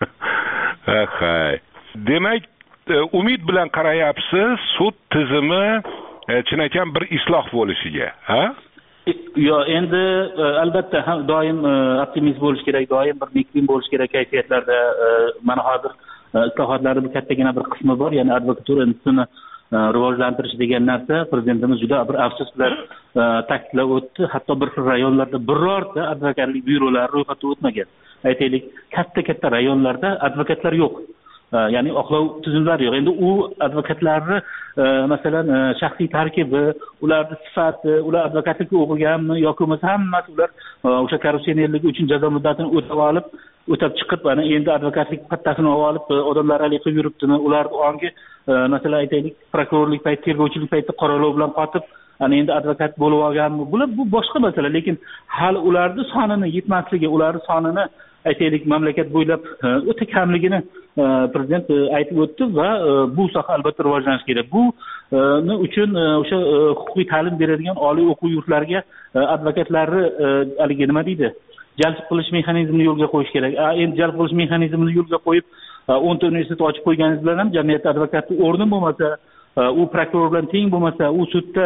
Ha, demak, umid bilan qarayapsiz sud tizimi chinakam bir isloh bo'lishiga, ha? Yo, endi albatta ham doim optimist bo'lish kerak, doim bir nekbin bo'lish kerak kayfiyatlarda. Mana hozir islohotlarning bir kattagina bir qismi bor, ya'ni advokatura institutini rivojlantirish degan narsa prezidentimiz juda bir afsus bilan ta'kidlab o'tdi. Hatto bir rayonlarda birorta advokatlik byurolari ro'yxatdan o'tmagan. Aytaylik, katta-katta rayonlarda advokatlar yo'q. Ya'ni oqlov tizimlari yo'q. Endi u advokatlarni masalan shaxsiy tarkibi, ularning sifati, ular advokatlik o'qiganmi yoki bo'lmasa hammasi ular o'sha korrupsionerlik uchun jazo muddatini o'tab olib, o'tab chiqib, ana endi advokatlik pattasini olib odamlar alik qilib yuribdimi? Ular ongi masalan aytaylik prokurorlik payti, tergovchilik payti qoralov bilan qotib, ana endi advokat bo'lib olganmi? Bular bu boshqa masala, lekin hali ularning sonini yetmasligi, ularning sonini aytaylik mamlakat bo'ylab o'ta kamligini prezident aytib o'tdi va bu soha albatta rivojlanishi kerak. Bu uchun o'sha huquqiy ta'lim beradigan oliy o'quv yurtlariga advokatlarni haligi nima deydi, jalb qilish mexanizmini yo'lga qo'yish kerak. Endi jalb qilish mexanizmini yo'lga qo'yib o'nta universitet ochib qo'yganingiz bilan ham jamiyatda advokatni o'rni bo'lmasa, u prokuror bilan teng bo'lmasa, u sudda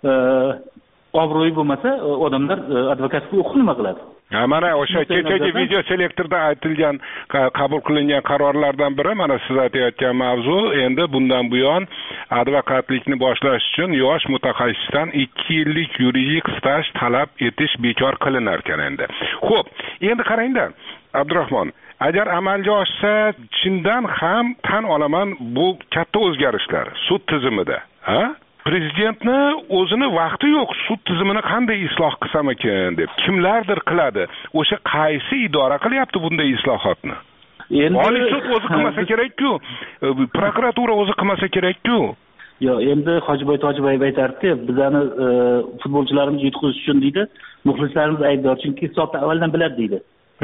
obro'yi bo'lmasa, odamlar advokatga o'qib nima qiladi? Mana o'sha kechagi video selektorda aytilgan, qabul qilingan qarorlardan biri mana siz aytayotgan mavzu. Endi bundan buyon advokatlikni boshlash uchun yosh mutaxassisdan ikki yillik yuridik staj talab etish bekor qilinar ekan endi. Xo'p, endi qarangda, Abdurahmon, agar amalga oshsa, chindan ham tan olaman bu katta o'zgarishlar sud tizimida, ha? Prezidentni o'zini vaqti yo'q, sud tizimini qanday isloh qilsam ekan deb kimlardir qiladi. O'sha qaysi idora qilyapti bunday islohotni? Endi Oliy sud o'zi qilmasa kerak-ku, prokuratura o'zi qilmasa kerak-ku. Yo'q, endi Hojiboy Tojiboyev aytardi, bizani futbolchilarimiz yutqizish uchun deydi, muxlislarimiz aybdor, chunki hisobni avvaldan biladi deydi.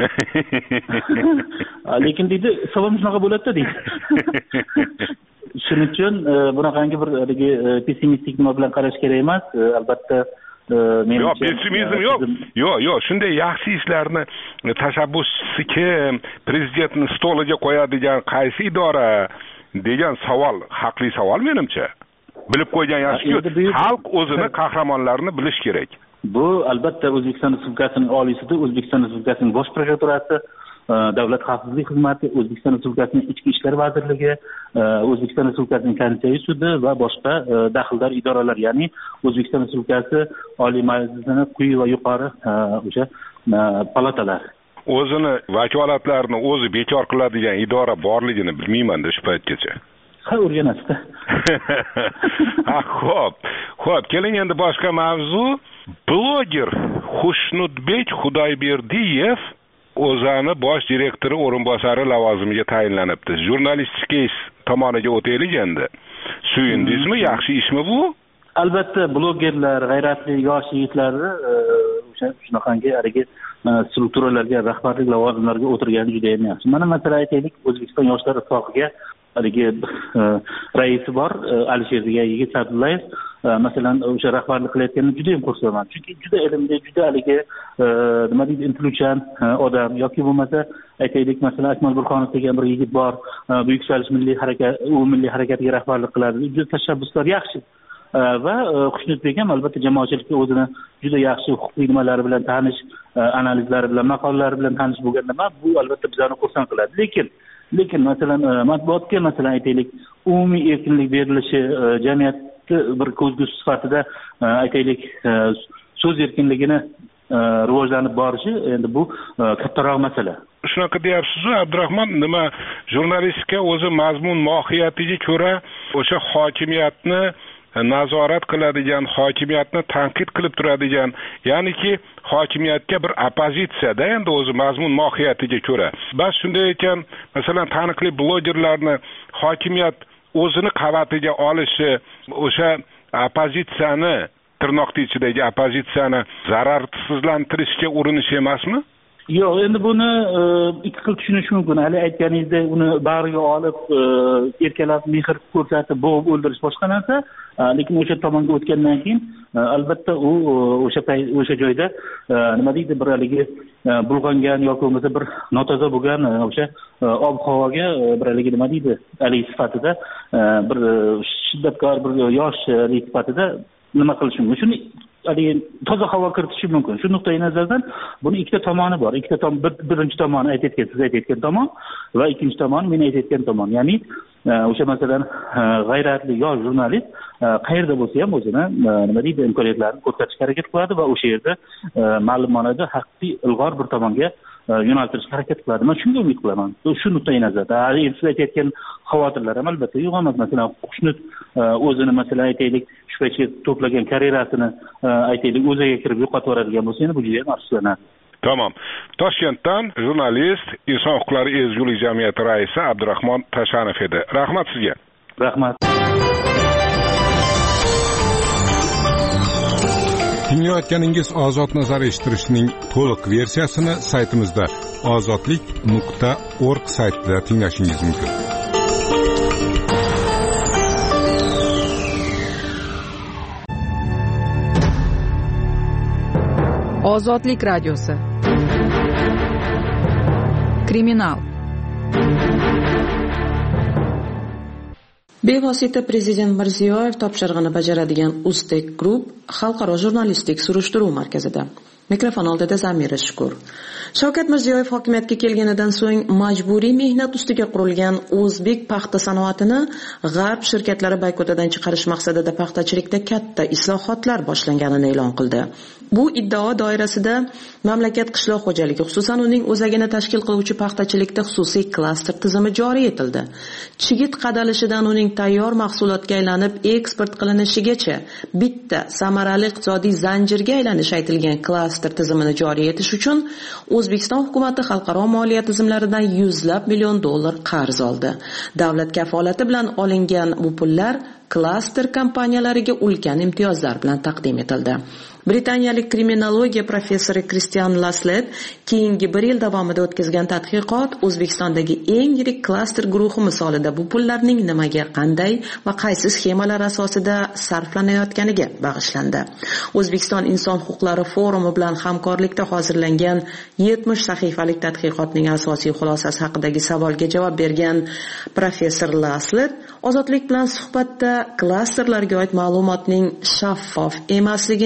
Lekin deydi, hisobimiz shunaqa bo'ladi-da deydi. Shuning uchun bunaqangi bir pessimistik nima bilan qarash kerak emas. Albatta men yo'q, pessimizm yo'q. Yo'q, yo'q, shunday yaxshi ishlarni tashabbuschisi kim, prezidentni stoliga qo'yadigan qaysi idora degan savol haqli savol menimcha. Bilib qo'ygan yaxshi-ku, xalq o'zini qahramonlarini bilish kerak. Bu albatta O'zbekiston Respublikasining Oliy sudi, O'zbekiston Respublikasining Bosh prokuraturasi, Davlat xavfsizlik xizmati, O'zbekiston Respublikasining Ichki ishlar vazirligi, O'zbekiston Respublikasining Konstitutsiya sudi va boshqa daxldor idoralar, ya'ni O'zbekiston Respublikasi Oliy Majlisining quyi va yuqori o'sha palatalar. o'zini vakolatlarini o'zi bekor qiladigan idora borligini bilmayman-da shu paytgacha. Ha, o'rganasizda. Ha, xo'p. Xo'p, keling endi boshqa mavzu. Bloger Xushnudbek Xudoyberdiyev o'zani bosh direktori o'rinbosari lavozimiga tayinlanibdi. Jurnalistika tomoniga o'taylik endi. Suyundingizmi? Yaxshi ishmi bu? Albatta, blogerlar, g'ayratli yosh yigitlarni o'sha shunaqangi haligi strukturalarga, rahbarlik lavozimlariga o'tirgani juda ham yaxshi. Mana masalan aytaylik, O'zbekiston yoshlar ittifoqiga haligi raisi bor, Alisher degan yigit Abdullayev, masalan o'sha rahbarlik qilayotganini juda ham xursandman. Chunki juda ilmli, juda haligi nima deydi, intiluvchan odam yoki bo'lmasa aytaylik, masalan Akmal Burxonov degan bir yigit bor, Buyuk Yuksalish milliy harakat, u milliy harakatiga rahbarlik qiladi. Juda tashabbuslar yaxshi. Va Xushnudbek ham albatta jamoatchilikka o'zini juda yaxshi huquqiy nimalari bilan tanish, analizlari bilan, maqolalari bilan tanish bo'lganda bu albatta bizani xursand qiladi. Lekin lekin masalan matbuotga masalan aytaylik, umumiy erkinlik berilishi, jamiyatni bir ko'zgusi sifatida aytaylik so'z erkinligini rivojlanib borishi endi bu kattaroq masala. Shunaqa deyapsiz-ku, Abdurahmon, nima jurnalistika o'zi mazmun mohiyatiga ko'ra o'sha hokimiyatni nazorat qiladigan, hokimiyatni tanqid qilib turadigan, ya'niki hokimiyatga bir opozitsiyada endi o'zi mazmun mohiyatiga ko'ra. Bas shunday ekan, masalan taniqli blogerlarni hokimiyat o'zini qavatiga olishi, o'sha opozitsiyani, tirnoqta ichidagi opozitsiyani zararsizlantirishga urinish emasmi? Yo'q, endi buni ikki xil tushunish mumkin. Hali aytganingizdek, uni bag'riga olib, erkalab, mehr ko'rsatib, bo'g'ib o'ldirish boshqa narsa. Lekin o'sha tomonga o'tgandan keyin albatta u o'sha o'sha joyda nima deydi, bir haligi bulg'angan yoki bo'lmasa bir notoza bo'lgan o'sha ob-havoga bir haligi nima deydi, haligi sifatida bir shiddatkor bir yosh sifatida nima qilish mumkin? Shuni haligi toza havo kiritishi mumkin. Shu nuqtai nazardan buni ikkita tomoni bor. Ikkita tomon, birinchi tomoni aytayotgan, siz aytayotgan tomon va ikkinchi tomon men aytayotgan tomon. Ya'ni o'sha masalan g'ayratli yosh jurnalist qayerda bo'lsa ham o'zini nima deydi, imkoniyatlarini ko'rsatishga harakat qiladi va o'sha yerda ma'lum ma'noda haqiqiy ilg'or bir tomonga yo'naltirishga harakat qiladi. Men shunga umid qilaman. Shu nuqtai nazarda siz aytayotgan xavotirlar ham albatta yo'q. Masalan Xushnud o'zini masalan aytaylik shu paytga to'plagan karyerasini aytaylik o'ziga kirib yo'qotib yuboradigan bo'lsa, endi bu juda ham afsuslanarli. Tamam. Toshkentdan jurnalist, inson huquqlari ezgulik jamiyati raisi Abdurahmon Tashanov edi. Rahmat sizga. Rahmat. Tinglayotganingiz Ozod nazar eshittirishning to'liq versiyasini saytimizda ozodlik nuqta org saytida tinglashingiz mumkin. Ozodlik radiosi. Kriminal. Bevosita Prezident Mirziyoyev topshirig'ini bajaradigan Uztek Group xalqaro jurnalistik surishtiruv markazida. Mikrofon oldida Zamira Shukur. Shavkat Mirziyoyev hokimiyatga kelganidan so'ng majburiy mehnat ustiga qurilgan o'zbek paxta sanoatini g'arb shirkatlari boykotidan chiqarish maqsadida paxtachilikda katta islohotlar boshlanganini e'lon qildi. Bu iddao doirasida mamlakat qishloq xo'jaligi, xususan uning o'zagini tashkil qiluvchi paxtachilikda xususiy klaster tizimi joriy etildi. Chigit qadalishidan uning tayyor mahsulotga aylanib eksport qilinishigacha bitta samarali iqtisodiy zanjirga aylanish aytilgan klaster tizimini joriy etish uchun O'zbekiston hukumati xalqaro moliya tizimlaridan yuzlab million dollar qarz oldi. Davlat kafolati bilan olingan bu pullar klaster kompaniyalariga ulkan imtiyozlar bilan taqdim etildi. Britaniyalik kriminologiya professori Kristian Laslet keyingi bir yil davomida o'tkazgan tadqiqot O'zbekistondagi eng yirik klaster guruhi misolida bu pullarning nimaga, qanday va qaysi sxemalar asosida sarflanayotganiga bag'ishlandi. O'zbekiston inson huquqlari forumi bilan hamkorlikda hozirlangan yetmish sahifalik tadqiqotning asosiy xulosasi haqidagi savolga javob bergan professor Laslet Ozodlik bilan suhbatda klasterlarga oid ma'lumotning shaffof emasligini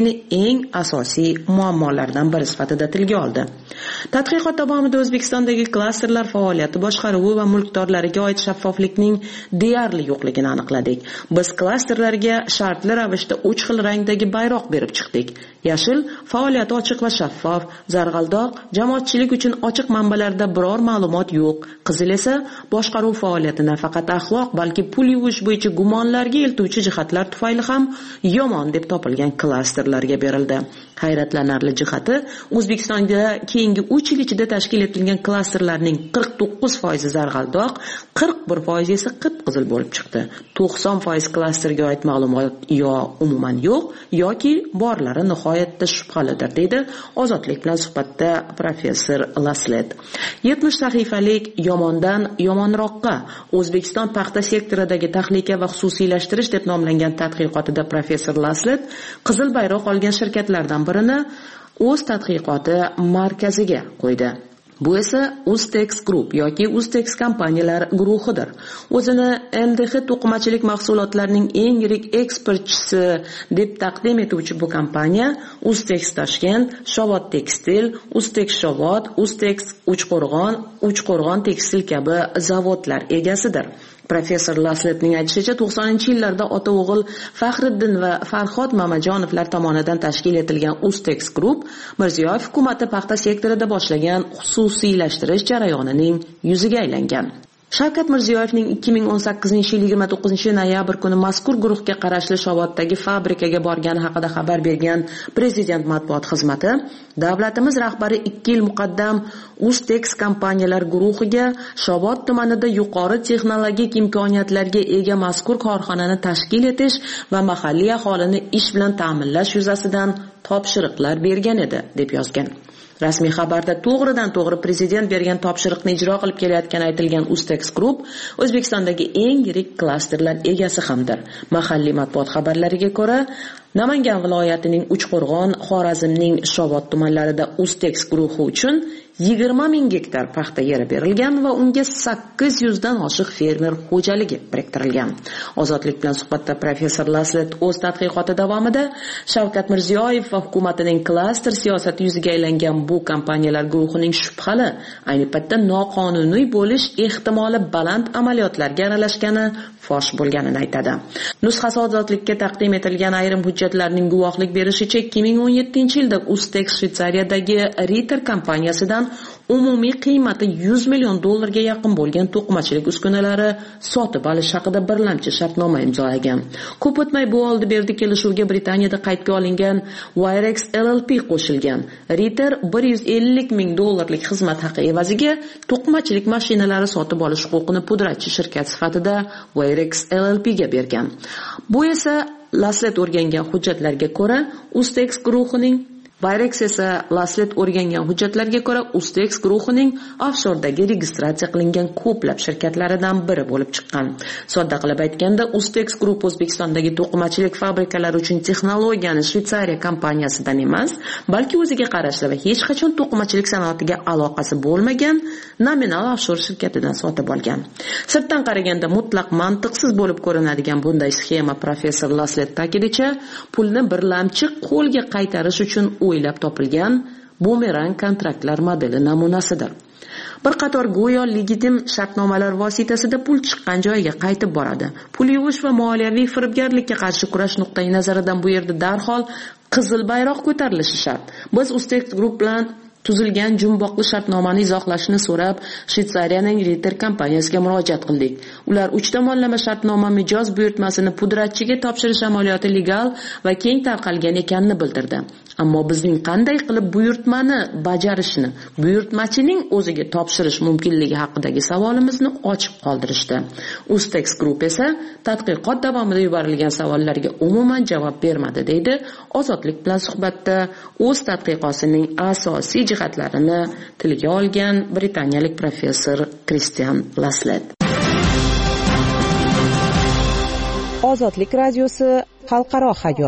eng asosiy muammolardan biri sifatida tilga oldi. Tadqiqot davomida O'zbekistondagi klasterlar faoliyati boshqaruvi va mulkdorlariga oid shaffoflikning deyarli yo'qligini aniqladik. Biz klasterlarga shartli ravishda uch xil rangdagi bayroq berib chiqdik. Yashil faoliyati ochiq va shaffof, zarg'aldoq jamoatchilik uchun ochiq manbalarda biror ma'lumot yo'q. Qizil esa boshqaruv faoliyati nafaqat axloq, balki pul yuvish bo'yicha gumonlarga eltuvchi jihatlar tufayli ham yomon deb topilgan klasterlarga berildi. Hayratlanarli jihati, O'zbekistonda keyingi uch yil ichida tashkil etilgan klasterlarning qirq to'qqiz foizi zarg'aldoq, qirq bir foizi esa qip-qizil bo'lib chiqdi. to'qson foiz klasterga oid ma'lumot yo umuman yo'q yoki borlari nihoyatda shubhalidir, deydi Ozodlik bilan suhbatda professor Laslet. yetmish sahifalik yomondan yomonroqqa O'zbekiston paxta sektoridagi tahlika va xususiylashtirish deb nomlangan tadqiqotida professor Laslet qizil bayroq olgan shirkatlardan birini o'z tadqiqoti markaziga qo'ydi. Bu esa Ustex Group yoki Ustex kompaniyalar guruhidir. O'zini M D X to'qimachilik mahsulotlarining eng yirik eksportchisi deb taqdim etuvchi bu kompaniya Ustex Toshkent, Shovot Tekstil, Ustex Shovot, Ustex Uchqo'rg'on, Uchqo'rg'on Tekstil kabi zavodlar egasidir. Professor Lasletning aytishicha, to'qsoninchi yillarda ota-o'g'il Faxriddin va Farhod Mamajonovlar tomonidan tashkil etilgan Ustex Group Mirziyoyev hukumati paxta sektorida boshlagan xususiylashtirish jarayonining yuziga aylangan. Shavkat Mirziyoyevning ikki ming o'n sakkizinchi yil yigirma to'qqizinchi noyabr kuni mazkur guruhga qarashli Shovoddagi fabrikaga borgani haqida xabar bergan Prezident matbuot xizmati, davlatimiz rahbari ikki yil muqaddam Ustex kompaniyalar guruhiga Shovot tumanida yuqori texnologik imkoniyatlarga ega mazkur korxonani tashkil etish va mahalliy aholini ish bilan ta'minlash yuzasidan topshiriqlar bergan edi, deb yozgan. Rasmiy xabarda to'g'ridan to'g'ri prezident bergan topshiriqni ijro qilib kelayotgani aytilgan Ustex Group O'zbekistondagi eng yirik klasterlar egasi hamdir. Mahalliy matbuot xabarlariga ko'ra, Namangan viloyatining Uchqo'rg'on, Xorazmning Shovot tumanlarida Ustex guruhi uchun yigirma ming gektar paxta yeri berilgan va unga sakkiz yuz dan oshiq fermer xo'jaligi biriktirilgan. Ozodlik bilan suhbatda professor Laslet o'z tadqiqoti davomida Shavkat Mirziyoyev va hukumatining klaster siyosati yuziga aylangan bu kompaniyalar guruhining shubhali, ayni paytda noqonuniy bo'lish ehtimoli baland amaliyotlarga aralashgani fosh bo'lganini aytadi. Nusxasi Ozodlikka taqdim etilgan ayrim hujjatlarning guvohlik berishicha, ikki ming o'n yettinchi yilda Ustex Shvetsariyadagi Ritter kompaniyasidan umumiy qiymati yuz million dollarga yaqin bo'lgan to'qimachilik uskunalari sotib olish haqida birlamchi shartnoma imzolagan. Ko'p o'tmay bu oldi berdi kelishuvga Britaniyada qaydga olingan Wirex L L P qo'shilgan. Ritter bir yuz ellik ming dollarlik xizmat haqi evaziga to'qimachilik mashinalari sotib olish huquqini pudratchi shirkat sifatida Wirex L L P ga bergan. Bu esa Laslet o'rgangan hujjatlarga ko'ra Ustex guruhining Wirex esa Laslet o'rgangan hujjatlarga ko'ra Ustex guruhining offshordagi registratsiya qilingan ko'plab shirkatlaridan biri bo'lib chiqqan. Sodda qilib aytganda, Ustex Group O'zbekistondagi to'qimachilik fabrikalari uchun texnologiyani Shvetsariya kompaniyasidan emas, balki o'ziga qarashli va hech qachon to'qimachilik sanoatiga aloqasi bo'lmagan nominal offshor shirkatidan sotib olgan. Sirtdan qaraganda mutlaq mantiqsiz bo'lib ko'rinadigan bunday sxema professor Laslet ta'kidicha, pulni birlamchi qo'lga qaytarish uchun o'ylab topilgan bumerang kontraktlar modeli namunasidir. Bir qator go'yo legitim shartnomalar vositasida pul chiqqan joyiga qaytib boradi. Pul yuvish va moliyaviy firibgarlikka qarshi kurash nuqtai nazaridan bu yerda darhol qizil bayroq ko'tarilishi shart. Biz Ustex Group bilan tuzilgan jumboqli shartnomani izohlashni so'rab Shvetsariyaning Ritter kompaniyasiga murojaat qildik. Ular uch tomonlama shartnoma mijoz buyurtmasini pudratchiga topshirish amaliyoti legal va keng tarqalgan ekanini bildirdi. Ammo bizning qanday qilib buyurtmani bajarishni buyurtmachining o'ziga topshirish mumkinligi haqidagi savolimizni ochiq qoldirishdi. Ustex Group esa tadqiqot davomida yuborilgan savollarga umuman javob bermadi, deydi Ozodlik bilan suhbatda o'z tadqiqotining asosiy jihatlarini tilga olgan britaniyalik professor Kristian Laslet. Ozodlik radiosi xalqaro hayot.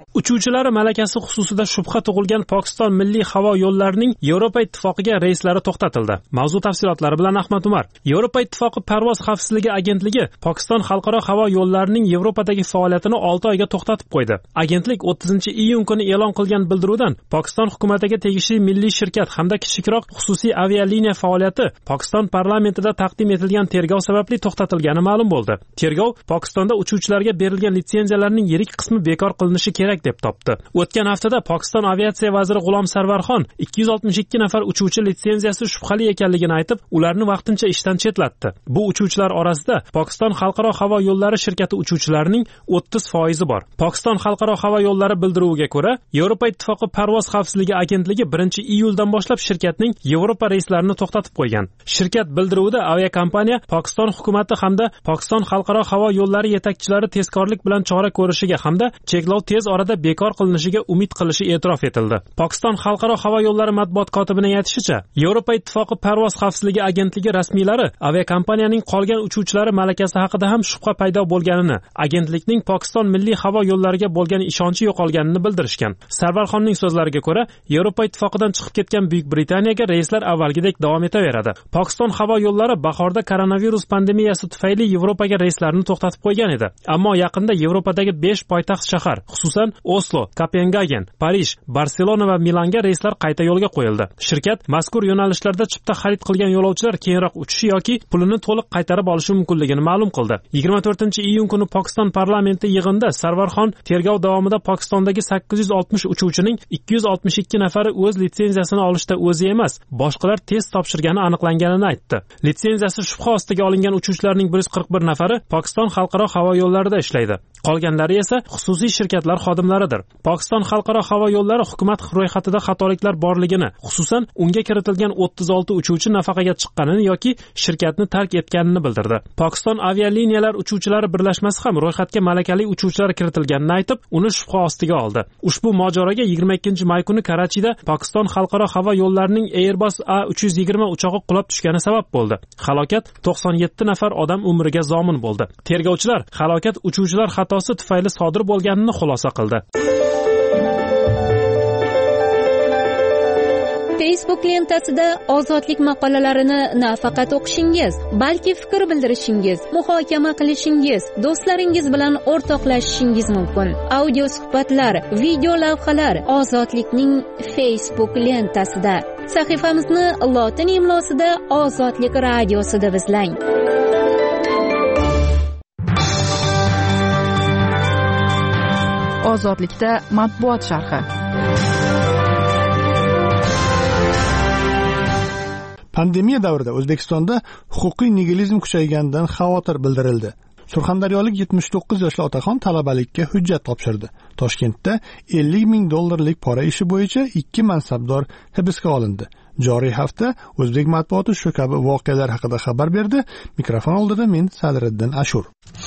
uchuvchilari malakasi xususida shubha tug'ilgan Pokiston milliy havo yo'llarining Yevropa ittifoqiga reyslari to'xtatildi. Mavzu tafsilotlari bilan Ahmad Umar. Yevropa ittifoqi parvoz xavfsizligi agentligi Pokiston xalqaro havo yo'llarining Yevropadagi faoliyatini olti oyga to'xtatib qo'ydi. Agentlik o'ttizinchi iyun kuni e'lon qilgan bildiruvdan Pokiston hukumatiga tegishli milliy shirkat hamda kichikroq xususiy avialiniya faoliyati Pokiston parlamentida taqdim etilgan tergov sababli to'xtatilgani ma'lum bo'ldi. Tergov Pokistonda uchuvchilarga berilgan litsenziyalarning yirik qismi bekor qilinishi kerak deb topdi. O'tgan haftada Pokiston aviatsiya vaziri G'ulom Sarvarxon ikki yuz oltmish ikki nafar uchuvchi litsenziyasi shubhali ekanligini aytib, ularni vaqtincha ishdan chetlatdi. Bu uchuvchilar orasida Pokiston xalqaro havo yo'llari shirkati uchuvchilarining o'ttiz foizi bor. Pokiston xalqaro havo yo'llari bildiruviga ko'ra, Yevropa ittifoqi parvoz xavfsizligi agentligi birinchi iyuldan boshlab shirkatning Yevropa reyslarini to'xtatib qo'ygan. Shirkat bildiruvida aviakompaniya Pokiston hukumati hamda Pokiston xalqaro havo yo'llari yetakchilari tezkorlik bilan chora ko'rishiga hamda cheklov tez orada bekor qilinishiga umid qilishi e'tirof etildi. Pokiston xalqaro havo yo'llari matbuot kotibining aytishicha, Yevropa ittifoqi parvoz xavfsizligi agentligi rasmiylari aviakompaniyaning qolgan uchuvchilari malakasi haqida ham shubha paydo bo'lganini, agentlikning Pokiston milliy havo yo'llariga bo'lgan ishonchi yo'qolganini bildirishgan. Sarvarxonning so'zlariga ko'ra, Yevropa ittifoqidan chiqib ketgan Buyuk Britaniyaga reyslar avvalgidek davom etaveradi. Pokiston havo yo'llari bahorda koronavirus pandemiyasi tufayli Yevropaga reyslarni to'xtatib qo'ygan edi. Ammo yaqinda Yevropadagi besh poytaxt shahar, xususan Oslo, Kopengagen, Parij, Barselona va Milanga reyslar qayta yo'lga qo'yildi. Shirkat mazkur yo'nalishlarda chipta xarid qilgan yo'lovchilar keyinroq uchishi yoki pulini to'liq qaytarib olishi mumkinligini ma'lum qildi. yigirma to'rtinchi iyun kuni Pokiston parlamenti yig'inida Sarvarxon tergov davomida Pokistondagi sakkiz yuz oltmish uchuvchining ikki yuz oltmish ikki nafari o'z litsenziyasini olishda o'zi emas, boshqalar test topshirgani aniqlanganini aytdi. Litsenziyasi shubha ostiga olingan uchuvchilarning bir yuz qirq bir nafari Pokiston xalqaro havo yo'llarida ishlaydi. Qolganlari esa xususiy shirkatlar xodimlaridir. Pokiston xalqaro havo yo'llari hukumat ro'yxatida xatoliklar borligini, xususan unga kiritilgan o'ttiz olti uchuvchi nafaqaga chiqqanini yoki shirkatni tark etganini bildirdi. Pokiston avialiniyalar uchuvchilari birlashmasi ham ro'yxatga malakali uchuvchilar kiritilganini aytib, uni shubha ostiga oldi. Ushbu mojaroga yigirma ikkinchi may kuni Karachida Pokiston xalqaro havo yo'llarining Airbus A uch yuz yigirma uchog'i qulab tushgani sabab bo'ldi. Halokat to'qson yetti nafar odam umriga zomin bo'ldi. Tergovchilar halokat uchuvchilar xatosi tufayli sodir bo'lganini xulosa qildi. Facebook lentasida ozodlik maqolalarini nafaqat o'qishingiz, balki fikr bildirishingiz, muhokama qilishingiz, do'stlaringiz bilan o'rtoqlashishingiz mumkin. Audio suhbatlar, video lavhalar Ozodlikning Facebook lentasida. Sahifamizni lotin imlosida Ozodlik radiosi deb izlang. Ozodlikda matbuot sharhi. Pandemiya davrida O'zbekistonda huquqiy nigilizm kuchayganidan xavotir bildirildi. Surxondaryolik yetmish to'qqiz yoshli otaxon talabalikka hujjat topshirdi. Toshkentda ellik ming dollarlik pora ishi bo'yicha ikki mansabdor hibsga olindi. Joriy hafta o'zbek matbuoti shu kabi voqealar haqida xabar berdi. Mikrofon oldida men Sadriddin Ashur.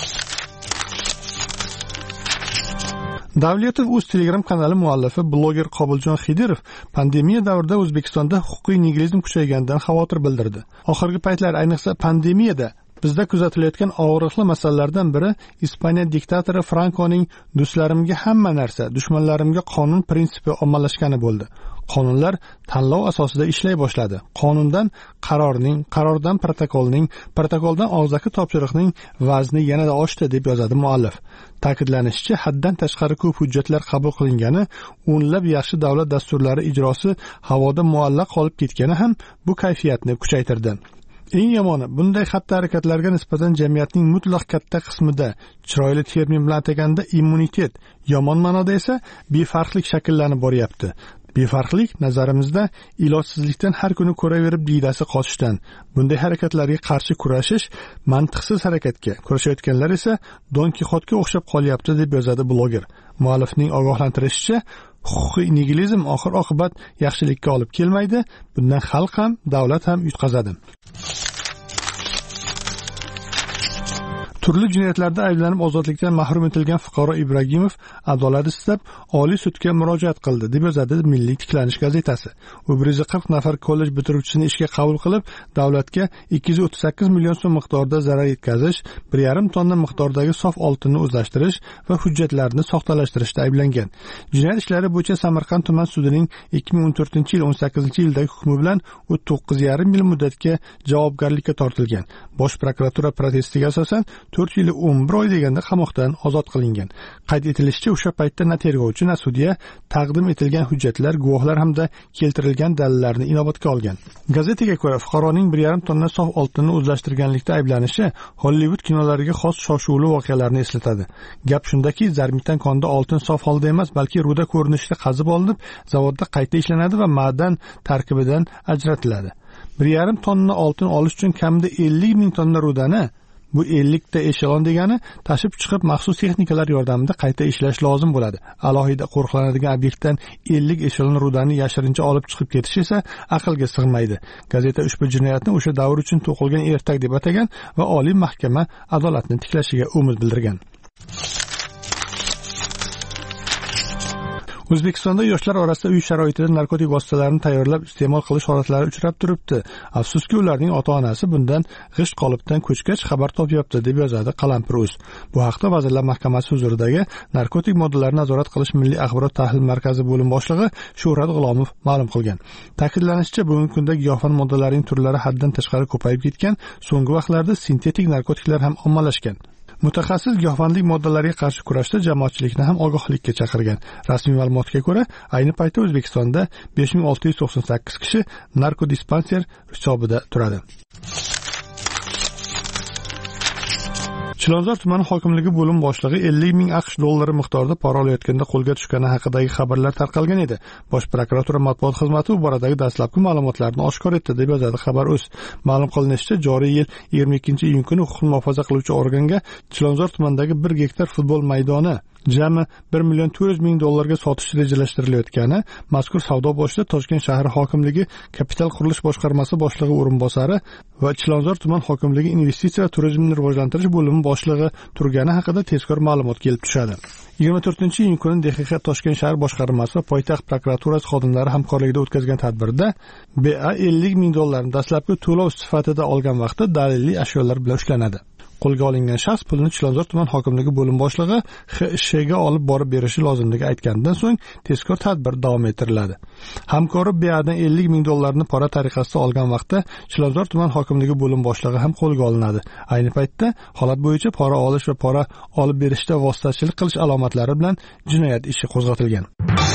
Davletov o'z Telegram kanali muallifi bloger Qobuljon Xidirov pandemiya davrida O'zbekistonda huquqiy nigilizm kuchayganidan xavotir bildirdi. Oxirgi paytlar, ayniqsa pandemiyada bizda kuzatilayotgan og'riqli masalalardan biri Ispaniya diktatori Frankoning do'stlarimga hamma narsa, dushmanlarimga qonun prinsipi ommalashgani bo'ldi. Qonunlar tanlov asosida ishlay boshladi. Qonundan qarorning, qarordan protokolning, protokoldan og'zaki topshiriqning vazni yanada oshdi deb yozadi muallif. Ta'kidlanishicha, haddan tashqari ko'p hujjatlar qabul qilingani, o'nlab yaxshi davlat dasturlari ijrosi havoda muallaq qolib ketgani ham bu kayfiyatni kuchaytirdi. Eng yomoni, bunday xatti-harakatlarga nisbatan jamiyatning mutlaq katta qismida, chiroyli termin bilan ataganda immunitet, yomon ma'noda esa befarqlik shakllanib boryapti. Befarqlik nazarimizda ilojsizlikdan har kuni ko'raverib diydasi qochishdan. Bunday harakatlarga qarshi kurashish mantiqsiz harakatga, kurashayotganlar esa Don Kixotga o'xshab qolyapti deb yozadi bloger. Muallifning ogohlantirishicha, huquqiy nigilizm oxir-oqibat yaxshilikka olib kelmaydi, bundan xalq ham, davlat ham yutqazadi. turli jinoyatlarda ayblanib ozodlikdan mahrum etilgan fuqaro Ibragimov adolat istab Oliy sudga murojaat qildi, deb yozadi Milliy tiklanish gazetasi. U bir yuz qirq nafar kollej bitiruvchisini ishga qabul qilib, davlatga ikki yuz o'ttiz sakkiz million so'm miqdorida zarar yetkazish, bir yarim tonna miqdordagi sof oltinni o'zlashtirish va hujjatlarni soxtalashtirishda ayblangan. Jinoyat ishlari bo'yicha Samarqand tuman sudining ikki ming o'n to'rtinchi yil o'n sakkizinchi yildagi hukmi bilan u to'qqiz yarim yil muddatga javobgarlikka tortilgan. Bosh prokuratura protestiga asosan to'rt yil o'n bir oy deganda qamoqdan ozod qilingan. Qayd etilishicha, o'sha paytda na tergovchi, na sudya taqdim etilgan hujjatlar, guvohlar hamda keltirilgan dalillarni inobatga olgan. Gazetaga ko'ra, fuqaroning bir yarim tonna sof oltinni o'zlashtirganlikda ayblanishi Hollywood kinolariga xos shov-shuvli voqealarni eslatadi. Gap shundaki, Zarmitan konida oltin sof holda emas, balki ruda ko'rinishida qazib olinib, zavodda qayta ishlanadi va ma'dan tarkibidan ajratiladi. bir yarim tonna oltin olish uchun kamida ellik ming tonna rudani, bu ellik ta eshelon degani, tashib chiqib maxsus texnikalar yordamida qayta ishlash lozim bo'ladi. Alohida qo'riqlanadigan obyektdan ellik eshelon rudani yashirincha olib chiqib ketish esa aqlga sig'maydi. Gazeta ushbu jinoyatni o'sha davr uchun to'qilgan ertak deb atagan va Oliy mahkama adolatni tiklashiga umid bildirgan. O'zbekistonda yoshlar orasida uy sharoitida narkotik vositalarni tayyorlab iste'mol qilish holatlari uchrab turibdi. Afsuski, ularning ota-onasi bundan g'isht qolipdan ko'chgach xabar topyapti, deb yozadi Qalampir.uz. Bu haqda Vazirlar Mahkamasi huzuridagi Narkotik moddalarni nazorat qilish Milliy axborot tahlil markazi bo'lim boshlig'i Shuhrat G'ulomov ma'lum qilgan. Ta'kidlanishicha, bugungi kunda giyohvand moddalarning turlari haddan tashqari ko'payib ketgan, so'nggi vaqtlarda sintetik narkotiklar ham ommalashgan. Mutaxassis giyohvandlik moddalariga qarshi kurashda jamoatchilikni ham ogohlikka chaqirgan. Rasmiy ma'lumotga ko'ra, ayni paytda O'zbekistonda besh ming olti yuz to'qson sakkiz kishi narkodispanser hisobida turadi. Chilonzor tumani hokimligi bo'lim boshlig'i ellik ming AQSh dollari miqdorida pora olayotganda qo'lga tushgani haqidagi xabarlar tarqalgan edi. Bosh prokuratura matbuot xizmati bu boradagi dastlabki ma'lumotlarni oshkor etdi, deb yozadi Xabar.uz. Ma'lum qilinishicha, joriy yil yigirma ikkinchi iyun kuni huquqni muhofaza qiluvchi organga Chilonzor tumanidagi bir gektar futbol maydoni jami bir million to'rt yuz ming dollarga sotish rejalashtirilayotgani mazkur savdo boshida Toshkent shahri hokimligi kapital qurilish boshqarmasi boshlig'i o'rinbosari va Chilonzor tuman hokimligi investitsiya va turizmni rivojlantirish bo'limi boshlig'i turgani haqida tezkor ma'lumot kelib tushadi. yigirma to'rtinchi iyun kuni D X X Toshkent shahar boshqarmasi va poytaxt prokuraturasi xodimlari hamkorligida o'tkazgan tadbirda B A ellik ming dollarni dastlabki to'lov sifatida olgan vaqtda dalilli ashyolar bilan ushlanadi. Qo'lga olingan shaxs pulni Chilonzor tuman hokimligi bo'lim boshlig'i X Sh ga olib borib berishi lozimligi aytganidan so'ng tezkor tadbir davom ettiriladi. Hamkori B A dan ellik ming dollarni pora tariqasida olgan vaqtda Chilonzor tuman hokimligi bo'lim boshlig'i ham qo'lga olinadi. Ayni paytda holat bo'yicha pora olish va pora olib berishda vositachilik qilish alomatlari bilan jinoyat ishi qo'zg'atilgan.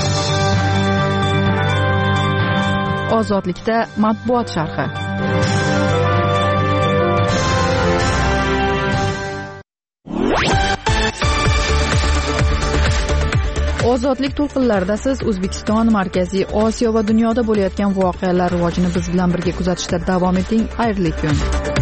Ozodlikda matbuot sharhi. Ozodlik to'lqinlarida siz O'zbekiston, Markaziy Osiyo va dunyoda bo'layotgan voqealar rivojini biz bilan birga kuzatishda davom eting. Xayrli kun.